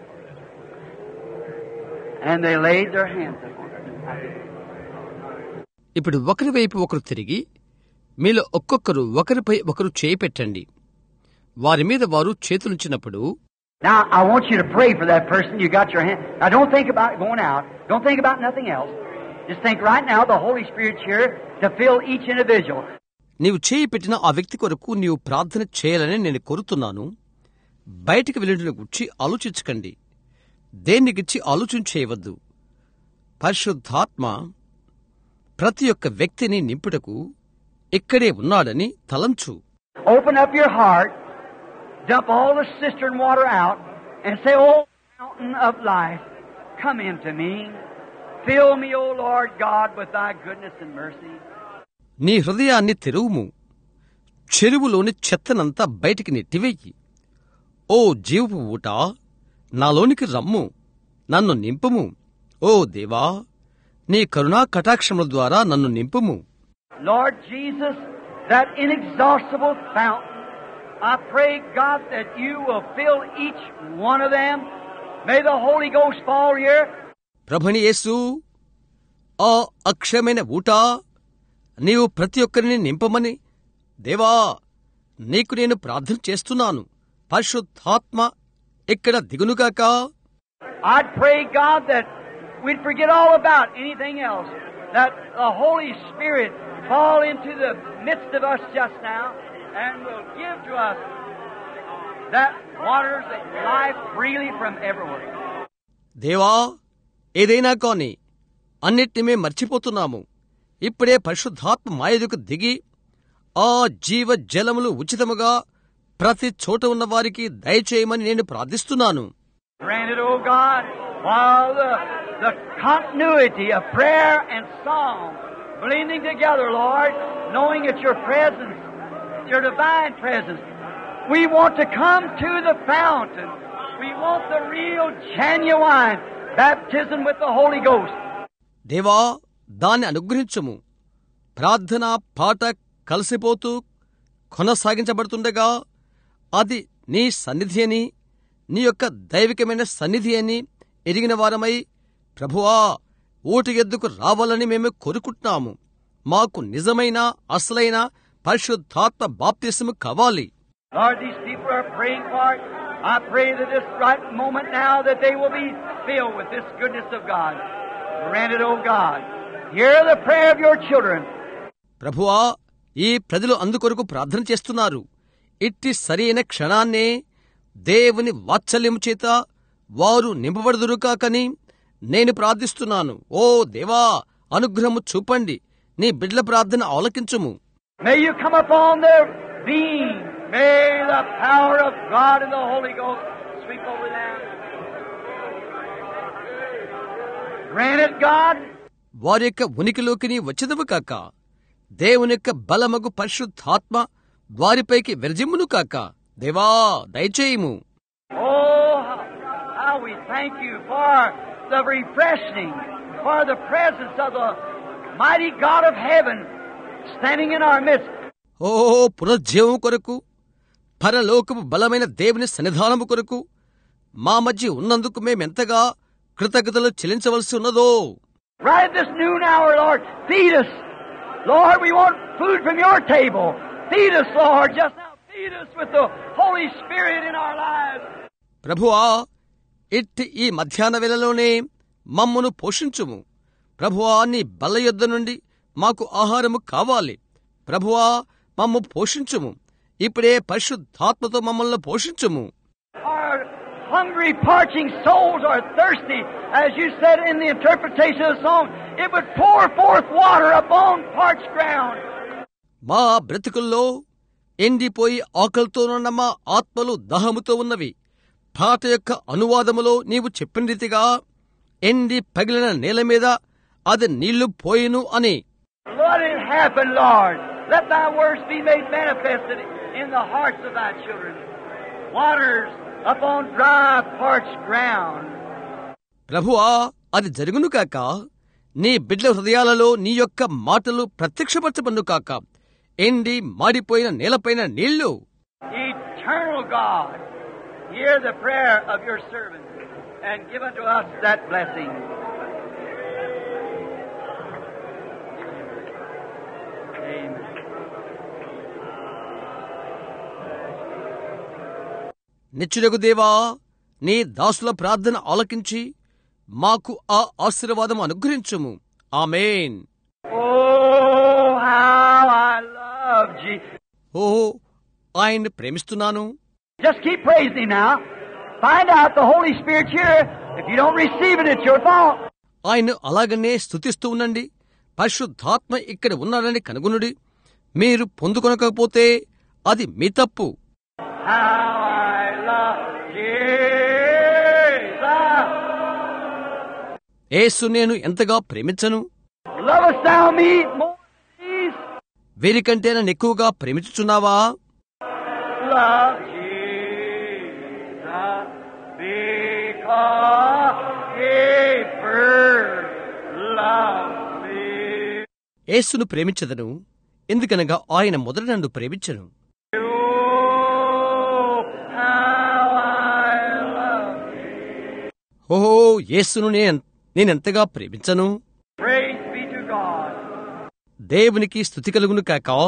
And they laid their hands upon them. ఇప్పుడు ఒకరి వైపు ఒకరు తిరిగి మీలో ఒక్కొక్కరు ఒకరిపై ఒకరు చేయి పెట్టండి. వారి మీద వారు చేతులుంచినప్పుడు, now I want you to pray for that person. You got your hand. Now don't think about going out. Don't think about nothing else. Just think right now the Holy Spirit's here to fill each individual. నీవు చేయి పెట్టిన ఆ వ్యక్తి కొరకు నీవు ప్రార్థన చేయాలని నేను కోరుతున్నాను. బయటికి వెళ్ళిన గురించి ఆలోచించకండి. దేన్ని గురించి ఆలోచన చేయవద్దు. పరిశుద్ధాత్మ ప్రతి ఒక్క వ్యక్తిని నింపుటకు ఇక్కడే ఉన్నాడని తలంచు. Open up your heart, dump all the cistern water out, and say, "Oh, fountain of life, come into me. Fill me, O Lord God, with thy goodness and mercy." నీ హృదయాన్ని తెరువుము. చెరువులోని చెత్తనంతా బయటికి నెట్టివేయి. ఓ జీవపు ఊట, నాలోనికి రమ్ము, నన్ను నింపుము. ఓ దేవా, నీ కరుణా కటాక్షముల ద్వారా నన్ను నింపుము. Lord Jesus, that inexhaustible fountain, I pray, God, that you will fill each one of them. May the Holy Ghost fall here. ప్రభుని యేసు, ఆ అక్షయమైన ఊట, నీవు ప్రతి ఒక్కరిని నింపమని దేవా, నీకు నేను ప్రార్థన చేస్తున్నాను. పరిశుద్ధాత్మ ఇక్కడ దిగునుగాక. I'd pray, God, that we'd forget all about anything else, that the Holy Spirit fall into the midst of us just now and will give to us that waters of life freely from everywhere. దేవా, ఏదైనా కాని అన్నిటినీ మర్చిపోతున్నాము. ఇప్పుడే పరిశుద్ధాత్మ మా ఎదుకు దిగి ఆ జీవ జలములు ఉచితముగా ప్రతి చోట ఉన్న వారికి దయచేయమని నేను ప్రార్థిస్తున్నాను. Grant it, O God, while the continuity of prayer and song blending together, Lord, knowing it's your presence, your divine presence. We want to come to the fountain. We want the real, genuine baptism with the Holy Ghost. దేవా, దాన్ని అనుగ్రహించుము. ప్రార్థన పాట కలిసిపోతూ కొనసాగించబడుతుండగా అది నీ సన్నిధి అని, నీ యొక్క దైవికమైన సన్నిధి అని ఎరిగిన వారమై, ప్రభువా, ఊటి ఎద్దుకు రావాలని మేము కోరుకుంటున్నాము. మాకు నిజమైన అసలైన పరిశుద్ధాత్మ బాప్తిస్ము కావాలి. Lord, these people are praying for it. I pray that this right moment now that they will be filled with this goodness of God. Grant it, O God. Hear the prayer of your children. ప్రభువా, ఈ ప్రజలు అందుకొరకు ప్రార్థన చేస్తున్నారు. ఇట్టి సరైన క్షణాన్నే దేవుని వాత్సల్యము చేత వారు నింపబడుదురుకాకని నేను ప్రార్థిస్తున్నాను. ఓ దేవా, అనుగ్రహము చూపండి. నీ బిడ్డల ప్రార్థన ఆలకించుము. May you come upon their being. May the power of God and the Holy Ghost sweep over them. Grant it, God. వారి యొక్క ఉనికిలోకి నీ వచ్చేదవు కాక. దేవుని యొక్క బలమగు పరిశుద్ధాత్మ వారిపైకి విరజిమ్మును కాక. దేవా, దయచేయము. Oh, how we thank you for the refreshing, for the presence of the mighty God of heaven standing in our midst. ఓ పునర్జీవము కొరకు, పరలోకపు బలమైన దేవుని సన్నిధానము కొరకు మా మధ్య ఉన్నందుకు మేమెంతగా కృతజ్ఞతలు చెల్లించవలసి ఉన్నదో. Right at this noon hour, Lord, feed us. Lord, we want food from your table. Feed us, Lord, just now. Feed us with the Holy Spirit in our lives. ప్రభువా, ఇట్టి ఈ మధ్యాహ్న వేళలోనే మమ్మును పోషించుము. ప్రభువా, నీ బల్ల యొద్ద నుండి మాకు ఆహారము కావాలి. ప్రభువా, మమ్ము పోషించుము. ఇప్పుడే పరిశుద్ధాత్మతో మమ్మల్ని పోషించుము. Our hungry, parching souls are thirsty, as you said in the interpretation of the song. It would pour forth water upon parched ground. మా బ్రతుకుల్లో ఎండిపోయి ఆకలితోనున్న మా ఆత్మలు దాహముతో ఉన్నవి. పాట యొక్క అనువాదములో నీవు చెప్పిన రీతిగా ఎండి పగిలిన నేల మీద అది నీళ్లు పోయిను అని. Let it happen, Lord. Let thy words be made manifested in the hearts of thy children. Waters upon dry, parched ground. ప్రభువా, అది జరుగును కాక. నీ బిడ్డల హృదయాలలో నీ యొక్క మాటలు ప్రత్యక్షపరచబడును కాక. ఎండి మాడిపోయిన నేలపైన నీళ్లు. Eternal God, hear the prayer of your servant and give unto us that blessing. Amen. నిత్యుడగు దేవా, నీ దాసుల ప్రార్థన ఆలకించి మాకు ఆ ఆశీర్వాదం అనుగ్రహించుము. ఆమేన్. Oh, how I love Jesus. ఓ, ఆయన్ని ప్రేమిస్తున్నాను. Just keep praising him now. Find out the Holy Spirit's here. If you don't receive it, it's your fault. ఆయన్ను అలాగనే స్తుతిస్తూ ఉండండి. పరిశుద్ధాత్మ ఇక్కడ ఉన్నాడని కనుగొనుడి. మీరు పొందుకొనకపోతే అది మీ తప్పు. How I love Jesus. యేసు నేను ఎంతగా ప్రేమించను. Lovest thou me more than these? వీరికంటే నన్ను ఎక్కువగా ప్రేమించుచున్నావా? Love Jesus because he first loved me. యేసును ప్రేమించదను, ఎందుకనగా ఆయన మొదట నన్ను ప్రేమించను. Oh, how I love thee. ఓహో, యేసును నేనెంతగా ప్రేమించను. Praise be to God. దేవునికి స్తుతి కలుగును కాక. Oh,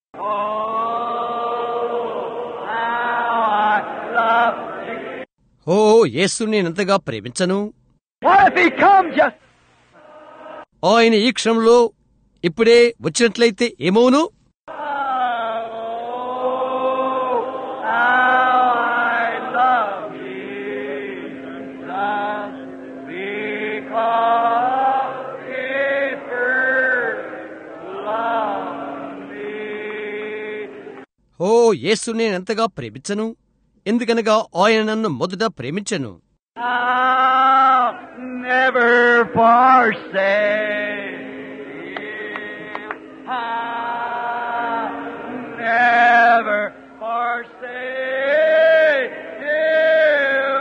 how I love thee. ఓ, యేసును నేనెంతగా ప్రేమించను. What if he come just? ఆయన ఈ క్షణంలో ఇప్పుడే వచ్చినట్లయితే ఏమోను. Oh, how I love Jesus because he first loved me. ఓ, యేసు నేనెంతగా ప్రేమించను, ఎందుకనగా ఆయన నన్ను మొదట ప్రేమించెను. I'll never forsake him. I'll never forsake him.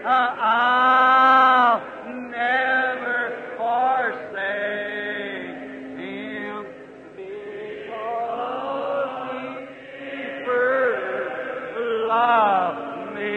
I'll never forsake him because he first loved me.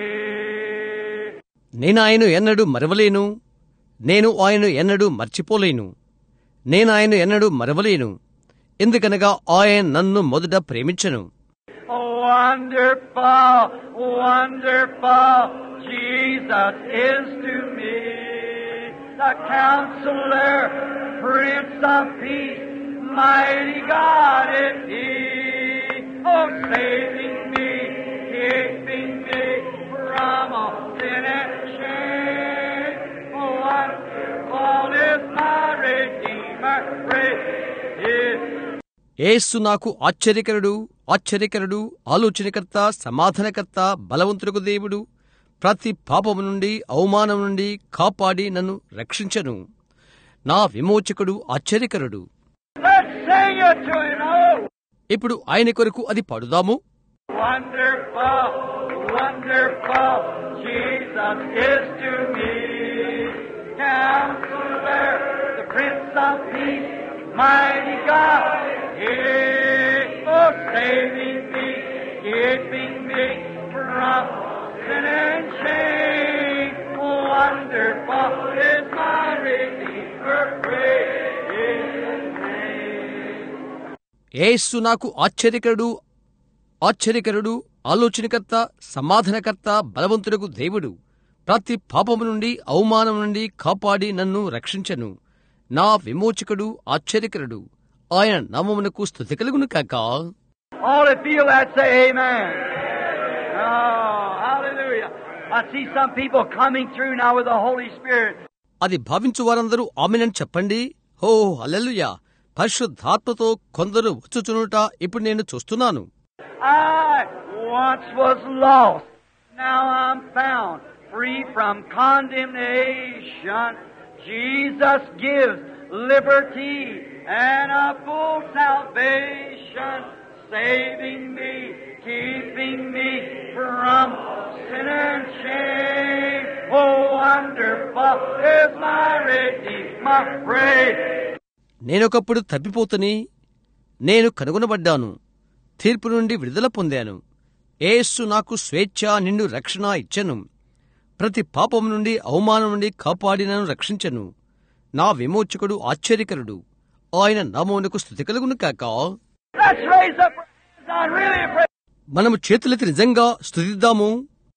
నేను ఆయన ఎన్నడూ మరవలేను, నేను ఆయన ఎన్నడూ మర్చిపోలేను. నేను ఆయన ఎన్నడూ మరవలేను, ఎందుకనగా ఆయన నన్ను మొదట ప్రేమించెను. Wonderful, wonderful, Jesus is to me, the Counselor, Prince of Peace, mighty God is He. Oh, saving me, keeping me from all sin and shame. Oh, wonderful is my Redeemer, praise His. యేసు నాకు ఆశ్చర్యకరుడు, ఆశ్చర్యకరుడు, ఆలోచనకర్త, సమాధానకర్త, బలవంతులకు దేవుడు, ప్రతి పాపము నుండి, అవమానం నుండి కాపాడి నన్ను రక్షించను. నా విమోచకుడు ఆశ్చర్యకరుడు. Let's sing it to Him, oh! ఇప్పుడు ఆయన కొరకు అది పాడుదాము. Wonderful, wonderful, Jesus is to me. Counselor, the Prince of Peace, mighty God, oh, saving me, keeping me from sin and shame. Wonderful is my Redeemer, praise His name. యేసు నాకు ఆశ్చర్యకరుడు, ఆశ్చర్యకరుడు, ఆలోచనకర్త, సమాధానకర్త, బలవంతులకు దేవుడు, ప్రతి పాపము నుండి, అవమానం నుండి కాపాడి నన్ను రక్షించను. నా విమోచకుడు ఆశ్చర్యకరుడు, ఆయన నామమునకు స్తుతి కలుగును కాక. All that feel that say amen. Oh, hallelujah. I see some people coming through now with the Holy Spirit. అది భావించు వారందరూ ఆమేనని చెప్పండి. హో హల్లెలూయా. పరిశుద్ధాత్మతో కొందరు వచ్చుచునుట ఇప్పుడు నేను చూస్తున్నాను. I once was lost, now I'm found, free from condemnation. Jesus gives liberty and a full salvation, saving me, keeping me from sin and shame. Oh, wonderful is my Redeemer, praise. నేనొకప్పుడు తప్పిపోతుని, నేను కనుగొనబడ్డాను, తీర్పు నుండి విడుదల పొందాను. యేసు నాకు స్వేచ్ఛ, నిండు రక్షణ ఇచ్చెను. ప్రతి పాపం నుండి, అవమానం నుండి కాపాడి నన్ను రక్షించెను. నా విమోచకుడు ఆశ్చర్యకరుడు, ఆయన నామమునకు స్తుతి కలుగును కాక. మనము చేతులెత్తి నిజంగా స్తుతిద్దాము.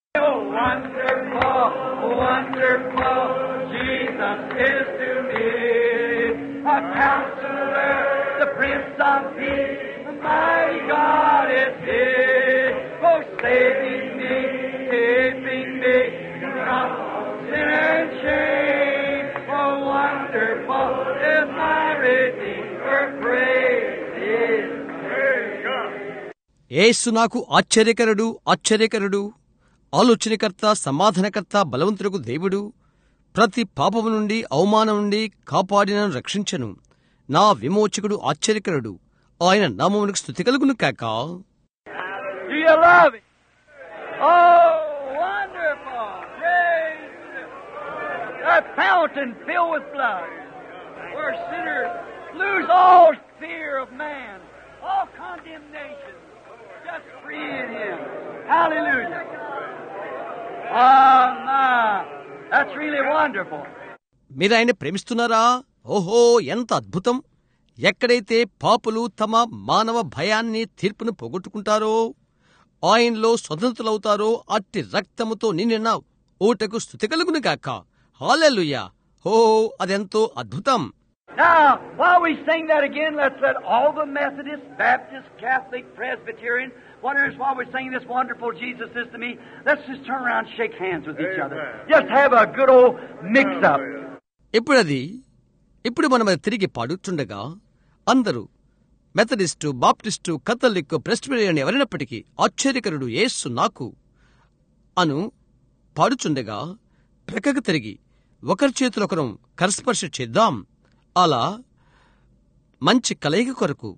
Mighty God is His, oh, saving me, keeping me from sin and shame. Oh, wonderful is my Redeemer, praise His name. యేసు నాకు ఆశ్చర్యకరుడు, ఆశ్చర్యకరుడు, ఆలోచనకర్త, సమాధానకర్త, బలవంతులకు దేవుడు, ప్రతి పాపము నుండి, అవమానం నుండి కాపాడి నన్ను రక్షించెను. నా విమోచకుడు ఆశ్చర్యకరుడు, ఆయన నామమునకు స్తుతి కలుగును కాక. Do you love Him? Oh, wonderful! Praise that fountain filled with blood, where sinners lose all fear of man, all condemnation, just free in Him. Hallelujah! Oh, my! That's really wonderful. మీరు ఆయన ప్రేమిస్తున్నారా? ఓహో, ఎంత అద్భుతం! ఎక్కడైతే పాపులు తమ మానవ భయాన్ని, తీర్పును పోగొట్టుకుంటారో, ఆయనలో స్వతంత్రులవుతారో, అట్టి రక్తముతో నిండిన ఊటకు స్తుతి కలుగును గాక. హల్లెలూయా! ఓ, అదెంతో అద్భుతం. Now, while we sing that again, let's let all the Methodist, Baptist, Catholic, Presbyterian, wonders while we're singing this wonderful Jesus is to me, let's just turn around and shake hands with each other. Just have a good old mix-up. ఇప్పుడు మనం తిరిగి పాడుతుండగా అందరూ Methodist, Baptist, Catholic, Presbyterian ఎవరైనప్పటికీ ఆశ్చర్యకరుడు యేసు నాకు అను పాడుచుండగా ప్రక్కకు తిరిగి ఒకరి చేతులొకరం కరస్పర్శ చేద్దాం. అలా మంచి కలయిక కొరకు.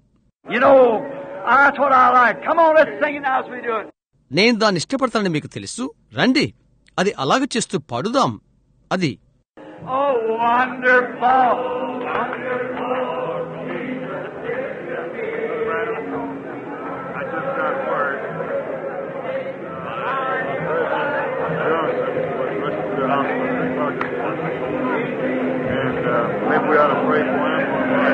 నేను దాన్ని ఇష్టపడతానని మీకు తెలుసు. రండి, అది అలాగ చేస్తూ పాడుదాం. అది maybe we ought to pray for him.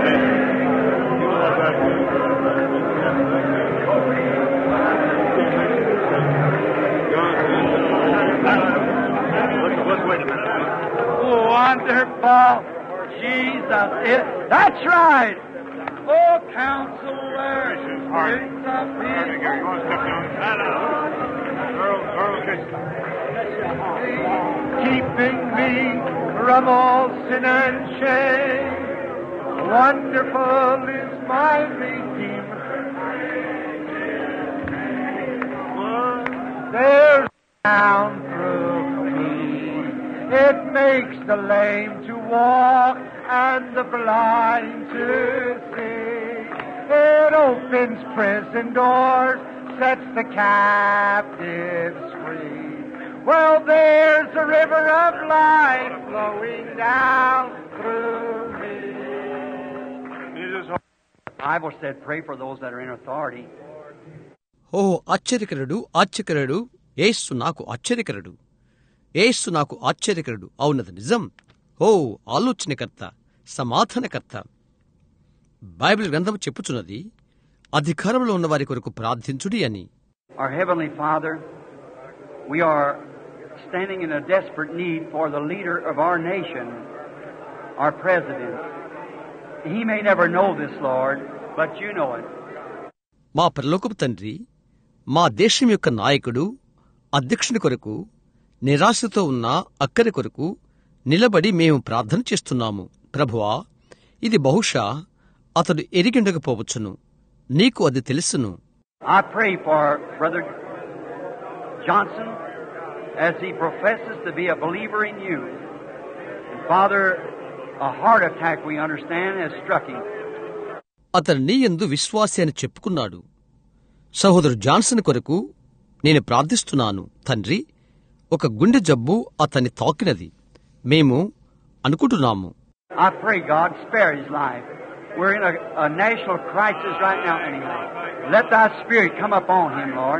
Let's wait a minute. Wonderful Jesus is. That's right. Oh, Counselor, Prince of Peace. You want to step down? Earl, Keeping me from all sin and shame. Wonderful is my Redeemer. There's down through me. It makes the lame to walk and the blind to see. It opens prison doors, sets the captives free. Well, there's a river of life flowing down through me. The Bible said, pray for those that are in authority. ఓ ఆశ్చర్యకరుడు, ఆశ్చర్యకరుడు, యేసు నాకు ఆశ్చర్యకరుడు, యేసు నాకు ఆశ్చర్యకరుడు. అవునది నిజం. ఓ ఆలోచనకర్త, సమాధానకర్త. బైబిల్ గ్రంథం చెప్పుచున్నది, అధికారంలో ఉన్న వారి కొరకు ప్రార్థించుడి అని. Our Heavenly Father, we are standing in a desperate need for the leader of our nation, our president. He may never know this, Lord, but you know it. మా పరలోకపు తండ్రి, మా దేశం యొక్క నాయకుడు, అధ్యక్షుని కొరకు నిరాశతో ఉన్న అక్కరి కొరకు నిలబడి మేము ప్రార్థన చేస్తున్నాము. ప్రభువా, ఇది బహుశా అతడు ఎరిగిండకపోవచ్చును, నీకు అది తెలుసును. I pray for Brother Johnson as he professes to be a believer in you. And Father, a heart attack, we understand, has struck him. అతను నీ యందు విశ్వాసి అని చెప్పుకున్నాడు. సహోదరు జాన్సన్ కొరకు నేను ప్రార్థిస్తున్నాను. తండ్రి, ఒక గుండె జబ్బు అతన్ని తాకినది మేము అనుకుంటున్నాము. I pray, God, spare his life. We're in a national crisis right now anyway. Let thy spirit come upon him, Lord.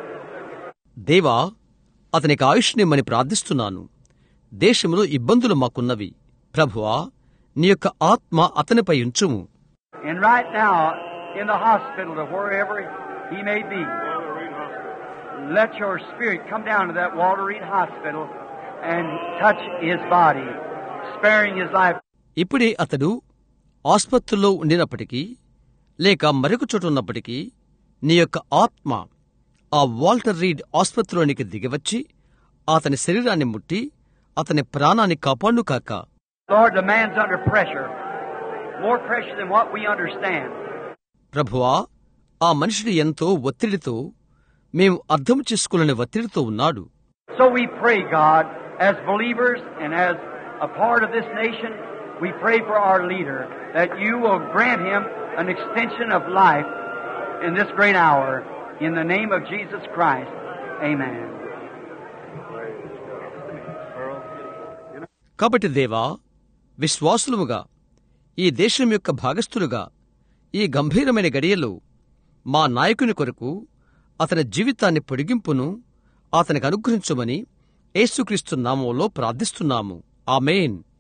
దేవా, అతనికి ఆయుష్నిమ్మని ప్రార్థిస్తున్నాను. దేశంలో ఇబ్బందులు మాకున్నవి. ప్రభువా, నీ యొక్క ఆత్మ అతనిపై ఉంచుము. And right now, in the hospital or wherever he may be, let your spirit come down to that Walter Reed Hospital and touch his body, sparing his life. ఇప్పుడే అతడు ఆస్పత్రిలో ఉండినప్పటికీ లేక మరొక చోట ఉన్నప్పటికీ నీ యొక్క ఆత్మ ఆ వాల్టర్ రీడ్ ఆస్పత్రిలోనికి దిగివచ్చి అతని శరీరాన్ని ముట్టి అతని ప్రాణాన్ని కాపాడు కాక. Lord, the man's under pressure, more pressure than what we understand. ప్రభువా, ఆ మనిషిని ఎంతో ఒత్తిడితో, మేము అర్థం చేసుకోలేని ఒత్తిడితో ఉన్నాడు. So we pray, God, as believers and as a part of this nation, we pray for our leader, that you will grant him an extension of life in this great hour. In the name of Jesus Christ, amen. కాబట్టి దేవా, విశ్వాసులముగా ఈ దేశం యొక్క భాగస్థులుగా ఈ గంభీరమైన గడియలో మా నాయకుని కొరకు అతని జీవితాన్ని పొడిగింపును అతనికి అనుగ్రహించమని యేసుక్రీస్తు నామములో ప్రార్థిస్తున్నాము. ఆమేన్.